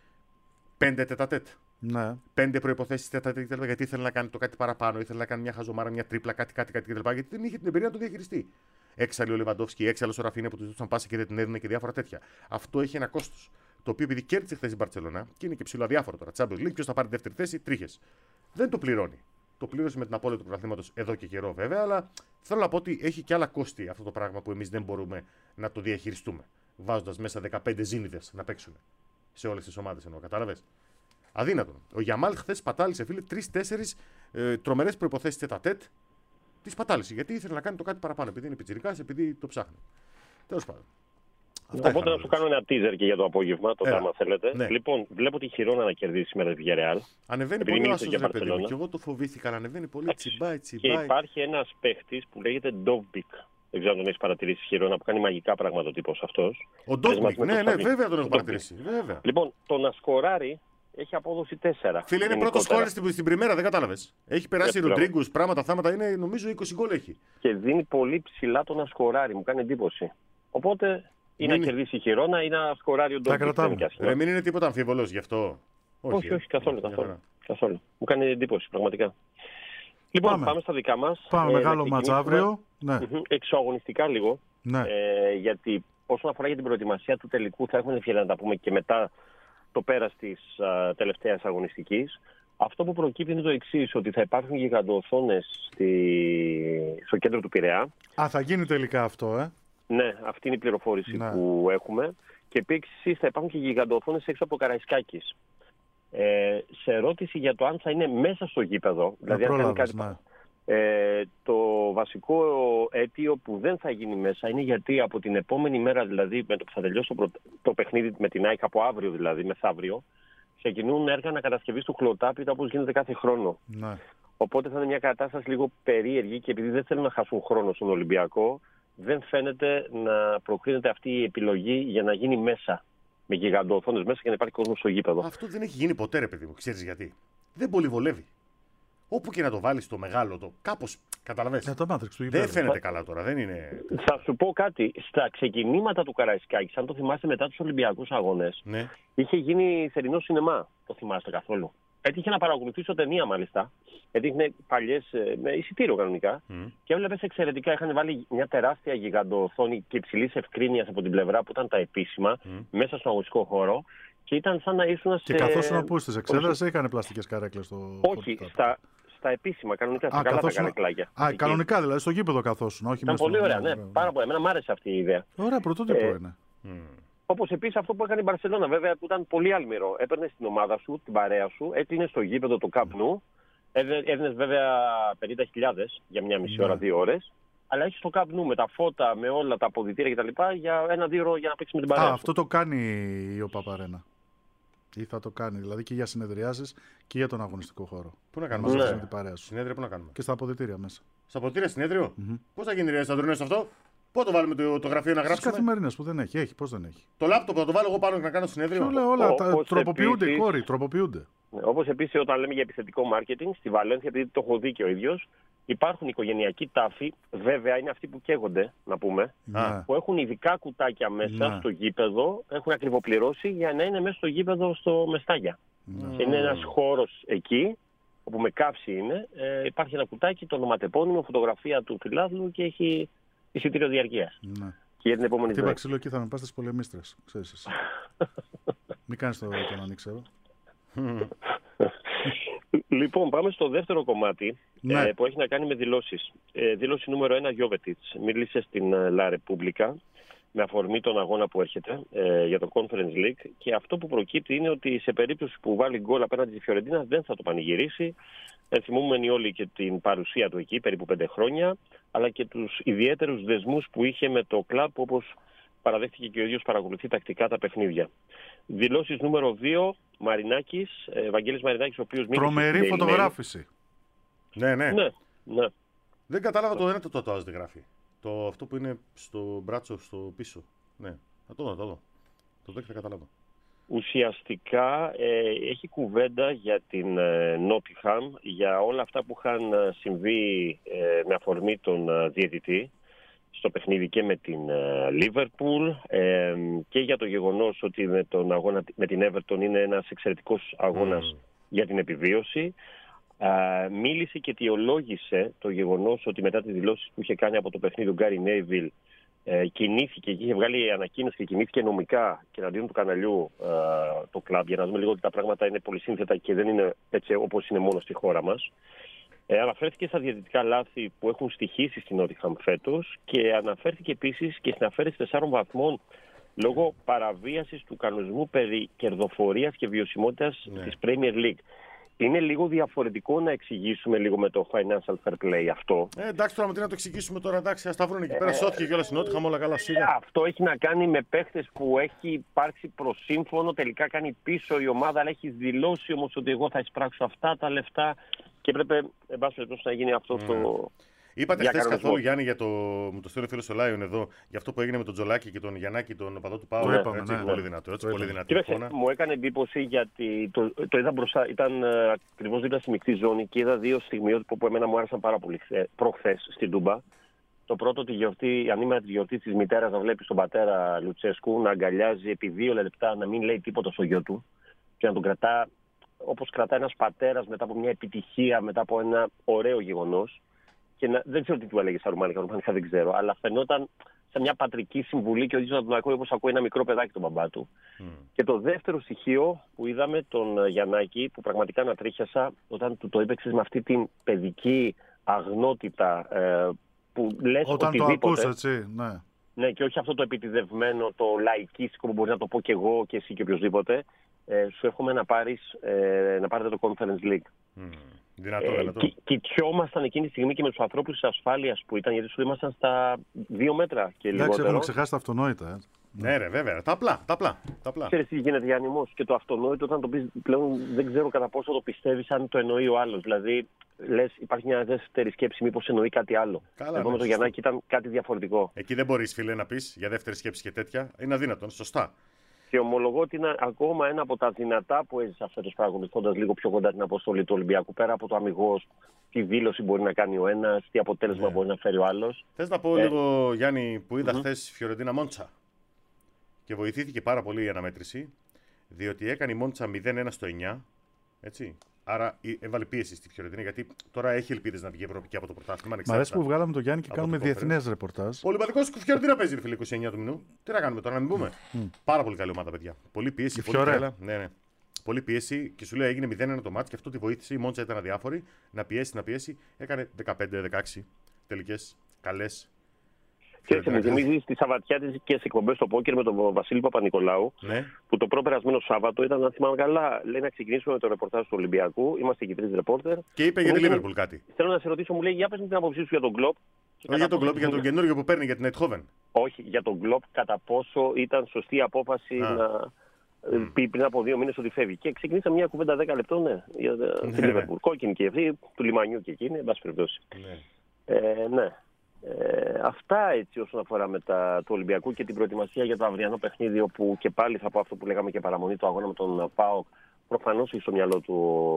πέντε τετατέτ. Ναι. Πέντε προϋποθέσεις τετατέτ κτλ. Γιατί ήθελε να κάνει το κάτι παραπάνω, ήθελε να κάνει μια χαζομάρα, μια τρίπλα, κάτι, κάτι, κάτι κτλ. Γιατί δεν είχε την εμπειρία να το διαχειριστεί. Έξαλλη ο Λεβαντόφσκι, έξαλλο ο Ραφίνε που του δώσαν πάσα και δεν την έδινε και διάφορα τέτοια. Αυτό έχει ένα κόστος. Το οποίο επειδή κέρδισε χθε η Μπαρτσελόνα και είναι και ψηλό αδιάφορο τώρα. Champions League, ποιο θα πάρει τη δεύτερη θέση, τρίχες. Δεν το πληρώνει. Το πλήρωσε με την απώλεια του πρωταθλήματος εδώ και καιρό βέβαια, αλλά θέλω να πω ότι έχει και άλλα κόστη αυτό το πράγμα που εμείς δεν μπορούμε να το διαχειριστούμε. Βάζοντας μέσα δεκαπέντε ζήνιδες να παίξουν σε όλες τις ομάδες εννοώ, κατάλαβες. Αδύνατον. Ο Γιαμάλ χθες πατάλησε, φίλε, τρεις-τέσσερις ε, τρομερές προϋποθέσεις τετατέτ. Τις πατάλησε γιατί ήθελε να κάνει το κάτι παραπάνω. Επειδή είναι πιτσιρικάς, επειδή το ψάχνει. Τέλος πάντων. Αυτά Οπότε να σου κάνω ένα teaser και για το απόγευμα, το Έλα. θέμα θέλετε. Ναι. Λοιπόν, βλέπω τη Χιρόνα να κερδίσει σήμερα τη Villarreal. Ανεβαίνει Επειδή πολύ ο μίλησε άσος, για ρε παιδί μου. Μπαρτσελόνα. Και εγώ το φοβήθηκα, αλλά ανεβαίνει πολύ. Εντάξει. Τσιμπάει, Και τσιμπάει. υπάρχει ένα παίχτη που λέγεται Ντόβμπικ. Δεν ξέρω αν τον έχει παρατηρήσει στη Χιρόνα, που κάνει μαγικά πράγματα ο τύπο αυτό. Ο Ντόμπικ, με ναι, το ναι, Σαββί. βέβαια τον έχω Ο παρατηρήσει. Βέβαια. Λοιπόν, το να σκοράρει έχει απόδοση τέσσερα. Φίλε, είναι πρώτο γενικότερα. σκόρερ στην, στην πριμέρα, δεν κατάλαβε. Έχει περάσει Ε, μπράβο. Ροντρίγκου, πράγματα, θάματα είναι, νομίζω είκοσι γκολ έχει. Και δίνει πολύ ψηλά το να σκοράρει. Μου κάνει εντύπωση. Οπότε ή να Μην- κερδίσει η Χιρόνα ή να σκοράρει ο Ντόμπικ. κρατάμε. Δεν είναι και άσχημα. Ρε, μην είναι τίποτα αμφιβολό γι' αυτό. Όχι, ε. όχι, καθόλου, Μια καθόλου, χαρά. καθόλου. Μου κάνει εντύπωση, πραγματικά. Λοιπόν, Πάμε. πάμε, στα δικά μας. Πάμε Ε, μεγάλο να μάτς ξεκινήσουμε, αύριο. Ναι. μμμ, εξωαγωνιστικά λίγο. Ναι. Ε, γιατί όσον αφορά για την προετοιμασία του τελικού, θα έχουμε ευκαιρία να τα πούμε και μετά το πέρας της α, τελευταίας αγωνιστικής. Αυτό που προκύπτει είναι το εξής, ότι θα υπάρχουν γιγαντοοθόνες στη... στο κέντρο του Πειραιά. Α, θα γίνει τελικά αυτό, ε. Ναι, αυτή είναι η πληροφόρηση Ναι. που έχουμε. Και επίσης θα υπάρχουν και γιγαντοοθόνες έξω από το Καραϊσκάκης. Ε, σε ερώτηση για το αν θα είναι μέσα στο γήπεδο, δηλαδή αν κάνει πρόλαβες, κάτι. ναι. Ε, το βασικό αίτιο που δεν θα γίνει μέσα είναι γιατί από την επόμενη μέρα, δηλαδή με το που θα τελειώσει το, πρω- το παιχνίδι με την ΑΕΚ, από αύριο δηλαδή, μεθαύριο, ξεκινούν έργα ανακατασκευής του χλωτάπητα όπως γίνεται κάθε χρόνο. Ναι. Οπότε θα είναι μια κατάσταση λίγο περίεργη και επειδή δεν θέλουν να χάσουν χρόνο στον Ολυμπιακό, δεν φαίνεται να προκρίνεται αυτή η επιλογή για να γίνει μέσα. Με γιγαντοοθόνες μέσα και να υπάρχει κόσμο στο γήπεδο. Αυτό δεν έχει γίνει ποτέ, ρε παιδί μου. Ξέρει γιατί. Δεν πολύ βολεύει. Όπου και να το βάλει το μεγάλο, το κάπω. Καταλαβαίνεις. Για το Matrix του Δεν γηπέδου. φαίνεται καλά τώρα. Δεν είναι. Θα σου πω κάτι. Στα ξεκινήματα του Καραϊσκάκη, αν το θυμάστε μετά τους Ολυμπιακούς Αγώνες, Ναι. είχε γίνει θερινό σινεμά. Το θυμάστε καθόλου? Έτυχε να παρακολουθήσω ταινία μάλιστα. Έδειχνε παλιές, με εισιτήριο κανονικά. Mm. Και έβλεπε εξαιρετικά. Είχαν βάλει μια τεράστια γιγαντοοθόνη και υψηλή ευκρίνεια από την πλευρά που ήταν τα επίσημα Mm. μέσα στον αγωνιστικό χώρο. Και ήταν σαν να ήσουν σε. Και καθώς να πού στις εξέδρες έκανε πλαστικές καρέκλες στο. Όχι, στο- στα, στα επίσημα, κανονικά, στα Α, καλά τα καθώς να- καρεκλάκια. Α, Εκεί. κανονικά δηλαδή, στο γήπεδο καθόσουν. Όχι Ήταν μέσα πολύ στο- ωραία, ναι. Πάρα πολύ. Εμένα μου άρεσε αυτή η ιδέα. Ωραία, πρωτότυπο Ε, είναι. Mm. Όπως επίσης αυτό που έκανε η Μπαρσελόνα, βέβαια, που ήταν πολύ αλμυρό. Έπαιρνε την ομάδα σου, την παρέα σου, έκλεινε στο γήπεδο το Camp Nou. Έδινε βέβαια πενήντα χιλιάδες για μια μισή Ναι. ώρα, δύο ώρες. Αλλά έχει το Camp Nou με τα φώτα, με όλα τα αποδυτήρια κτλ. Για ένα-δύο ώρο για να παίξει με την παρέα Α, σου. αυτό το κάνει η ΟΠΑΠΑΡΕΝΑ. Ή θα το κάνει, δηλαδή και για συνεδριάσεις και για τον αγωνιστικό χώρο. Πού να Να κάνουμε. μας Ναι. δώσει με την παρέα σου. Συνέδριο, πού να κάνουμε. Και στα αποδυτήρια μέσα. Στα ποτήρια συνέδριο. Μμμ. Πώ θα γίνει, ρε Σαντρονέ, αυτό. Πού θα το βάλουμε το, το γραφείο να Στις γράψουμε. καθημερινές που δεν έχει. Έχει, πώς δεν έχει. Το λάπτοπ θα το βάλω εγώ πάνω και να κάνω Και συνέδριο. όλα, όλα Όπως τα, τροποποιούνται οι επίσης- χώροι, τροποποιούνται. Όπως επίσης όταν λέμε για επιθετικό marketing, στη Βαλένθια, επειδή το έχω δει και ο ίδιος, Υπάρχουν οικογενειακοί τάφοι, βέβαια είναι αυτοί που καίγονται, να πούμε, Ναι. που έχουν ειδικά κουτάκια μέσα Ναι. στο γήπεδο, έχουν ακριβοπληρώσει για να είναι μέσα στο γήπεδο στο Μεστάγια. Ναι. Και είναι ένας χώρος εκεί, όπου με κάψη είναι, ε, υπάρχει ένα κουτάκι, το ονοματεπώνυμο, φωτογραφία του φιλάθλου και έχει εισιτήριο διαρκείας. Ναι. Και για την επόμενη Χτύπα ζωή. ξύλο εκεί θα με πας στις πολεμίστρες, ξέρεις εσύ. Μην κάνεις το τον ανήξερο. Λοιπόν, πάμε στο δεύτερο κομμάτι, Ναι. ε, που έχει να κάνει με δηλώσεις. Ε, δήλωση νούμερο ένα, Γιόβετιτς. Μίλησε στην ε, La Repubblica με αφορμή τον αγώνα που έρχεται ε, για το Conference League, και αυτό που προκύπτει είναι ότι σε περίπτωση που βάλει γκολ απέναντι στη Φιωρεντίνα δεν θα το πανηγυρίσει. Ενθυμούμενοι όλοι και την παρουσία του εκεί, περίπου πέντε χρόνια, αλλά και τους ιδιαίτερους δεσμούς που είχε με το κλαμπ, όπως παραδέχτηκε και ο ίδιος παρακολουθεί τακτικά τα παιχνίδια. Δηλώσεις νούμερο δύο, Μαρινάκης, ε, Βαγγέλης Μαρινάκης, ο οποίος μίλησε Τρομερή στην Daily Mail. φωτογράφηση. Ναι, ναι. Ναι, ναι. Δεν κατάλαβα το ένα το τατουάζ δεν γράφει. Το, αυτό που είναι στο μπράτσο στο πίσω. Ναι. Θα το δω, θα το δω. Το δω και θα καταλάβω. Ουσιαστικά ε, έχει κουβέντα για την ε, Νότιχαμ, για όλα αυτά που είχαν ε, συμβεί ε, με αφορμή τον ε, διαιτητή στο παιχνίδι και με την Λίβερπουλ, ε, και για το γεγονός ότι με, τον αγώνα, με την Everton είναι ένας εξαιρετικός αγώνας Mm. για την επιβίωση. Ε, μίλησε και αιτιολόγησε το γεγονός ότι μετά τις δηλώσεις που είχε κάνει από το παιχνίδι του Γκάρι Νέιβιλ, Ε, κινήθηκε και είχε βγάλει ανακοίνωση και κινήθηκε νομικά και εναντίον του καναλιού ε, το κλαμπ, για να δούμε λίγο ότι τα πράγματα είναι πολύ σύνθετα και δεν είναι έτσι όπως είναι μόνο στη χώρα μας. Ε, αναφέρθηκε στα διαιτητικά λάθη που έχουν στοιχήσει στην Νότιχαμ φέτος και αναφέρθηκε επίσης και στην αφαίρεση τεσσάρων βαθμών λόγω παραβίασης του κανονισμού περί κερδοφορίας και βιωσιμότητας Ναι. της Premier League. Είναι λίγο διαφορετικό να εξηγήσουμε λίγο με το financial fair play αυτό. Ε, εντάξει, τώρα με τι να το εξηγήσουμε τώρα, εντάξει, ας τα βρουν εκεί πέρα. Σώθηκε κιόλας η Νότιχαμ, όλα καλά, σιγά. Αυτό έχει να κάνει με παίχτες που έχει υπάρξει προσύμφωνο, τελικά κάνει πίσω η ομάδα, αλλά έχει δηλώσει όμως ότι εγώ θα εισπράξω αυτά τα λεφτά και έπρεπε, εν πάση περιπτώσει, να γίνει αυτό Ναι. το. Είπατε χθε διακανονισμό. καθόλου, Γιάννη, για το. Μου το στέλνει ο φίλο ο Λάιον εδώ, για αυτό που έγινε με τον Τζολάκη και τον Γιαννάκη, τον οπαδό του Πάου. Το είπαμε, έτσι, ναι. πολύ δυνατό. Έτσι, Το πολύ είπαμε. δυνατή Κοίταξε, εικόνα. μου έκανε εντύπωση γιατί το, το είδα μπροστά, ήταν ε, ακριβώς δίπλα στη μεικτή ζώνη και είδα δύο στιγμιότυπα που εμένα μου άρεσαν πάρα πολύ προχθές στην Τούμπα. Το πρώτο, τη γιορτή, ανήμερα τη γιορτή της μητέρας, να βλέπει τον πατέρα Λουτσέσκου να αγκαλιάζει επί δύο λεπτά, να μην λέει τίποτα στο γιο του και να τον κρατά όπως κρατά ένας πατέρας μετά από μια επιτυχία, μετά από ένα ωραίο γεγονός. Και να, δεν ξέρω τι του έλεγε στα ρουμάνικα, ρουμάνικα δεν ξέρω, αλλά φαινόταν σε μια πατρική συμβουλή και ο ίδιος να τον ακούει όπως ακούει ένα μικρό παιδάκι τον μπαμπά του. Mm. Και το δεύτερο στοιχείο που είδαμε τον Γιαννάκη, που πραγματικά ανατρίχιασα όταν του το έπαιξες με αυτή την παιδική αγνότητα ε, που λες Όταν το οτιδήποτε. ακούς, έτσι, ναι. Ναι, και όχι αυτό το επιτηδευμένο, το λαϊκίστικο που μπορεί να το πω και εγώ και εσύ και οποιοδήποτε. Ε, σου εύχομαι να, πάρεις, ε, να πάρετε το Conference League. Mm. Δυνατό, Ε, δυνατό. κι- Κοιτιόμασταν εκείνη τη στιγμή και με τους ανθρώπους της ασφάλειας που ήταν, γιατί σου ήμασταν στα δύο μέτρα και Εντάξει, λιγότερο. έχουμε ξεχάσει τα αυτονόητα. Ε. Ναι, ρε, βέβαια. Τα απλά, τα απλά. Τα απλά. Ξέρεις τι γίνεται, Γιάννη μου, και το αυτονόητο όταν το πεις πλέον δεν ξέρω κατά πόσο το πιστεύεις αν το εννοεί ο άλλος. Δηλαδή, λες, υπάρχει μια δεύτερη σκέψη, μήπως εννοεί κάτι άλλο. Καλά, Εγώ ναι, με το σωστό. Γιαννάκη ήταν κάτι διαφορετικό. Εκεί δεν μπορεί, φίλε, να πει για δεύτερη σκέψη και τέτοια. Είναι αδύνατον, σωστά. Και ομολογώ ότι είναι ακόμα ένα από τα δυνατά που έζησα φέτος, παρακολουθώντας λίγο πιο κοντά την αποστολή του Ολυμπιακού. Πέρα από το αμιγώς, τι δήλωση μπορεί να κάνει ο ένας, τι αποτέλεσμα Ναι. μπορεί να φέρει ο άλλος. Θε να πω Ε. λίγο, Γιάννη, που είδα Μμμ. χθε Φιωρεντίνα Μόντσα. Και βοηθήθηκε πάρα πολύ η αναμέτρηση, διότι έκανε η Μόντσα μηδέν ένα στο εννιά. Έτσι. Άρα ε, έβαλε πίεση στη Φιωρεντίνα, γιατί τώρα έχει ελπίδες να βγει Ευρώπη και από το πρωτάθλημα. Μ' αρέσει που βγάλαμε τον Γιάννη και Από κάνουμε το διεθνές ρεπορτάζ. Ο Ολυμπιακός Φιωρεντίνα παίζει, ρε φίλε, είκοσι εννιά του μηνού. Τι να κάνουμε τώρα, να μην πούμε. Πάρα πολύ καλή ομάδα, παιδιά. Πολύ πίεση, Η πολύ Φιωρέ. τρέλα. Ναι, ναι. Πολύ πίεση και σου λέει έγινε μηδέν ένα το μάτς και αυτό τη βοήθησε. Η Μόντσα ήταν αδιάφορη να πιέσει, να πιέσει. Έκανε δεκαπέντε δεκαέξι τελικές καλές. Και μου θυμίζει τη Σαββατιάτικες εκπομπές στο πόκερ με τον Βασίλη Παπα-Νικολάου, Ναι. που το προπερασμένο Σάββατο ήταν, αν θυμάμαι καλά, λέει να ξεκινήσουμε με το ρεπορτάζ του Ολυμπιακού. Είμαστε και τρεις ρεπόρτερ. Και είπε για τη Λίβερπουλ κάτι. Θέλω να σε ρωτήσω, μου λέει, για πες μου την άποψή σου για τον Γκλοπ. Όχι για τον Κλόπ, για τον καινούριο που παίρνει για την Αιτχόβεν. Όχι, για τον Γκλοπ, κατά πόσο ήταν σωστή η απόφαση Α. να mm. πει πριν από δύο μήνες ότι φεύγει. Και ξεκινήσαμε μια κουβέντα δέκα λεπτών, ναι, για Ναι. τη Λίβερπουλ. Κόκκινη και αυτή, του λιμανιού και εκείνη, εν πάση περιπτώσει. Ναι. Ε, ναι. Ε, αυτά έτσι όσον αφορά με τα του Ολυμπιακού και την προετοιμασία για το αυριανό παιχνίδι, όπου και πάλι θα πω αυτό που λέγαμε και παραμονή, το αγώνα με τον ΠΑΟΚ. Προφανώς έχει στο μυαλό του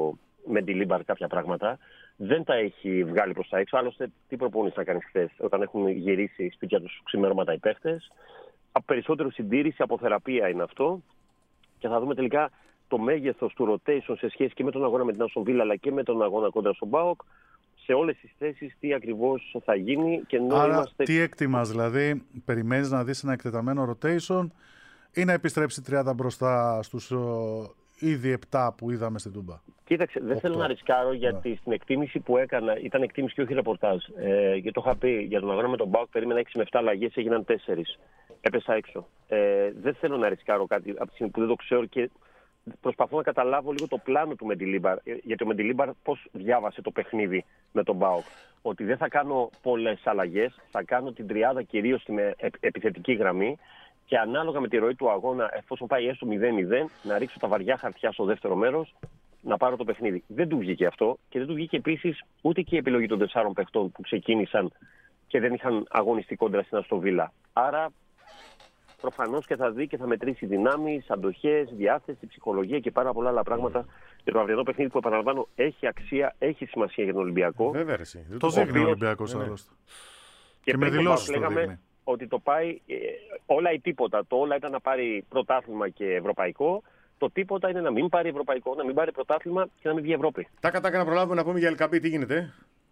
με τη Λίμπαρ κάποια πράγματα. Δεν τα έχει βγάλει προς τα έξω. Άλλωστε, τι προπόνηση να κάνει χθες, όταν έχουν γυρίσει σπίτια τους ξημέρωματα οι παίχτες. Περισσότερο συντήρηση, αποθεραπεία είναι αυτό. Και θα δούμε τελικά το μέγεθος του rotation σε σχέση και με τον αγώνα με την Άστον Βίλα αλλά και με τον αγώνα κόντρα στον ΠΑΟΚ. Σε όλες τις θέσεις τι ακριβώς θα γίνει. Και ενώ Άρα, είμαστε... τι εκτιμάς, δηλαδή, περιμένεις να δεις ένα εκτεταμένο rotation ή να επιστρέψει τριάντα μπροστά στους ο, ήδη επτά που είδαμε στην Τούμπα? Κοίταξε, δεν θέλω να ρισκάρω γιατί yeah. στην εκτίμηση που έκανα, ήταν εκτίμηση και όχι ρεπορτάζ. Ε, και το είχα πει για τον αγώνα με τον ΠΑΟΚ, περίμενα έξι με επτά αλλαγές, έγιναν τέσσερα. Έπεσα έξω. Ε, δεν θέλω να ρισκάρω κάτι από τη στιγμή που δεν το ξέρω και προσπαθώ να καταλάβω λίγο το πλάνο του Μεντιλίμπαρ. Γιατί ο Μεντιλίμπαρ πώς διάβασε το παιχνίδι με τον ΠΑΟΚ. Ότι δεν θα κάνω πολλές αλλαγές, θα κάνω την τριάδα κυρίως στην επιθετική γραμμή και ανάλογα με τη ροή του αγώνα, εφόσον πάει έστω μηδέν μηδέν, να ρίξω τα βαριά χαρτιά στο δεύτερο μέρος, να πάρω το παιχνίδι. Δεν του βγήκε αυτό και δεν του βγήκε επίσης ούτε και η επιλογή των τεσσάρων παιχτών που ξεκίνησαν και δεν είχαν αγωνιστεί κόντρα στην Αστον Βίλα. Άρα προφανώς και θα δει και θα μετρήσει δυνάμεις, αντοχές, διάθεση, ψυχολογία και πάρα πολλά άλλα πράγματα για το αυριανό παιχνίδι που, επαναλαμβάνω, έχει αξία, έχει σημασία για τον Ολυμπιακό. Βέβαια, εσύ. Το δείχνει ο Ολυμπιακός άλλωστε. Και, και με δηλώσεις το λέγαμε δείχνει. Ότι το πάει ε, όλα ή τίποτα. Το όλα ήταν να πάρει πρωτάθλημα και ευρωπαϊκό. Το τίποτα είναι να μην πάρει ευρωπαϊκό, να μην πάρει πρωτάθλημα και να μην βγει Ευρώπη. Τάκα τάκα να προλάβουμε να πούμε για Ελκαμπή, τι γίνεται.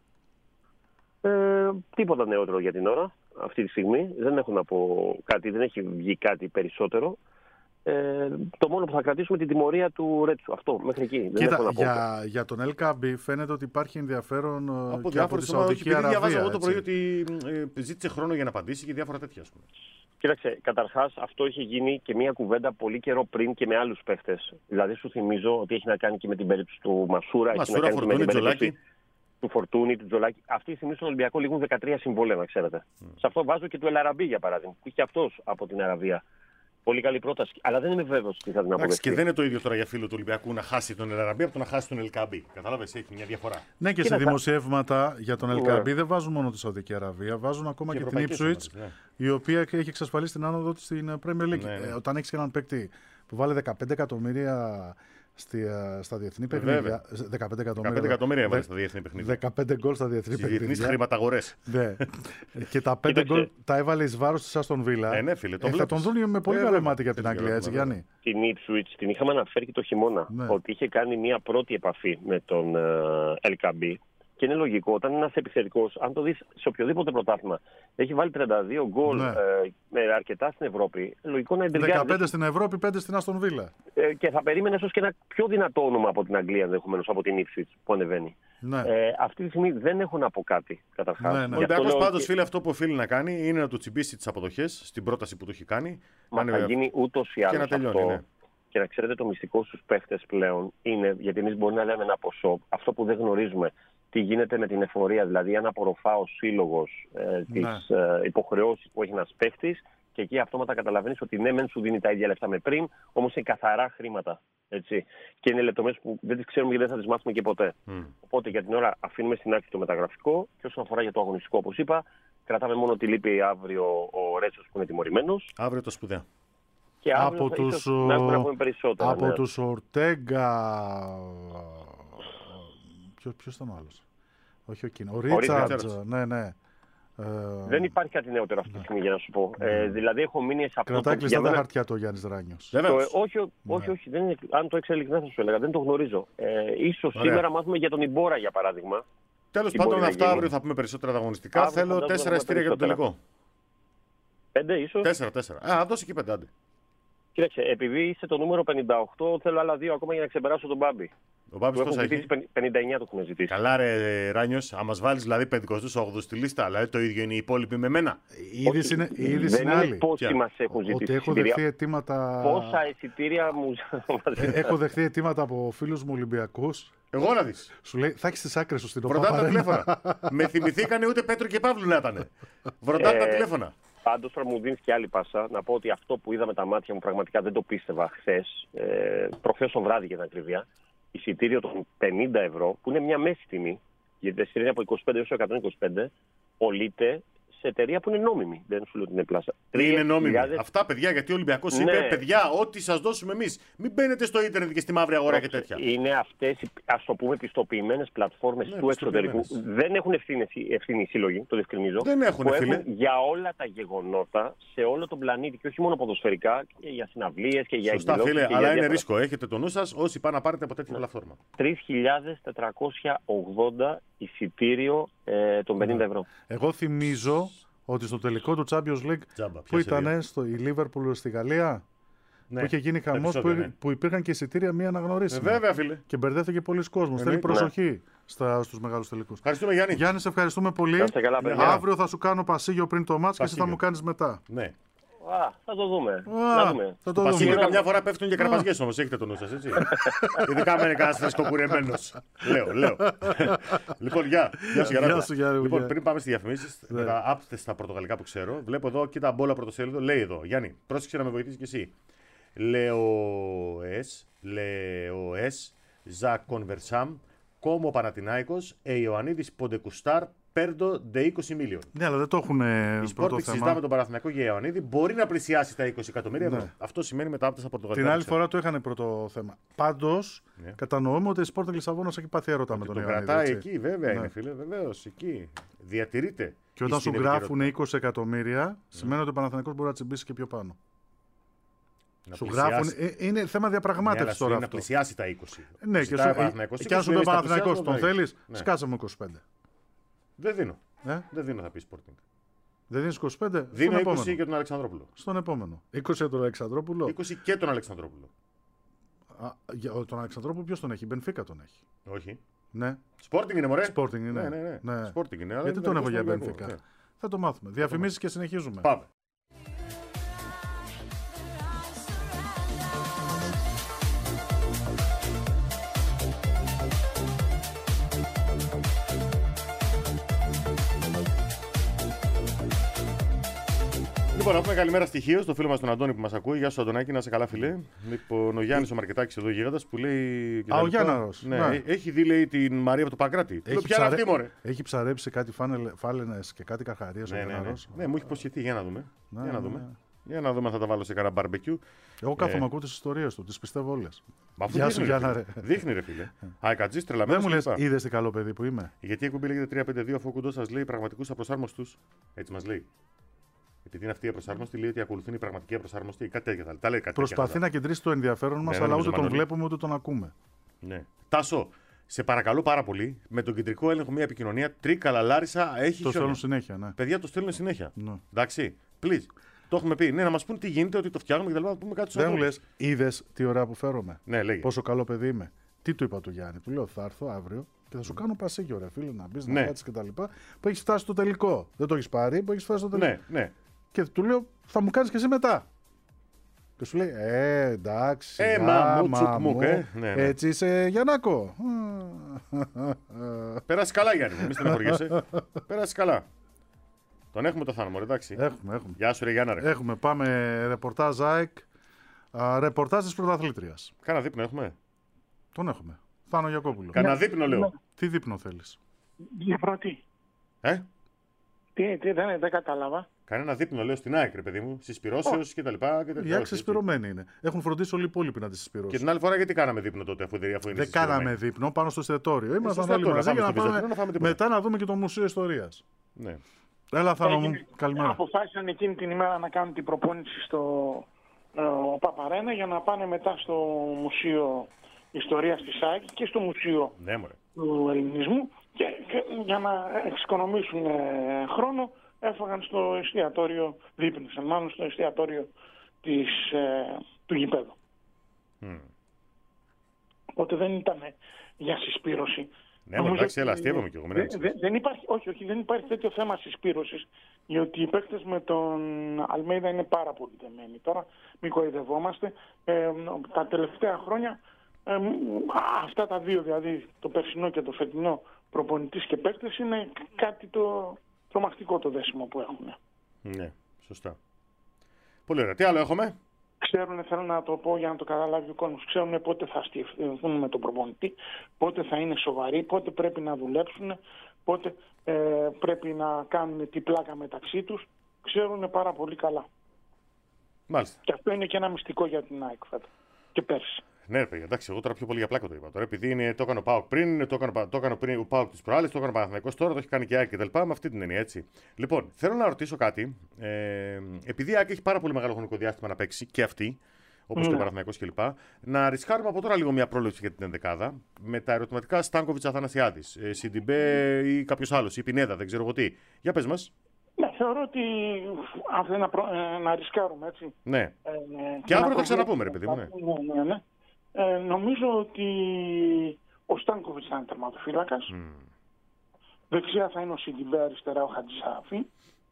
Ε, τίποτα νεότερο για την ώρα, αυτή τη στιγμή. Δεν έχω να πω κάτι, δεν έχει βγει κάτι περισσότερο. Ε, το μόνο που θα κρατήσουμε την τιμωρία του Ρέτσου. Αυτό, μέχρι εκεί. Κοίτα, δεν έχω να πω. Για, για τον Ελκαμπή φαίνεται ότι υπάρχει ενδιαφέρον από και από τη Σαουδική Αραβία. Διαβάζω εγώ το πρωί ότι ε, ζήτησε χρόνο για να απαντήσει και διάφορα τέτοια, ας πούμε. Κοίταξε, καταρχάς αυτό είχε γίνει και μια κουβέντα πολύ καιρό πριν και με άλλους παίχτες. Δηλαδή σου θυμίζω ότι έχει να κάνει και με την περίπτωση του Μασούρα, Μασούρα, έχει να κάνει και με την περίπτωση Τζολάκη. του Φορτούνη, του Τζολάκη. Αυτή τη στιγμή στον Ολυμπιακό λήγουν δεκατρία συμβόλαια, να ξέρετε. Mm. Σε αυτό βάζω και του Ελαραμπή για παράδειγμα, που είχε αυτός από την Αραβία. Πολύ καλή πρόταση. Αλλά δεν είμαι βέβαιος τι θα την αποδεχτεί. Και δεν είναι το ίδιο τώρα για φίλο του Ολυμπιακού να χάσει τον Ελαραμπή από το να χάσει τον Ελκαμπή. Κατάλαβες, έχει μια διαφορά. Ναι, και Κοίτα, σε δημοσιεύματα για τον ναι. Ελκαμπή δεν βάζουν μόνο τη Σαουδική Αραβία, βάζουν ακόμα και, και την Ipswich, ναι. η οποία έχει εξασφαλίσει την άνοδο της στην Premier League. Ναι, ναι. Ε, όταν έχει έναν παίκτη που βάλει δεκαπέντε εκατομμύρια στη, στα διεθνή παιχνίδια. δεκαπέντε εκατομμύρια έβαλε στα διεθνή παιχνίδια. δεκαπέντε γκολ στα διεθνή παιχνίδια. Διεθνείς χρηματαγορές. Ναι. Και τα πέντε γκολ τα έβαλε εις βάρος της Άστον Βίλα. Ε, ναι, φίλε, το ε, θα τον δουν με πολύ καλό μάτι για την Αγγλία, έτσι Γιάννη. Την Ipswich την είχαμε αναφέρει και το χειμώνα. Ναι. Ότι είχε κάνει μια πρώτη επαφή με τον Ελκαμπή. Και είναι λογικό, όταν είναι ένας επιθετικός, αν το δεις σε οποιοδήποτε πρωτάθλημα, έχει βάλει τριάντα δύο γκολ ναι. ε, με αρκετά στην Ευρώπη. Λογικό να εντελειάζει. δεκαπέντε στην Ευρώπη, πέντε στην Άστον Βίλα. Ε, και θα περίμενε ίσως και ένα πιο δυνατό όνομα από την Αγγλία, ενδεχομένως από την Ipswich που ανεβαίνει. Ναι. Ε, αυτή τη στιγμή δεν έχω να πω κάτι καταρχάς. Ναι, ναι. Ο Ολυμπιακός πάντως, και... φίλε, αυτό που οφείλει να κάνει είναι να του τσιμπήσει τις αποδοχές στην πρόταση που του έχει κάνει. Μα θα γίνει ούτως ή άλλως και να τελειώνει, αυτό. Ναι. Και να ξέρετε, το μυστικό στους παίχτες πλέον είναι, γιατί εμείς μπορεί να λέμε ένα ποσό, αυτό που δεν γνωρίζουμε. Τι γίνεται με την εφορία, δηλαδή αν απορροφά ο σύλλογος ε, τις ναι. ε, υποχρεώσεις που έχει ένας παίχτης και εκεί αυτόματα καταλαβαίνεις ότι ναι, μεν σου δίνει τα ίδια λεφτά με πριν, όμως είναι καθαρά χρήματα. Έτσι. Και είναι λεπτομέρειες που δεν τις ξέρουμε και δεν θα τις μάθουμε και ποτέ. Mm. Οπότε για την ώρα αφήνουμε στην άκρη το μεταγραφικό και όσον αφορά για το αγωνιστικό, όπως είπα, κρατάμε μόνο τη λύπη αύριο ο Ρέτσος που είναι τιμωρημένος. Αύριο το σπουδαίο. Και από τους, να πούμε περισσότερα. Από ναι. τους Ορτέγκα. Ποιος ήταν ο άλλος? Όχι ο Κίνο. Ο Ρίτσαρτς. Ναι, ναι. Ε... Δεν υπάρχει κάτι νεότερο αυτή τη στιγμή για να σου πω. Ναι. Ε, δηλαδή έχω μείνει σε αυτό. Κρατάει κλειστά τα χαρτιά το Γιάννης Ράνιος. Το, όχι, όχι, ναι. όχι. Δεν είναι, αν το έξερα ειλικρινά θα σου έλεγα. Δεν το γνωρίζω. Ε, ίσως Ωραία. σήμερα μάθουμε για τον Ιμπόρα για παράδειγμα. Τέλος πάντων, αυτά αύριο θα πούμε περισσότερα αγωνιστικά. Αύριο θέλω τέσσερα εισιτήρια για το τελικό. Πέντε ίσως. Τέσσερα, τέσσερα. Α, δώσει και πεντάντε. Κοίταξε, επειδή είσαι το νούμερο πενήντα οκτώ, θέλω άλλα δύο ακόμα για να ξεπεράσω τον Μπάμπη. Ο Μπάμπης πόσα έχει? πενήντα εννιά το έχουν ζητήσει. Καλά, ρε Ράνιος, αν μας βάλεις δηλαδή πεντηκοστό όγδοο στη λίστα, αλλά το ίδιο είναι οι υπόλοιποι με μένα. Η είδηση είναι, η είδηση δεν είναι άλλη. Πόσοι μας έχουν ζητήσει. Ότι έχω δεχθεί αιτήματα. Πόσα εισιτήρια μου. Έχω δεχθεί αιτήματα από φίλους μου Ολυμπιακούς. Εγώ να δεις. Σου λέει, θα έχεις τις άκρες σου στην Βροντά τα τηλέφωνα. Με θυμηθήκανε ούτε Πέτρο και Παύλου να ήταν. Βροντά τα τηλέφωνα. Πάντως, τώρα μου δίνεις και άλλη πάσα να πω ότι αυτό που είδα με τα μάτια μου πραγματικά δεν το πίστευα χθες, ε, προχθές το βράδυ για την ακριβία. Εισιτήριο των πενήντα ευρώ, που είναι μια μέση τιμή, γιατί τα εισιτήρια από είκοσι πέντε έως εκατόν είκοσι πέντε, πωλείται σε εταιρεία που είναι νόμιμη. Δεν σου λέω ότι είναι πλάσα. Είναι νόμιμη. τρεις χιλιάδες Αυτά, παιδιά, γιατί ο Ολυμπιακός Ναι. είπε: παιδιά, ό,τι σας δώσουμε εμείς. Μην μπαίνετε στο ίντερνετ και στη μαύρη αγορά και τέτοια. Είναι αυτές, ας το πούμε, πιστοποιημένες πλατφόρμες Ναι, του εξωτερικού. πιστοποιημένες. Δεν έχουν ευθύνη, ευθύνη οι σύλλογοι, το διευκρινίζω. Δεν έχουν, που φίλε. έχουν για όλα τα γεγονότα σε όλο τον πλανήτη και όχι μόνο ποδοσφαιρικά, και για συναυλίες και για Σωστά, εκδηλώσεις. φίλε, και αλλά για είναι διάφορα. ρίσκο. Έχετε το νου σας όσοι πάνε να πάρετε από τέτοια πλατφόρμα. τρεις χιλιάδες τετρακόσια ογδόντα εισιτήριο ε, των πενήντα ευρώ. Εγώ θυμίζω ότι στο τελικό του Champions League Τζάμπα, που πιάσε ήταν δύο. στο, η Liverpool στη Γαλλία, Ναι, που είχε γίνει τα χαμός, που, επεισόδια, ναι. που υπήρχαν και εισιτήρια μία Ε, αναγνωρίσιμα. βέβαια, φίλε. Και μπερδεύτηκε πολλοί κόσμος. Θέλει Εννοείται. προσοχή στα, στους μεγάλους τελικούς. Ευχαριστούμε, Γιάννη. Γιάννη, σε ευχαριστούμε πολύ. Να είστε καλά, παιδιά. Αύριο θα σου κάνω πασίγιο πριν το μάτς και εσύ θα Πασίγιο. μου κάνεις μετά. Ναι. Α, θα το δούμε. Α, Να δούμε. θα το Πασίγιο δούμε. καμιά φορά πέφτουν και καρπαζιές όμως. Έχετε το νου σας, έτσι. Ειδικά με είναι κανένας φρεσκοκουρεμένος. Λέω, λέω. Λοιπόν, γεια. Γεια σου, Γεια Γιάννη. σου, Γιάννη, Λοιπόν, γεια. πριν πάμε στη διαφημίσεις, Ναι. με τα άπτεστα πορτογαλικά που ξέρω, βλέπω εδώ, κοίτα μπόλα πρωτοσέλιδο, λέει εδώ. Γιάννη, πρόσεξε να με βοηθήσεις κι εσύ. Λεοές, Λεοές, Ζα Κονβερσάμ, Κόμο Παναθηνάικος, ε Ιωαννίδης Ποντεκουστάρ, Πέρντο ντε είκοσι μίλιον. Ναι, αλλά δεν το έχουν Η πρώτο Sporting συζητά θέμα. με τον Παναθηναϊκό για Ιωαννίδη, μπορεί να πλησιάσει τα είκοσι εκατομμύρια ευρώ. Ναι. Αυτό σημαίνει μετά από τα πορτογαλικά. Την άλλη που ξέρω. φορά το είχαν πρώτο θέμα. Πάντως, Ναι. κατανοούμε ότι η Sporting Λισαβόνας έχει πάθει έρωτα με Και τον τον Ιωαννίδη. κρατάει έτσι. εκεί, βέβαια Ναι. είναι φίλε, βεβαίω εκεί. Διατηρείται. Και όταν στην σου γράφουν επικαιρότητα. είκοσι εκατομμύρια, σημαίνει ότι ο Παναθηναϊκός μπορεί να τσιμπήσει και πιο πάνω. Να Σου πλησιάσει- γράφουν. ε, Είναι θέμα Ναι, αλλά διαπραγμάτευση σου τώρα λέει να αυτό. πλησιάσει τα είκοσι. Ναι, και, Ζητάει ο σου, Παναθηναϊκός ε, και αν σου πει είκοσι, ο λέει, Παναθηναϊκός, στα τον πλησιάζω, θέλει, ναι. σκάσε μου είκοσι πέντε. Δεν δίνω. Ε? Δεν δίνω, θα πει Sporting. Δεν δίνει είκοσι πέντε. Δίνω Στον είκοσι επόμενο. για τον Αλεξανδρόπουλο. Στον επόμενο. είκοσι για τον Αλεξανδρόπουλο. είκοσι και τον Αλεξανδρόπουλο. Α, για, ο- τον Αλεξανδρόπουλο ποιο τον έχει, η Μπενφίκα τον έχει. Όχι. Ναι, Sporting είναι μωρέ. Sporting είναι. Ναι, ναι, ναι. Ναι. Sporting είναι. αλλά Γιατί είναι τον έχω δικός για του Ολυμπιακού. Μπενφίκα. Ναι. Θα το μάθουμε. Διαφημίσεις και συνεχίζουμε. Πάμε. Λοιπόν, να πούμε καλημέρα στοιχείο στο φίλο μα τον Αντώνη που μα ακούει. Γεια σου, Αντωνάκη, να είσαι καλά, φιλέ. Λοιπόν, ο Γιάννη ο Μαρκετάκη εδώ γίγαντα που λέει. και τα Α, ο λοιπά. Γιάνναρος. Ναι, Ναι. έχει δει, λέει, την Μαρία από το Παγκράτη. Του λέω, ποια είναι αυτή, μωρέ. έχει ψαρέψει κάτι φάλαινες και κάτι καρχαρίες ο Ναι, ναι, ναι. Γιάνναρος. Ναι, μου έχει υποσχεθεί. Για να δούμε. Ναι, Για να ναι, δούμε. ναι. Για να δούμε αν θα τα βάλω σε κανένα μπαρμπεκιού. Εγώ κάθομαι Ε. ακούω τις ιστορίες του, τις πιστεύω όλες. Μα αφού Γεια δείχνει, σου, ρε, Γιάννα, φίλε. ρε. Δείχνει, ρε φίλε. Αεκατζή, Δεν τρελαμένο. μου λες, είδες τι καλό παιδί που είμαι. Γιατί η εκπομπή λέγεται τρία πέντε δύο, αφού ο κουντό σα λέει πραγματικού απροσάρμοστου. Έτσι μα λέει. Επειδή είναι αυτή η απροσάρμοστη, λέει ότι ακολουθούν οι πραγματικοί απροσάρμοστοι. Κάτι τέτοια. θα- Τα λέει κάτι Προσπαθεί τέτοια. να κεντρήσει το ενδιαφέρον μας, Ναι, αλλά νομίζω, ούτε τον Μανώλη. βλέπουμε ούτε τον ακούμε. Ναι. Τάσο, σε παρακαλώ πάρα πολύ, με τον κεντρικό έλεγχο μια επικοινωνία. Τρίκαλα, Λάρισα, έχει Το χιόνια. στέλνουν συνέχεια, ναι. Παιδιά το στέλνουν συνέχεια. Ναι. Εντάξει, please. Το έχουμε πει. Ναι, να μα πούν τι γίνεται, ότι το φτιάχνουμε και τα λοιπά. Να πούμε κάτι στους Δεν μου ανθρώπους. λες, είδες τι ωραία που φέρομαι. Ναι, λέγε. Πόσο καλό παιδί είμαι. Τι του είπα του Γιάννη, του λέω θα έρθω αύριο και θα σου κάνω πασίγιο, ρε φίλε, να μπει, Ναι. να κάτσει κτλ. Που έχει φτάσει στο τελικό. Δεν το έχει πάρει, που έχει φτάσει στο τελικό. Ναι, ναι. Και του λέω, θα μου κάνει και εσύ μετά. Και σου λέει, Ε, εντάξει. Ε, σιγά, μα μου, μα τσουκ μου, μου. ε. Ναι, ναι. Έτσι είσαι, Γιαννάκο. Πέρασε καλά, Γιάννη. Μην στεναχωριέσαι. Πέρασε καλά. Τον έχουμε το θάνατο, εντάξει. Έχουμε, έχουμε. Γεια σου, ρε Γιάννα, ρε. Έχουμε, πάμε ρεπορτάζ ΑΕΚ. Α, ρεπορτάζ της πρωταθλήτριας. Κάνα δείπνο έχουμε. Τον έχουμε. Θάνο Γιακόπουλο. Κάνα δείπνο, λέω. Τι δείπνο θέλεις. Για πρώτη. Ε? Τι, τι δεν, δεν κατάλαβα. Κανένα δείπνο, λέω στην ΑΕΚ, ρε παιδί μου. Συσπυρώσεω και τα λοιπά. Και Οι τέτοια. ΑΕΚ συσπηρωμένοι είναι. Έχουν φροντίσει όλοι οι υπόλοιποι να τις Και συσπηρώσουν. την άλλη φορά γιατί κάναμε δείπνο τότε, αφού, αφού είναι Δεν συσπηρωμένοι. κάναμε δείπνο πάνω στο εστιατόριο. Ήμασταν στο όλοι εστιατόριο, μαζί να για να πάμε στο πάμε, Βυζαντίνο, να φάμε τίποτα. μετά να δούμε και το Μουσείο Ιστορίας. Ναι. Έλα Θάνο μου, Έγινε- καλημέρα. Αποφάσισαν εκείνη την ημέρα να κάνουν την προπόνηση στο ε, Παπαρένα για να πάνε μετά στο Μουσείο Ιστορίας της ΑΕΚ και στο Μουσείο Ναι, μωρέ. του Ελληνισμού και, και για να εξοικονομήσουν ε, χρόνο έφαγαν στο εστιατόριο, δείπνησαν μάλλον στο εστιατόριο της, ε, του γηπέδου. Μμ. Οπότε δεν ήταν για συσπήρωση. Ναι, μωρέ, Νομίζω εντάξει, έλα, ότι αστείευομαι κι εγώ. μην δεν- ανησυχείς. δεν- δεν υπάρχει, όχι, όχι, δεν υπάρχει τέτοιο θέμα συσπήρωσης, γιατί οι παίκτες με τον Αλμέιδα είναι πάρα πολύ δεμένοι. Τώρα μην κοροϊδευόμαστε. Ε, τα τελευταία χρόνια, ε, μ, αυτά τα δύο, δηλαδή το περσινό και το φετινό, προπονητής και παίκτες, είναι κάτι το τρομακτικό το δέσιμο που έχουν. Ναι, σωστά. Πολύ ωραία. Τι άλλο έχουμε. Ξέρουν, θέλω να το πω για να το καταλάβει ο κόσμος, ξέρουν πότε θα στηθούν με τον προπονητή, πότε θα είναι σοβαροί, πότε πρέπει να δουλέψουν, πότε ε, πρέπει να κάνουν την πλάκα μεταξύ τους. Ξέρουν πάρα πολύ καλά. Μάλιστα. Και αυτό είναι και ένα μυστικό για την ΑΕΚ φέτος. Και πέρσι. Ναι, ρε παιδιά, εντάξει, εγώ τώρα πιο πολύ για πλάκα το είπα. Τώρα, επειδή είναι, το έκανε ο ΠΑΟΚ πριν, το έκανε, το έκανε πριν ο ΠΑΟΚ τις προάλλες, το έκανε ο Παναθηναϊκός τώρα, το έχει κάνει και η ΑΕΚ κτλ. Με αυτή την έννοια, έτσι. Λοιπόν, θέλω να ρωτήσω κάτι. Ε, επειδή η ΑΕΚ έχει πάρα πολύ μεγάλο χρονικό διάστημα να παίξει και αυτή, όπως Ναι. και ο Παναθηναϊκός κλπ. Να ρισκάρουμε από τώρα λίγο μια πρόληψη για την ενδεκάδα με τα ερωτηματικά Στάνκοβιτς Αθανασιάδης, ε, Σιντιμπέ ή κάποιο άλλο, ή Πινέδα, δεν ξέρω εγώ τι. Για πες μας. Ναι, θεωρώ ότι αν θέλει να, προ... ε, να ρισκάρουμε, έτσι. Ναι. Ε, Και να αύριο θα προβεί- ξαναπούμε, ρε παιδί μου. Ναι. Ναι, ναι, ναι. Ε, νομίζω ότι ο Στάνκοβιτς θα είναι τερματοφύλακας. Mm. Δεξιά θα είναι ο Σιντιμπέ, αριστερά ο Χατζησάφη.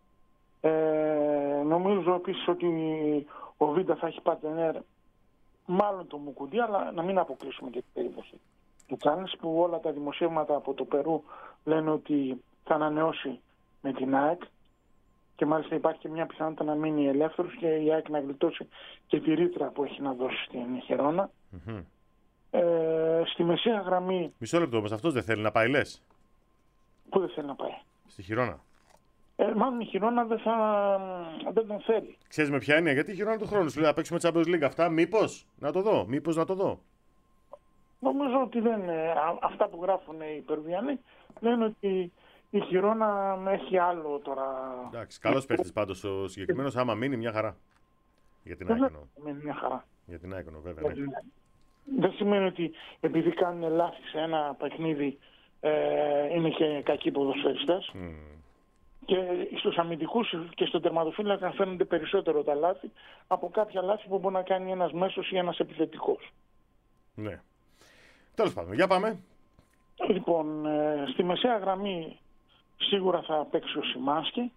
Ε, νομίζω επίσης ότι ο Βίντα θα έχει πατενέρ, μάλλον το Μουκουντή, αλλά να μην αποκλείσουμε και την περίπτωση του Τσάνης, που όλα τα δημοσίευματα από το Περού λένε ότι θα ανανεώσει με την ΑΕΚ και μάλιστα υπάρχει και μια πιθανότητα να μείνει ελεύθερος και η ΑΕΚ να γλιτώσει και τη ρήτρα που έχει να δώσει στην Χερόνα. Mm-hmm. Ε, στη μεσαία γραμμή, Μισό λεπτό όμως, αυτός δεν θέλει να πάει, λες, που δεν θέλει να πάει. στη Χιρόνα. Ε, μάλλον η Χερόνα δεν, θα, δεν τον θέλει. Ξέρεις με ποια έννοια, γιατί η Χιρόνα του χρόνου σου λέει να παίξουμε Champions League αυτά, μήπως να το δω, μήπως να το δω. Νομίζω ότι δεν, ε, α- αυτά που γράφουν οι Περουβιανοί λένε ότι η Χιρόνα έχει άλλο τώρα. Εντάξει, καλός παίχτης πάντως ο συγκεκριμένος, άμα μείνει μια χαρά. Για την Βέβαια, ΑΕΚ εννοώ. με μια χαρά. Για την ΑΕΚ εννοώ, βέβαια. Ναι. Δεν σημαίνει ότι επειδή κάνουν λάθη σε ένα παιχνίδι ε, είναι και κακοί ποδοσφαιριστές. Mm. Και στους αμυντικούς και στον τερματοφύλακα φαίνονται περισσότερο τα λάθη από κάποια λάθη που μπορεί να κάνει ένας μέσος ή ένας επιθετικός. Ναι. Τέλος πάντων, για πάμε. Λοιπόν, ε, στη μεσαία γραμμή σίγουρα θα παίξει ο Σιμάνσκι.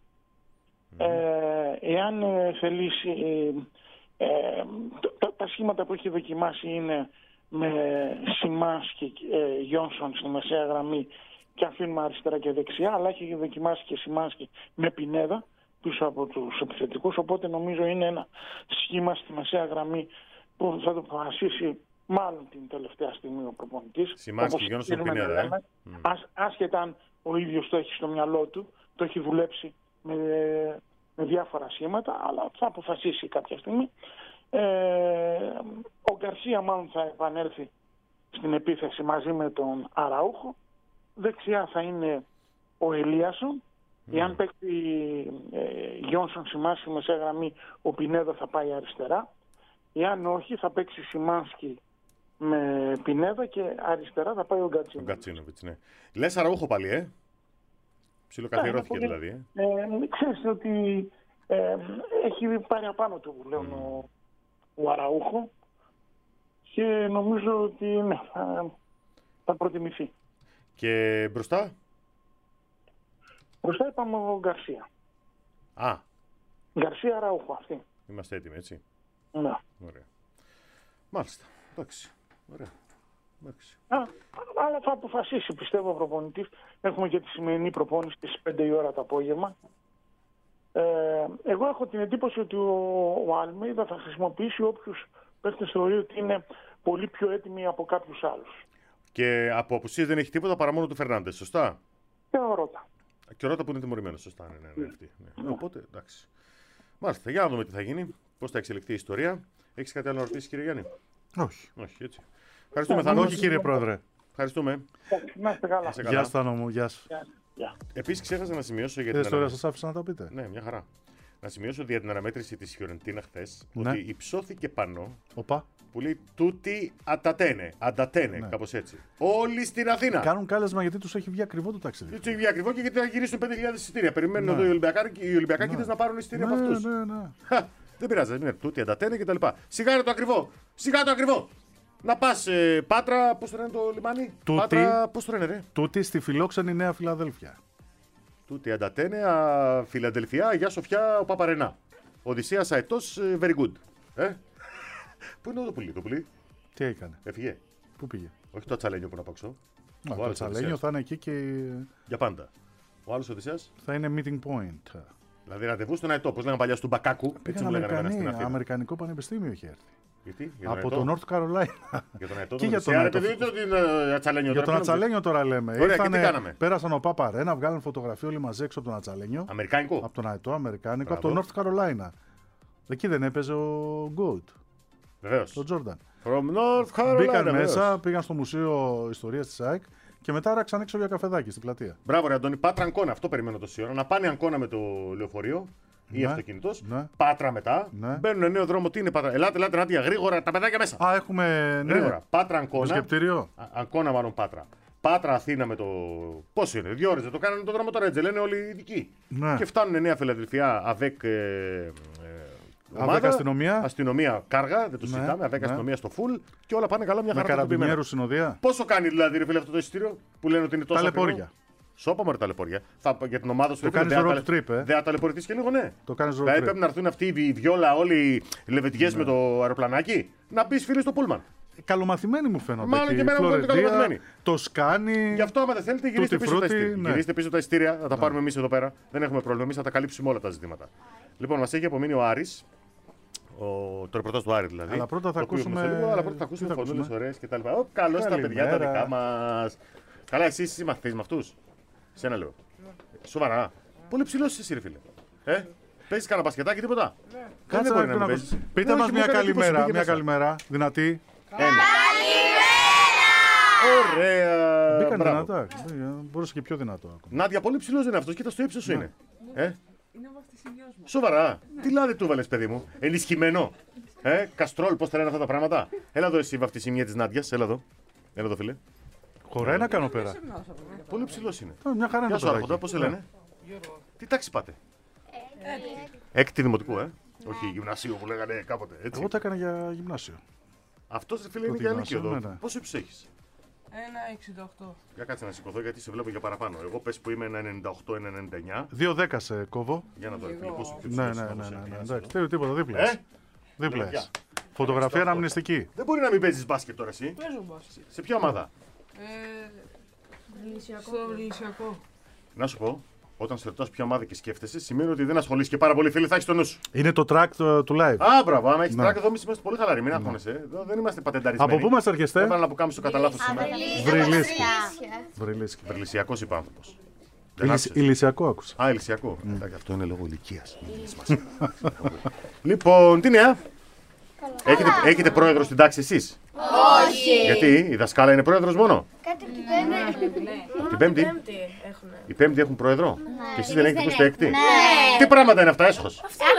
Ε, εάν ε, θελήσει, ε, ε, τα, τα σχήματα που έχει δοκιμάσει είναι με Σιμάνσκι, ε, Γιόνσον στη μεσαία γραμμή και αφήνουμε αριστερά και δεξιά, αλλά έχει δοκιμάσει και Σιμάνσκι με Πινέδα πίσω από τους επιθετικούς, οπότε νομίζω είναι ένα σχήμα στη μεσαία γραμμή που θα το αποφασίσει μάλλον την τελευταία στιγμή ο προπονητής. Σιμάνσκι, Όπως Γιόνσον, θέλουμε να Πινέδα, ε. λέμε. Mm. Άσ- άσχετα αν ο ίδιος το έχει στο μυαλό του, το έχει δουλέψει με, με διάφορα σχήματα, αλλά θα αποφασίσει κάποια στιγμή. Ε, ο Γκαρσία μάλλον θα επανέλθει στην επίθεση μαζί με τον Αραούχο. Δεξιά θα είναι ο Ελίασον. Mm. Εάν παίξει ε, Γιόνσον Σιμάνσκι μεσαία γραμμή, ο Πινέδα θα πάει αριστερά. Εάν όχι, θα παίξει Σιμάνσκι με Πινέδα και αριστερά θα πάει ο Ο Γκατσίνοβιτς. Γκατσίνοβιτς, ναι. Λες Αραούχο πάλι, ε. Ψιλοκαθιερώθηκε Ναι, δηλαδή, ε. Ε, ξέρεις ότι ε, έχει πάρει απάνω του πλέον Mm. ο, ο Αραούχο και νομίζω ότι ναι, θα, θα προτιμηθεί. Και μπροστά. Μπροστά είπαμε ο Γκαρσία. Α, Γκαρσία Αραούχο αυτή. είμαστε έτοιμοι, έτσι. Ναι. Ωραία. Μάλιστα. Εντάξει. Ωραία. Εντάξει. Α, αλλά θα αποφασίσει, πιστεύω, ο προπονητής. Έχουμε και τη σημερινή προπόνηση στις πέντε η ώρα το απόγευμα. Ε, εγώ έχω την εντύπωση ότι ο, ο Αλμέιδα θα χρησιμοποιήσει όποιους παίχτες θεωρεί ότι είναι πολύ πιο έτοιμοι από κάποιους άλλους. Και από απουσίες δεν έχει τίποτα παρά μόνο του Φερνάντες, σωστά. Και ο Ρώτα. Και ο Ρώτα που είναι τιμωρημένος, σωστά. Ναι, ναι, ναι, αυτή, ναι. Οπότε, εντάξει. Μάλιστα, για να δούμε τι θα γίνει, πώς θα εξελιχθεί η ιστορία. Έχεις κάτι άλλο να ρωτήσεις, κύριε Γιάννη? Όχι. Όχι, έτσι. Ευχαριστούμε, Θάνο. Όχι, κύριε Πρόεδρε. Ευχαριστούμε. Να είστε καλά. Είσαι καλά. Γεια Στάνο μου, γεια σας. Γεια. Γεια. Επίσης, ξέχασα να σημειώσω για Τι την ιστορία ανα- σας άφησα να τα πείτε. Ναι, μια χαρά. Να σημειώσω για την αναμέτρηση της Φιωρεντίνα χθες Ναι. ότι υψώθηκε πάνω Οπα. που λέει τούτη ατατένε, αντατένε, Ναι. κάπως έτσι. Όλοι στην Αθήνα. Κάνουν κάλεσμα γιατί τους έχει βγει ακριβό το ταξίδι. Έτσι βγει ακριβό και γιατί θα γυρίσουν πέντε χιλιάδες εισιτήρια. Περιμένουν Ναι. εδώ οι Ολυμπιακάκοι οι Ολυμπιακάκηδες Ναι. να πάρουν εισιτήρια Ναι, από αυτούς. ναι, ναι. Χα, δεν πειράζει, δεν είναι τούτη, αντατένε κτλ. Σιγά το ακριβό! Σιγά το ακριβό! Να πας ε, Πάτρα, πώς το λένε το λιμάνι? Τούτη. Πάτρα, πώς το λένε, ρε? Τούτη στη φιλόξενη Νέα Φιλαδέλφια. Τούτη, αντατένε, α, Φιλαδελφιά, Γεια Σοφιά, ο Παπαρενά. Οδυσσέας Αετός, ε, very good. Ε? Πού είναι το πουλί, το πουλί? Τι έκανε, Έφυγε. πού πήγε. Όχι το τσαλένιο που είναι απ' έξω. Να, Ο το άλλος Τσαλένιο Οδυσσέας. θα είναι εκεί και Για πάντα. Ο άλλος Οδυσσέας. θα είναι meeting point. Δηλαδή ραντεβού στον Αετό, πώς λέγανε παλιά στον Μπακάκου. Έτσι Πήγαν μου λέγανε εμένα στην Αμερικανή, Αθήνα. Αμερικανικό πανεπιστήμιο είχε έρθει. Γιατί, για Από τον το Αετό. North Carolina. Για τον Αετό. Και για τον Αετό. Αετό. Επειδή το Ατσαλένιο. Για τον Ατσαλένιο τώρα λέμε. Ωραία, και Ήρθανε, τι κάναμε? πέρασαν ο Πάπα Ρένα, βγάλαν φωτογραφία όλοι μαζί έξω από τον Ατσαλένιο. Αμερικάνικο. Από τον Αετό, Αμερικάνικο, από Μπράβο. το North Carolina. Εκεί δεν έπαιζε ο Goat, Βεβαίως. ο Τζόρνταν. From North Carolina. Μπήκαν βεβαίως. μέσα, πήγαν στο Μουσείο Ιστορίας της ΑΕΚ και μετά ράξαν έξω για καφεδάκι στην πλατεία. Μπράβο, ρε Αντώνη, Πάτρα Αγκώνα. Αυτό περιμένω τόση ώρα. Να πάνε Αγκώνα με το λεωφορείο ή Ναι, αυτοκίνητο. ναι. Πάτρα μετά. Ναι. Μπαίνουν νέο δρόμο. Τι είναι Πάτρα. Ελάτε, ελάτε, Νάντια, γρήγορα τα παιδάκια μέσα. Α, έχουμε. Ναι, Γρήγορα. Πάτρα Αγκώνα. επισκεπτήριο. Α- Αγκώνα, μάλλον Πάτρα. Πάτρα Αθήνα με το. Πόσο είναι, δύο ώρες. Δεν το κάνανε το δρόμο τώρα, έτσι. Λένε όλοι οι ειδικοί. Ναι. Και φτάνουν Νέα Φιλαδελφιά, ΑΒΕΚ. Ε, ε, ομάδα, ΑΒΕΚ αστυνομία. Αστυνομία κάργα, δεν το Ναι, συζητάμε. ΑΒΕΚ ναι. αστυνομία στο full και όλα πάνε καλά μια Με χαρά. τακτοποιημένα. καραμπινιέρου συνοδεία. Πόσο κάνει δηλαδή ρε φίλε αυτό το εισιτήριο που λένε ότι είναι τόσο Ταλαιπώρια. ακριβό? Σώπα μου ρε ταλαιπώρια. Θα, για την ομάδα σου Το ρε φίλε, κάνεις δεν road trip, ε. Δεν θα ταλαιπωρηθείς και λίγο, ναι. Το κάνεις road Δηλαδή trip. πρέπει να έρθουν αυτοί οι βιόλα, όλοι οι λεβετιές με το αεροπλανάκι. Να μπει φίλε στο πούλμαν. Καλομαθημένοι μου φαίνονται. Μάλλον εκεί. και εμένα μου φαίνονται Φλωρεντία, καλομαθημένοι. Το σκάνει. Γι' αυτό άμα δεν θέλετε γυρίστε Tutti πίσω τα frutti, ειστήρια. ναι. Γυρίστε πίσω τα ειστήρια, θα τα πάρουμε εμείς εδώ πέρα. Δεν έχουμε πρόβλημα, εμείς θα τα καλύψουμε όλα τα ζητήματα. Λοιπόν, μας έχει απομείνει ο Άρης. Ο, το ρεπορτάζ του Άρη δηλαδή. Αλλά πρώτα θα το οποίο ακούσουμε- έχουμε σε λίγο, αλλά πρώτα θα τι ακούσουμε θα φωνούλες ακούσουμε? ωραίες κτλ. Ω, καλώς τα παιδιά τα Καλημέρα. δικά μας. Καλά, εσύ είσαι μαθητής με αυτούς. Σε ένα λέω. Σοβαρά. Πολύ ψηλός είσαι εσύ, ρε φίλε. Ε, παίζεις κανένα μπασκετάκι, τίποτα. Κάτσε Δεν μπορεί να να μην ακούσω. παίζεις. Πείτε Όχι, μας μου μια έκανε εντύπωση, καλημέρα. πήγε Μια μέσα. καλημέρα. Δυνατή. Ένα. Ωραία. Μπήκαν Μπράβο. δυνατά. Μπορούσε και πιο δυνατό ακόμα. Νάντια, πολύ ψηλός δεν είναι αυτός. Κοίτα στο ύψος σου είναι. Ε, Είναι ο βαφτισινιός μου. σοβαρά. Τι λάδι του βάλες, παιδί μου. Ενισχυμένο. Ε, καστρόλ, πώς τα λένε αυτά τα πράγματα. Έλα εδώ εσύ, βαφτισιμία της Νάντιας. Έλα εδώ. Έλα εδώ, φίλε. Χωράει να κάνω πέρα. Πολύ ψηλός είναι. Α, Μια χαρά είναι Γεια το σου, Άρχοντα, παιδάκι. πώς σε λένε. Τι τάξη πάτε. Έκτη δημοτικού, ε. Όχι, γυμνασίου που λέγανε κάποτε. Έτσι. Εγώ τα έκανα για γυμνάσιο. Αυτό φίλε είναι Πρώτη για λύκειο γυμνάσιο, εδώ. ναι, ναι. Πόσο ύψος έχεις. Ένα εξήντα οκτώ. Για κάτσε να σηκωθώ γιατί σε βλέπω για παραπάνω. Εγώ πες που είμαι ένα ενενήντα οκτώ ενενήντα εννιά. δύο δέκα σε κόβω. Για να δω, ρε φίλε, πόσο πιο Ναι, ψηλός ναι, είναι ναι, όμως, ναι, ε, ναι. για να Εντάξει, σε δω. τι- τίποτα, δίπλα. Ε, Δίπλα. παιδιά. Φωτογραφία αναμνηστική. Δεν μπορεί να μην παίζεις μπάσκετ τώρα εσύ. Παίζω μπάσκετ. Σε ποια ομάδα. Ε, στο Βρυλισιακό. Να σου πω, όταν σε ρωτάς ποια ομάδα και σκέφτεσαι, σημαίνει ότι δεν ασχολείσαι και πάρα πολύ φίλοι, θα έχεις το νου σου. Είναι το track του του live. Α, μπράβο, άμα έχεις Ναι. τράκ εδώ, εμείς είμαστε πολύ χαλαροί. Μην αγχώνεσαι. Εδώ δεν είμαστε πατενταρισμένοι. Από πού μας έρχεστε? Έβαλα να που κάνουμε στο κατά λάθος σήμερα. Βρυλίσκι. Βρυλίσκι. Βρυλισιακός είπε άνθρωπος. Δεν Ηλυσ- άκουσες. Ηλυσιακό άκουσα. Α, ηλυσιακό. Εντάξει, αυτό είναι λόγω ηλικίας. Λοιπόν, τι νέα. Έχετε, έχετε πρόεδρο στην τάξη εσείς. Όχι. Γιατί η δασκάλα είναι πρόεδρος μόνο. Κάτι που δεν Την Πέμπτη. έχουν. Οι Πέμπτη έχουν πρόεδρο. Και εσείς δεν έχετε ακούσει το έκτη. Τι πράγματα είναι αυτά, έσχος.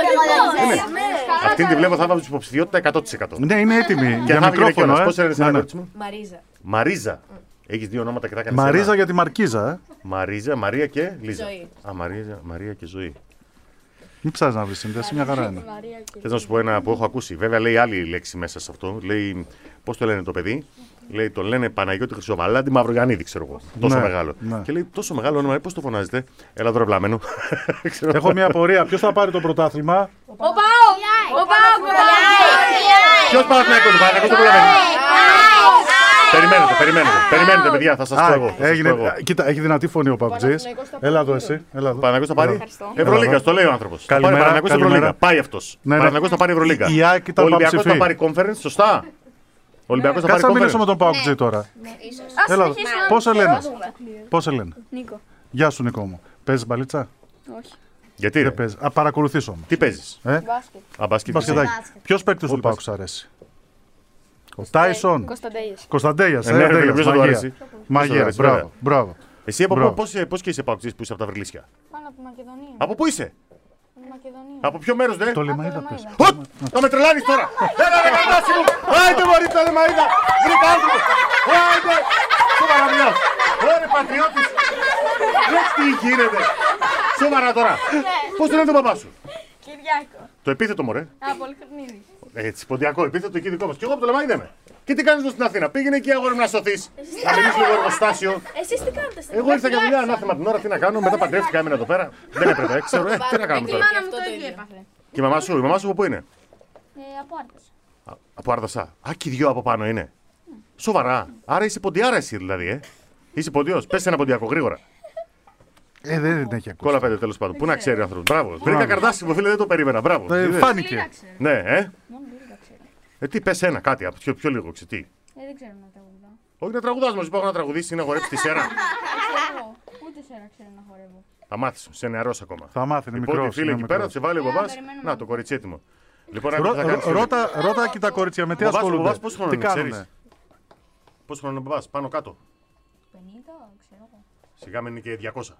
Αυτήν τη βλέπω θα βάλω στην υποψηφιότητα εκατό τοις εκατό. Ναι, είναι έτοιμη. Και Για θα βγει και μικρόφωνο, ένας. ε. Πώς έλεγες Ναι, ένα ναι. ερώτημα. Μαρίζα. Μαρίζα. Έχεις δύο ονόματα και τα έκανες Μαρίζα ένα. για τη Μαρκίζα, ε. Μαρίζα, Μαρία και Λίζα. Ζωή. Α, Μαρίζα, Μαρία και Ζωή. Μην ψάχνεις να βρεις σύνδεση, μια χαρά είναι. Θες να σου πω ένα που έχω ακούσει. Βέβαια λέει άλλη λέξη μέσα σε αυτό. Λέει, πώς το λένε το παιδί. Λέει, το λένε Παναγιώτη Χρυσοβαλάντη Μαυρογιαννίδη, ξέρω εγώ. Τόσο Ναι, μεγάλο. ναι. Και λέει, τόσο μεγάλο όνομα, πώς το φωνάζετε. Έλα τώρα βλάμενο. Ξέρω. Έχω μια απορία. Ποιος θα πάρει το πρωτάθλημα? Ο Πάο! Ο Πάο! Ποιος Παναθηναϊκός, ο Παναθηναϊκός το προλαβαίνει. Περιμένετε, περιμένετε. Περιμένετε, παιδιά, θα σας πω Α, εγώ. θα σας έγινε. πω εγώ. Κοίτα, έχει δυνατή φωνή ο Παουτζής. Έλα εδώ εσύ. Έλα εδώ. Ο Παναθηναϊκός θα πάρει Ευρωλίγκα, Έλα. το λέει ο άνθρωπος. Θα πάρει Καλημέρα, Παναθηναϊκός στην καλημέρα. Ευρωλίγκα. Πάει αυτός. Ναι, ναι. Παναθηναϊκός θα πάρει Ευρωλίγκα. Η ΑΕΚ ήταν Ο Ολυμπιακός θα παψηφή. πάρει conference, σωστά. Ο Ολυμπιακός θα πάρει Κάτσε να μιλήσω με conference. τον Παουτζή τώρα. Έλα εδώ. Πώς σε λένε? Πώς σε λένε? Νίκο. Γεια σου Νικό μου. Παίζεις μπαλίτσα? Όχι. Γιατί ρε, Δεν παίζεις. Α, παρακολουθείς όμως. τι παίζεις. Ε? Μπάσκετ. Α, μπάσκετ. Μπασκετάκι. Ποιος παίκτης του Πάουκ σ' αρέσει? Ο Τάισον. Κωνσταντέγιας. Κωνσταντέγιας. Ε, ναι, ρε, φίλε, Ντέγιας, ποιος θα του μαγεία. αρέσει? Ποιος θα του Μαγεία. αρέσει, βέβαια. Μπράβο. Μπράβο. Εσύ από Μπράβο. πού- πώς, πώς και είσαι Παουτζής που είσαι από τα Βρυλίσια. Πάνω από Μακεδονία. Από πού είσαι. Μακεδονία. Από ποιο μέρος δε. Το Λεμαΐδα πες. Ωτ! Θα με τρελάνεις τώρα. Έλα ρε καντάσι μου. Άιντε μωρί το Λεμαΐδα. Βρήκα άνθρωπο. Άιντε. Σοβαρά μιλάς. Ωραία πατριώτης. Ρε τι γίνεται. Σοβαρά τώρα. Πώς το λένε τον παπά σου. Κυριάκο. Το επίθετο μωρέ. Α, Πολυχρονίδης. Έτσι, ποντιακό επίθετο εκεί δικό μας. Και εγώ από το Λεμαΐδα είμαι. Και τι κάνεις εδώ στην Αθήνα. Πήγαινε εκεί αγόρι μου να σωθείς. Να μιλήσεις λίγο εργοστάσιο. Εσείς τι κάνετε στην Εγώ ήρθα για δουλειά, ανάθεμα την ώρα, τι να κάνω. Μετά παντρεύτηκα, έμεινα εδώ πέρα. Δεν έπρεπε, ε, ξέρω, ε, τι να κάνουμε τώρα. μάνα μου το ίδιο έπαθε. Και η μαμά σου, η μαμά σου από πού είναι. Ε, από Άρτας. Α, από Άρδασα. Α, και οι δυο από πάνω είναι. Σοβαρά. Άρα είσαι ποντιάρα εσύ δηλαδή, ε. Είσαι ποντιός. Πες ένα ποντιακό γρήγορα. Ε, δεν έχει ακούσει. Κόλλα πέντε τέλος πάντων. Πού να ξέρει ο άνθρωπος. Μπράβο. Βρήκα καρτάσιμο, φίλε, δεν το περίμενα. Μπράβο. Ε, Είδες. φάνηκε. Ναι, ε. Μόνο λίγα ξέρω. Ε, τι, πες ένα, κάτι, πιο, πιο λίγο, ξέρει. Τι. Ε, δεν ξέρω να τραγουδάω. Όχι να τραγουδάς, μας είπα να τραγουδήσεις ή να χορέψεις τη σέρα. Ξέρω, ούτε σέρα ξέρω να χορεύω. Θα μάθεις, είσαι νεαρός ακόμα. Θα μάθει, είναι Λοιπόν, μικρός. φίλε, είναι εκεί πέρα, μικρός. σε βάλει ο Ε, μπαμπάς. περιμένουμε. Να, το κοριτσι έτοιμο. Λοιπόν, Ρω- άκου τι θα κάνεις, ρω- φίλε. Ρώτα, ρώτα και τα κορίτσια με τι Ο μπαμπάς- ο ασχολούνται. μπαμπάς πόσο χρόνο Τι είναι, κάνουνε. ξέρεις? Πόσο χρόνο είναι ο μπαμπάς, πάνω κάτω. πενήντα, ξέρω εγώ. Σιγά μένει και διακόσια.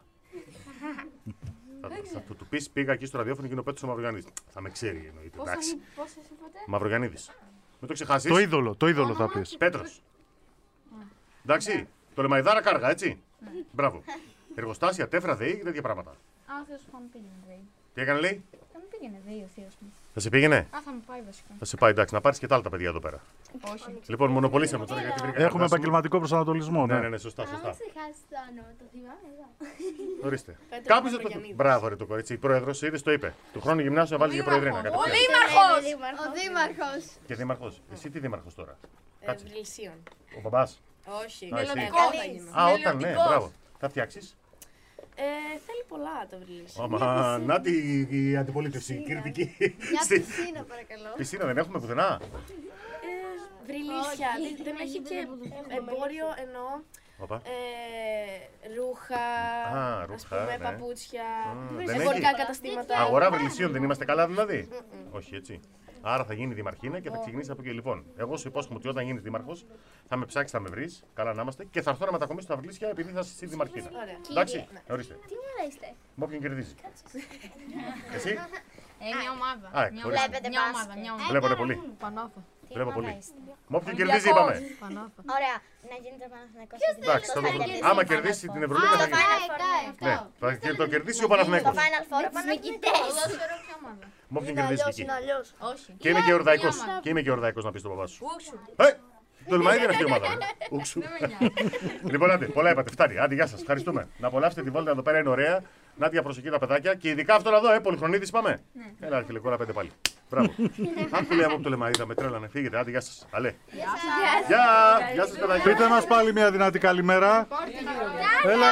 Θα, θα του, του πεις πήγα εκεί στο ραδιόφωνο και είναι ο Πέτρος ο Μαυρογιαννίδης. Θα με ξέρει εννοείται. Πόσα Εντάξει. πόσες είπατε? Μαυρογιαννίδης. Μην το ξεχάσεις. Το είδωλο, το είδωλο θα πεις. Πέτρος. Εντάξει. Το λεμαϊδάρα κάργα, έτσι. Μπράβο. Εργοστάσια, τέφρα, ΔΕΗ και τέτοια πράγματα. Α, ο Θεός μου θα με πήγαινε, ΔΕΗ. Τι έκανε, λέει. Θα με πήγαινε, ΔΕΗ ο Θεός μου. Θα σε πήγαινε. Α, θα με πάει βασικά. Θα σε πάει, εντάξει, να πάρεις και τα άλλα τα παιδιά εδώ πέρα. Όχι. Λοιπόν, μονοπολίσαμε τώρα γιατί βρήκα. Έχουμε καρτάσιμο. επαγγελματικό προσανατολισμό. Ναι, ναι, Ναι. ναι, σωστά, σωστά. ξεχάσει το όνομα, το θυμάμαι εδώ. Ορίστε. Κάποιο δεν το. Μπράβο, ρε το κορίτσι. Η πρόεδρο, είδε το είπε. Του χρόνου γυμνάσιο να βάλει για προεδρήνα. Ο κατευθείαν. Δήμαρχος! Ο Δήμαρχος. Και δήμαρχο. Εσύ τι δήμαρχο τώρα. Κάτσε. Βρυλισίων. Ο μπαμπά. Όχι. Α, εσύ. Εγώ θα γίνω. Α, όταν ναι, μπράβο. Θα φτιάξει. Ε, θέλει πολλά το βρυλίσιο. Άμα, να τη η αντιπολίτευση, η κριτική. Μια Στη- πισίνα παρακαλώ. Πισίνα δεν έχουμε πουθενά. Ε, βρυλίσια. Δεν- Δεν έχει και εμπόριο εννοώ. Οπα. Ε, ρούχα, Α, ας ρούχα, πούμε, ναι. παπούτσια, δεν εμπορικά έχει. καταστήματα. Αγορά βρυλισίων δεν είμαστε καλά δηλαδή. Όχι έτσι. Άρα θα γίνει δημαρχίνα και θα ξεκινήσει από εκεί. Λοιπόν, εγώ σου υπόσχομαι ότι όταν γίνει δήμαρχο θα με ψάξει, θα με βρει, καλά να είμαστε και θα έρθω να μετακομίσω τα βρυλίσια επειδή θα είσαι εσύ δημαρχίνα. Ωραία. Εντάξει, ορίστε. Τι ώρα είστε? Με όποιον κερδίζει. Εσύ, Ε, μια ομάδα. Α, Μια ορίστε. ομάδα, μια ομάδα, μια ομάδα. βλέπω ρε πολύ. Πανάθα. Βλέπω πολύ. Με όποιον κερδίζει είπαμε. Πανάθα. Ωραία, να γίνεται ο Παναθηναϊκός. Εντάξει, θα το δούμε. Άμα κερδίσει την Ευρωλίγα θα γίνει. Ναι, θα και το κερδίσει ο Παναθηναϊκός. Final Four, ο Παναθηναϊκός. Με όποιον κερδίσει και εκεί. Όχι. Και είμαι και ορδαϊκός. Και είμαι και ορδαϊκός να πει στον παπά σου. Ε, το Λεμαΐδη είναι αυτή η ομάδα. Ούξου. Λοιπόν, άντε, πολλά είπατε. Φτάνει. Άντε, γεια σας. Ευχαριστούμε. Να απολαύσετε τη βόλτα εδώ πέρα, είναι ωραία. Νάντια, προσοχή τα παιδάκια. Και ειδικά αυτόν εδώ, ε, Πολυχρονίδης πάμε. Έλα, φίλε, κόλλα πέντε πάλι. Μπράβο. Αν λέει από το Λεμαΐδα, με τρέλανε. Φύγετε, άντε, γεια σας. Αλέ. Γεια, γεια σας, παιδάκια. Πείτε μας πάλι μια δυνατή καλημέρα. Έλα.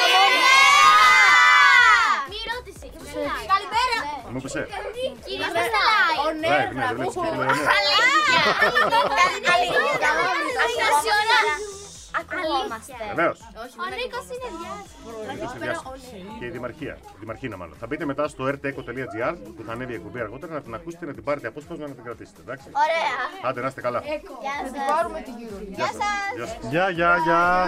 Μία ερώτηση. Καλημέρα. Μου πεσε. Κύριε Στελάη. Ο Ναι, Νέα ναι, δεν Βραβού. Ακουγόμαστε. Βεβαίως. Ο Νίκος είναι διάσημος. Και η Δημαρχία. Δημαρχίνα, μάλλον. Θα μπείτε μετά στο ερτεκο τελεία τζι άρ που θα ανέβει η εκπομπή αργότερα να την ακούσετε, να την πάρετε απόσπασμα να την κρατήσετε. Εντάξει. Ωραία. Άντε, να είστε καλά. Γεια σας. Πάρουμε την γύρω. Γεια σας. Γεια σας. Γεια, γεια, γεια.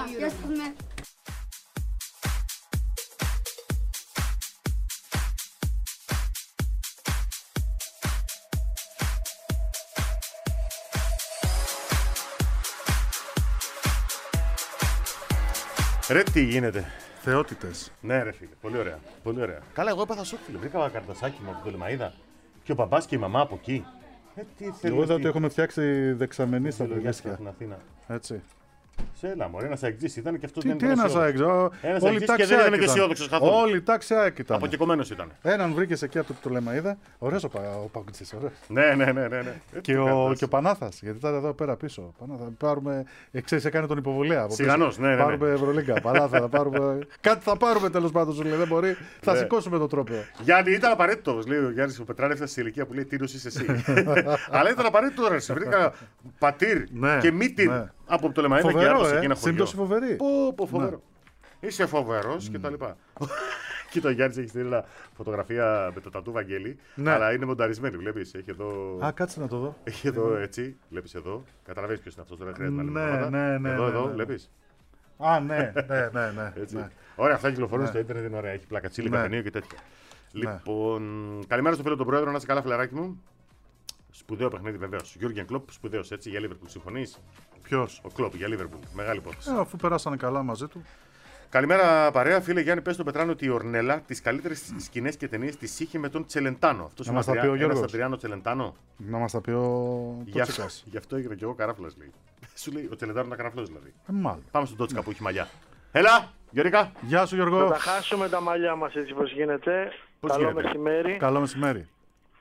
Ρε, τι γίνεται. Θεότητες. Ναι, ρε φίλε, πολύ ωραία. Πολύ ωραία. Καλά, εγώ έπαθα σοκ, φίλε. Βρήκα καρτασάκι μου από το Λεμαΐδα και ο μπαμπάς και η μαμά από εκεί. Ε, τι θέλει. Εγώ είδα αυτή ότι έχουμε φτιάξει δεξαμενή στα η λογιά παιδιά. στην Αθήνα. Έτσι. Σε έλα, μωρέ, ένας αεξής ήταν και αυτό Τι, δεν τι ήταν. ένας αισιόδοξος. αεξ. Ένας Όλη η αεξής και τάξη δεν ήταν ΑΕΚ και ήταν. αισιόδοξος καθόλου. Όλη η τάξη ΑΕΚ ήταν. Αποκεκομένος ήταν. Έναν βρήκες εκεί από το Λεμαΐδα. Ωραίος ο, πα, ο Παγκουτσής, ωραίος. Ναι, ναι, ναι, ναι. ναι. Ε, Και τι ο, καρτάς. και ο Πανάθας, γιατί ήταν εδώ πέρα πίσω. Πανάθα, πάρουμε, ε, ξέρεις, έκανε τον υποβολέα. από πίσω. Σιγανός, ναι, ναι, ναι. Πάρουμε Ευρωλίγκα, Πανάθα, θα πάρουμε. Κάτι θα πάρουμε τέλος πάντων, σου λέει. Δεν μπορεί. Θα Ναι. σηκώσουμε το τρόπο. Γιάννη, ήταν απαραίτητο όμως, λέει ο Γιάννης ο Πετράρη, έφτασε σε ηλικία που λέει τι είσαι εσύ. Αλλά ήταν απαραίτητο τώρα. Σε βρήκα πατήρ Ναι, και μύτηρ ναι. από το Λεμαΐδα και Φοβερό, άρθρο σε ε. εκείνα χωριό. Σύμπτωση φοβερή. Πω, πω, φοβερό. Είσαι φοβερός και τα λοιπά. Κοίτα, ο Γιάννης έχει στείλει ένα φωτογραφία με το τατού Βαγγέλη, Ναι. αλλά είναι μονταρισμένη, βλέπεις. Έχει εδώ, Α, κάτσε να το δω. έχει εδώ έτσι, βλέπεις εδώ. Καταλαβαίνεις ποιος είναι αυτός, τώρα χρειάζεται να λέμε Ναι, ονόματα. ναι, ναι, Εδώ, ναι, εδώ, ναι. βλέπεις. Α, ναι, ναι, ναι. ναι, Έτσι. ναι. Ωραία, αυτά κυκλοφορούν Ναι. στο ίντερνετ, είναι ωραία. Έχει πλάκα τσίλι, Ναι. καφενείο και τέτοια. Λοιπόν, καλημέρα στο φίλο τον πρόεδρο, να είσαι καλά, φιλαράκι μου. Σπουδαίο παιχνίδι βεβαίω. Γιούργεν Κλοπ, σπουδαίο έτσι για Λίβερπουλ. Συμφωνεί. Ποιος? Ο Κλοπ για Λίβερπουλ. Μεγάλη υπόθεση. Ε, αφού περάσανε καλά μαζί του. Καλημέρα, παρέα. Φίλε Γιάννη, πες στον Πετράνο ότι η Ορνέλα τις καλύτερες σκηνές και ταινίες τις είχε με τον Τσελεντάνο. Αυτό Να μας τα πει ο Γιώργος. Αντριάνο Τσελεντάνο. Να μας τα πει ο Γι' αυτό, Τότσικας. γι' αυτό έγινε και εγώ καράφλας, λέει. Σου λέει ο Τσελεντάνο ήταν καράφλας, δηλαδή. Ε, μάλλον. Πάμε στον Τότσικα που έχει μαλλιά. Έλα, Γιώργα. Γεια σου Θα Γιώργο. τα χάσουμε τα μαλλιά μας έτσι πως γίνεται. Πώς Καλό γίνεται? μεσημέρι. Καλό μεσημέρι.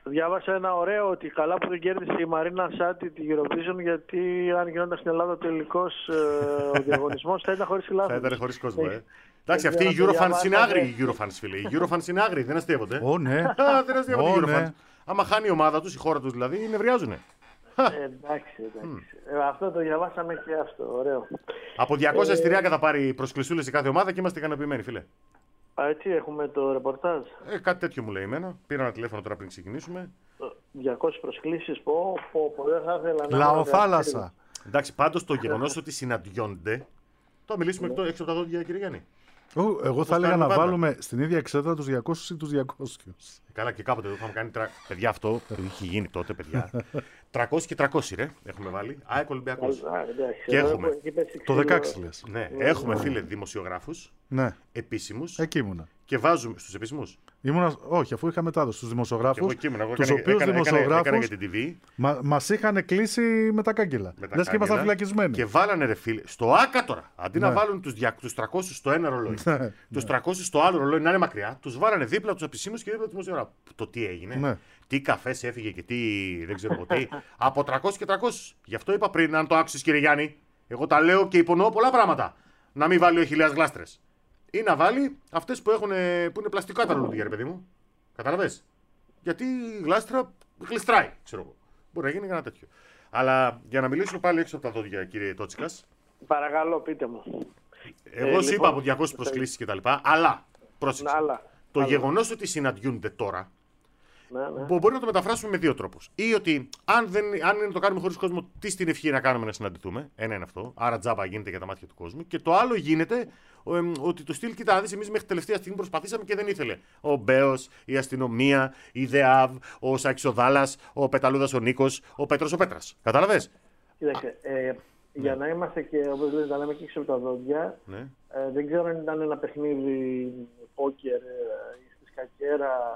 Διάβασα ένα ωραίο ότι καλά που δεν κέρδισε η Μαρίνα Σάτι τη Eurovision, γιατί αν γινόταν στην Ελλάδα τελικός ε, ο διαγωνισμός θα ήταν χωρίς λάθος. Θα ήταν χωρίς κόσμο, ε. Εντάξει, αυτοί οι Eurofans είναι άγριοι, οι Eurofans, φίλε. Οι Eurofans είναι άγριοι, δεν αστείευονται. Ω, ναι. Δεν αστείευονται οι Eurofans. Άμα χάνει η ομάδα τους, η χώρα τους δηλαδή, νευριάζουνε. Ε, εντάξει, εντάξει. Ε, αυτό το διαβάσαμε και αυτό, ωραίο. Από διακόσια Ε, εισιτηριά θα πάρει προσκλησούλες η κάθε ομάδα και είμαστε ικανοποιημένοι, φίλε. Α, έτσι έχουμε το ρεπορτάζ. Ε, κάτι τέτοιο μου λέει εμένα. Πήρα ένα τηλέφωνο τώρα πριν ξεκινήσουμε. διακόσιες προσκλήσεις, πω, πω, πω, δεν θα ήθελα να... Λαοθάλασσα. Εντάξει, πάντως το γεγονός ότι συναντιόνται. Το μιλήσουμε Ναι. εκτό- έξω από τα δόντια, κύριε Γιάννη. Εγώ θα Όπως έλεγα κάνουμε να πάντα. βάλουμε στην ίδια εξέδρα τους διακόσιους ή τους διακόσιους. Καλά, και κάποτε το είχαμε κάνει. Τρα... Παιδιά, αυτό που είχε γίνει τότε, παιδιά. τριακόσιοι και τριακόσιοι, ρε. Έχουμε βάλει. ΑΕΚ Ολυμπιακός. Α, εντάξει, Και εδώ έχουμε. έχει πέσει Το ξύλο. δεκαέξι λες. Ναι, Ναι, έχουμε ναι. φίλε δημοσιογράφους Ναι, επίσημους εκεί ήμουνα. και βάζουμε στους επίσημους. Ήμουνα, όχι, αφού είχα μετάδοση στους Και εγώ δημοσιογράφους, εκεί ήμουν. Εγώ τους έκανα- οποίους έκανα- έκανα- έκανα δημοσιογράφους για την τι βι. μα, μας είχαν κλείσει με τα κάγκελα. με τα Λες και ήμασταν κάγκελα. φυλακισμένοι. Και βάλανε ρε φίλε, στο άκα τώρα, αντί να Ναι. βάλουν τους, δια, τους τριακόσιους στο ένα ρολόι, Ναι, τους τριακόσιους στο άλλο ρολόι να είναι μακριά, τους βάλανε δίπλα τους επισήμους και δίπλα τους δημοσιογράφους. Το τι έγινε, Ναι. τι καφές έφυγε και τι δεν ξέρω εγώ τι, από τριακόσιους και τριακόσιους. Γι' αυτό είπα πριν, αν το άκουσες κύριε Γιάννη, εγώ τα λέω και υπονοώ πολλά πράγματα. Να μην βάλει ο χιλιάδες γλάστρες. Ή να βάλει αυτές που, έχουν, που είναι πλαστικά τα ρολόγια, ρε παιδί μου. Καταλαβες. Γιατί η γλάστρα γλιστράει, ξέρω εγώ. Μπορεί να γίνει κανένα τέτοιο. Αλλά για να μιλήσουμε πάλι έξω από τα δόντια, κύριε Τότσικας. Παρακαλώ, πείτε μου. Εγώ Ε, σου λοιπόν, είπα από διακόσιες προσκλήσεις κτλ. Αλλά, πρόσεξε. άλλα, το άλλα. γεγονός ότι συναντιούνται τώρα Ναι, ναι. μπο- μπορεί να το μεταφράσουμε με δύο τρόπους. Ή ότι αν, δεν, αν είναι να το κάνουμε χωρίς κόσμο, τι στην ευχή να κάνουμε να συναντηθούμε. Ένα είναι αυτό. Άρα τζάμπα γίνεται για τα μάτια του κόσμου. Και το άλλο γίνεται ο, εμ, ότι το στυλ, κοίτα, δεις, εμείς μέχρι τελευταία στιγμή προσπαθήσαμε και δεν ήθελε. Ο Μπέος, η αστυνομία, η ΔΕΑΒ, ο Σάκης ο Δάλλας, ο Πεταλούδας ο Νίκος, ο Πέτρος ο Πέτρας. Κατάλαβες. Κοίταξε, ε, για να είμαστε και όπως λέτε, να λέμε και έξω από τα δόντια, Ναι. ε, δεν ξέρω αν ήταν ένα παιχνίδι πόκερ ε, ή στη σκακέρα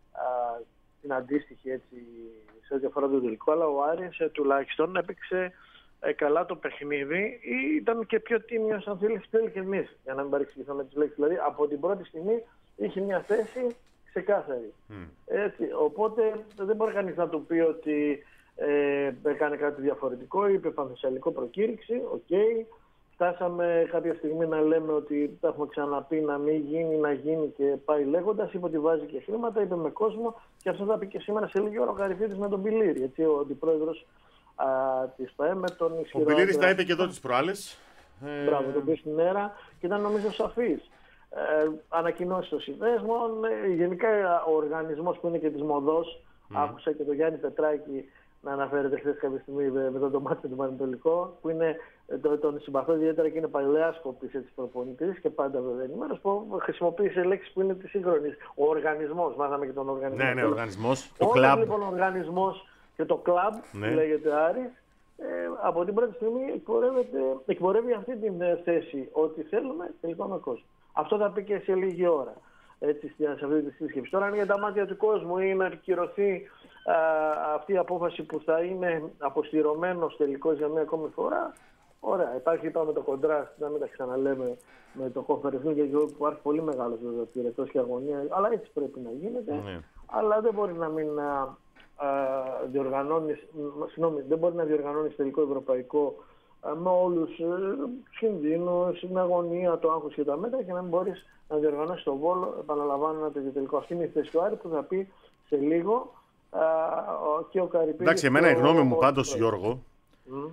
α, την αντίστοιχη έτσι, σε ό,τι αφορά το τελικό, αλλά ο Άρης ε, τουλάχιστον έπαιξε ε, καλά το παιχνίδι ή ήταν και πιο τίμιος αν θέλεις και εμείς, για να μην παρεξηγηθώ τις λέξεις. Δηλαδή από την πρώτη στιγμή είχε μια θέση ξεκάθαρη. Mm. Έτσι, οπότε δεν μπορεί κανείς να του πει ότι ε, έκανε κάτι διαφορετικό, είπε πανθεσσαλικό προκήρυξη, οκ. Okay. Φτάσαμε κάποια στιγμή να λέμε ότι τα έχουμε ξαναπεί να μην γίνει, να γίνει και πάει λέγοντας. Είπε ότι βάζει και χρήματα, είπε με κόσμο και αυτό θα πει και σήμερα σε λίγη ώρα ο Καρυπίδης με τον Πιλήρη, έτσι, ο αντιπρόεδρος α, της ΠΑΕ με τον ισχυρό. Ο Πιλήρης τα άντρα. είπε και εδώ τις προάλλες. Ε, Μπράβο, το οποίο στην ΕΡΑ και ήταν νομίζω σαφής. Ε, ανακοινώσεις των συνδέσμων, ε, γενικά ο οργανισμός που είναι και της Μοδός, Mm. άκουσα και τον Γιάννη Πετράκη να αναφέρεται χθες κάποια στιγμή με, με τον Ντομάτι του Πανετολικό, που είναι, ε, το, τον συμπαθώ ιδιαίτερα και είναι παλαιάσκοπης έτσι προπονητής και πάντα βέβαια ενημέρος, που χρησιμοποίησε λέξεις που είναι της σύγχρονης. Ο οργανισμός, μάθαμε και τον οργανισμό. Ναι, ναι, ο οργανισμός. Το Όταν κλαμπ. λοιπόν ο οργανισμός και το κλαμπ, Ναι. που λέγεται Άρης, ε, από την πρώτη στιγμή εκπορεύεται- εκπορεύει αυτή την ε, θέση ότι θέλουμε τελικό με κόσμο. Αυτό θα πει και σε λίγη ώρα. Έτσι, σε αυτή τη σύσκεψη. Τώρα είναι για τα μάτια του κόσμου ή να επικυρωθεί α, αυτή η απόφαση που θα είναι αποστηρωμένος τελικός για μία ακόμη φορά. Ωραία, υπάρχει είπαμε το κοντράστ, να μην τα ξαναλέμε με το Conference γιατί που υπάρχει πολύ μεγάλος βέβαια πυρετός και αγωνία, αλλά έτσι πρέπει να γίνεται. Ναι. Αλλά δεν μπορεί να μην α, α, διοργανώνεις, μ, συγγνώμη, δεν μπορεί να διοργανώνεις τελικό ευρωπαϊκό α, με όλους ε, τους κινδύνους, την αγωνία, το άγχος και τα μέτρα και να μην μπορείς να διοργανώσεις τον Βόλο, επαναλαμβάνω ένα τέτοιο τελικό. Αυτή είναι η θέση του Άρη που θα πει σε λίγο α, ο- και ο Καρυπίδης. Εντάξει, εμένα η και ο- γνώμη μου ο- πάντως, Γιώργο, Μμ.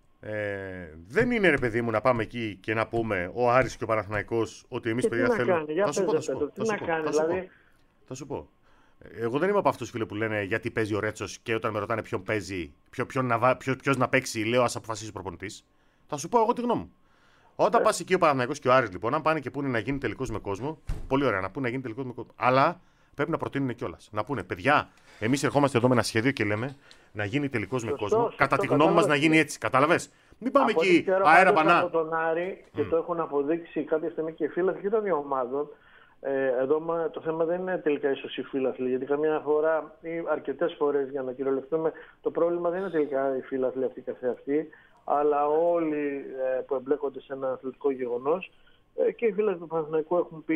ε, δεν είναι ρε παιδί μου να πάμε εκεί και να πούμε ο Άρης και ο Παναθηναϊκός ότι εμείς Και παιδιά τι να θέλουμε. κάνει, για Θα σου πω, πες, θα σου Πέτρο, πω, τι θα σου να πω, κάνει, θα σου πω. δηλαδή. Θα σου πω. Εγώ δεν είμαι από αυτούς φίλε που λένε γιατί παίζει ο Ρέτσος και όταν με ρωτάνε ποιον παίζει, ποιο, ποιον να, βα- ποιο, ποιος να παίξει, λέω ας αποφασίσει ο προπονητής. Θα σου πω εγώ τη γνώμη μου. Όταν πας εκεί ο Παναθηναϊκός και ο Άρης λοιπόν, αν πάνε και πούνε να γίνει τελικός με κόσμο, πολύ ωραία να πούνε να γίνει τελικός με κόσμο. Αλλά πρέπει να προτείνουν κιόλας. Να πούνε, παιδιά, εμείς ερχόμαστε εδώ με ένα σχέδιο και λέμε να γίνει τελικός με Σωστό, κόσμο. σωστό, Κατά τη γνώμη μας κατάλαβα. να γίνει έτσι. Κατάλαβες. Μην πάμε Από ό,τι εκεί ξέρω, αέρα πάντως, πανά. Από τον Άρη και Mm. το έχουν αποδείξει κάποια στιγμή και οι φίλαθλοι και των δύο ομάδων. Ε, εδώ μα- το θέμα δεν είναι τελικά ίσως οι φίλαθλοι, γιατί καμιά φορά ή αρκετές φορές για να κυριολεχθούμε, το πρόβλημα δεν είναι τελικά οι φίλαθλοι αυτοί καθεαυτοί, αλλά όλοι ε, που εμπλέκονται σε ένα αθλητικό γεγονός. Ε, και οι φίλαθλοι του Παναθηναϊκού έχουν πει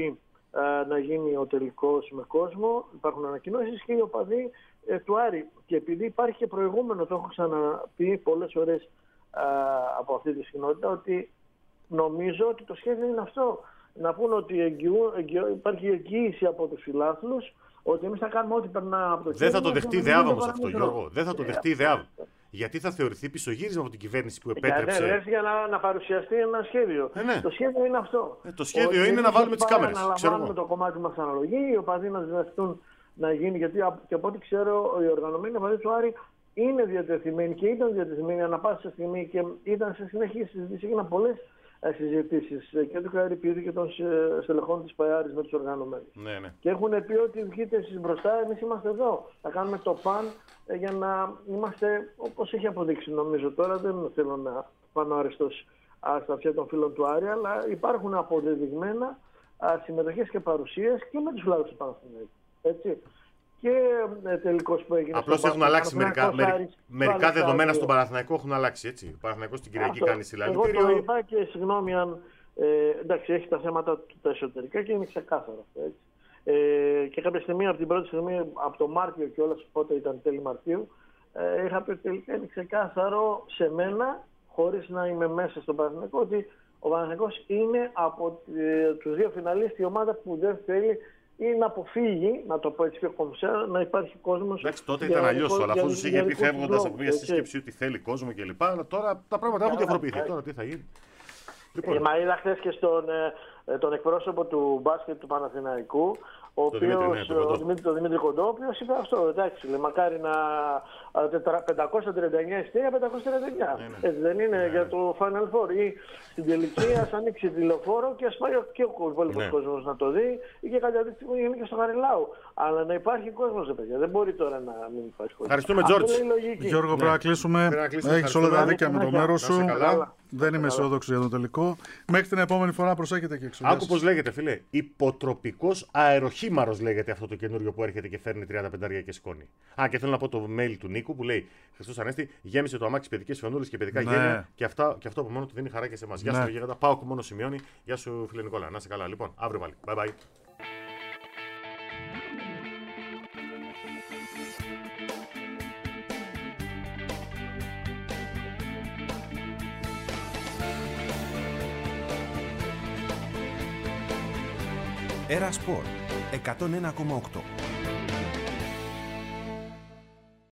ε, να γίνει ο τελικός με κόσμο. Υπάρχουν ανακοινώσεις και οι οπαδοί ε, του Άρη. Και επειδή υπάρχει και προηγούμενο, το έχω ξαναπεί πολλές φορές ε, από αυτή τη συχνότητα, ότι νομίζω ότι το σχέδιο είναι αυτό. Να πούνε ότι εγγυού, εγγυού, υπάρχει εγγύηση από τους φιλάθλους ότι εμείς θα κάνουμε ό,τι περνά από το Δεν θα το δεχτεί η ΔΕΑΒ όμως αυτό, παραμικρό. Γιώργο. Δεν θα το δεχτεί η ΔΕΑΒ. Γιατί θα θεωρηθεί πισωγύρισμα από την κυβέρνηση που επέτρεψε. Για, ναι, για να, να παρουσιαστεί ένα σχέδιο. Ε, ναι. Το σχέδιο είναι αυτό. Ε, το σχέδιο ότι είναι να βάλουμε τις κάμερες. Να Ξέρω λαμβάνουμε το κομμάτι που μας αναλογεί, οι οπαδοί να διδαχθούν να γίνει. Γιατί και από ό,τι ξέρω, οι οργανωμένοι οπαδοί του Άρη είναι διατεθειμένοι και ήταν διατεθειμένοι ανά πάσα στιγμή και ήταν σε συνεχή συζήτηση. Έγιναν πολλές συζητήσεις και του Καρυπίδη και των στελεχών της ΠΑΕΑΡης με τους οργανωμένους. Ναι, ναι. Και έχουν πει ότι βγείτε εσείς μπροστά, εμείς είμαστε εδώ. Θα κάνουμε το παν για να είμαστε, όπως έχει αποδείξει νομίζω τώρα, δεν θέλω να πάνω αριστός στα αυτιά των φίλων του Άρη, αλλά υπάρχουν αποδεδειγμένα συμμετοχές και παρουσίες και με τους φιλάθλους του Παναθηναϊκού. Έτσι. Και ε, τελικώς που έγινε. Απλώς έχουν αλλάξει μερικά, μερικά, μερικά δεδομένα στον Παναθηναϊκό. Παναθηναϊκό έχουν αλλάξει. Έτσι. Ο Παναθηναϊκός την Κυριακή Αυτό. κάνει συλλαλητήριο. Εγώ το είπα και συγγνώμη αν. Ε, εντάξει, έχει τα θέματα του τα εσωτερικά και είναι ξεκάθαρο αυτό. Έτσι. Ε, και κάποια στιγμή, από την πρώτη στιγμή, από το Μάρτιο και όλα, πότε ήταν τέλη Μαρτίου, ε, είχα πει ότι τελικά είναι ξεκάθαρο σε μένα, χωρίς να είμαι μέσα στον Παναθηναϊκό, ότι ο Παναθηναϊκός είναι από ε, τους δύο φιναλίστες η ομάδα που δεν θέλει ή να αποφύγει, να το πω έτσι πιο κομψά, να υπάρχει κόσμος. Εντάξει, τότε ήταν αλλιώς όλα. Αφού σου είχε πει φεύγοντας από μια σύσκεψη ότι θέλει κόσμο κλπ. Αλλά τώρα τα πράγματα έχουν διαφοροποιηθεί. Τώρα τι θα γίνει. Λοιπόν. Ε, μα είδα χθες και στον ε, τον εκπρόσωπο του μπάσκετ του Παναθηναϊκού, ο οποίος, ναι, ο Δημήτρη, το Δημήτρη Κοντό, ο οποίος είπε αυτό, εντάξει, λέει, μακάρι να πεντακόσια τριάντα εννιά ειστήρια, πεντακόσια τριάντα εννιά. Ναι, ναι. Έτσι δεν είναι ναι, για το Final Four. Ή στην τελική ας ανοίξει τηλεφόρο και ας πάει και ο υπόλοιπος ναι. κόσμος να το δει, ή και κάτι αντίστοιχο γίνει και στο Χαριλάου. Αλλά να υπάρχει κόσμος, δε παιδιά. Δεν μπορεί τώρα να μην υπάρχει κόσμος. Ευχαριστούμε, Τζόρτζ. Γιώργο, πρέπει να κλείσουμε. Έχεις όλα τα δίκαια με το μέρος σου. Δεν είμαι αισιόδοξο για το τελικό. Μέχρι την επόμενη φορά προσέχετε και εξηγάσεις. Άκου πώς λέγεται, φίλε. Υποτροπικός αεροχήμαρος λέγεται αυτό το καινούριο που έρχεται και φέρνει τριάντα πεντάρια και σκόνη. Α, και θέλω να πω το mail του Νίκου που λέει: Χριστός Ανέστη, γέμισε το αμάξι παιδικές φιονούλες και παιδικά ναι. γένεια και, αυτά, και αυτό από μόνο του δίνει χαρά και σε εμάς. Ναι. Γεια σου, Γίγαντα. Πάω που μόνο σημειώνει. Γεια σου, φίλε Νικόλα. Να είσαι καλά. Λοιπόν, αύριο πάλι. Bye bye. Era Sport εκατόν ένα κόμμα οκτώ.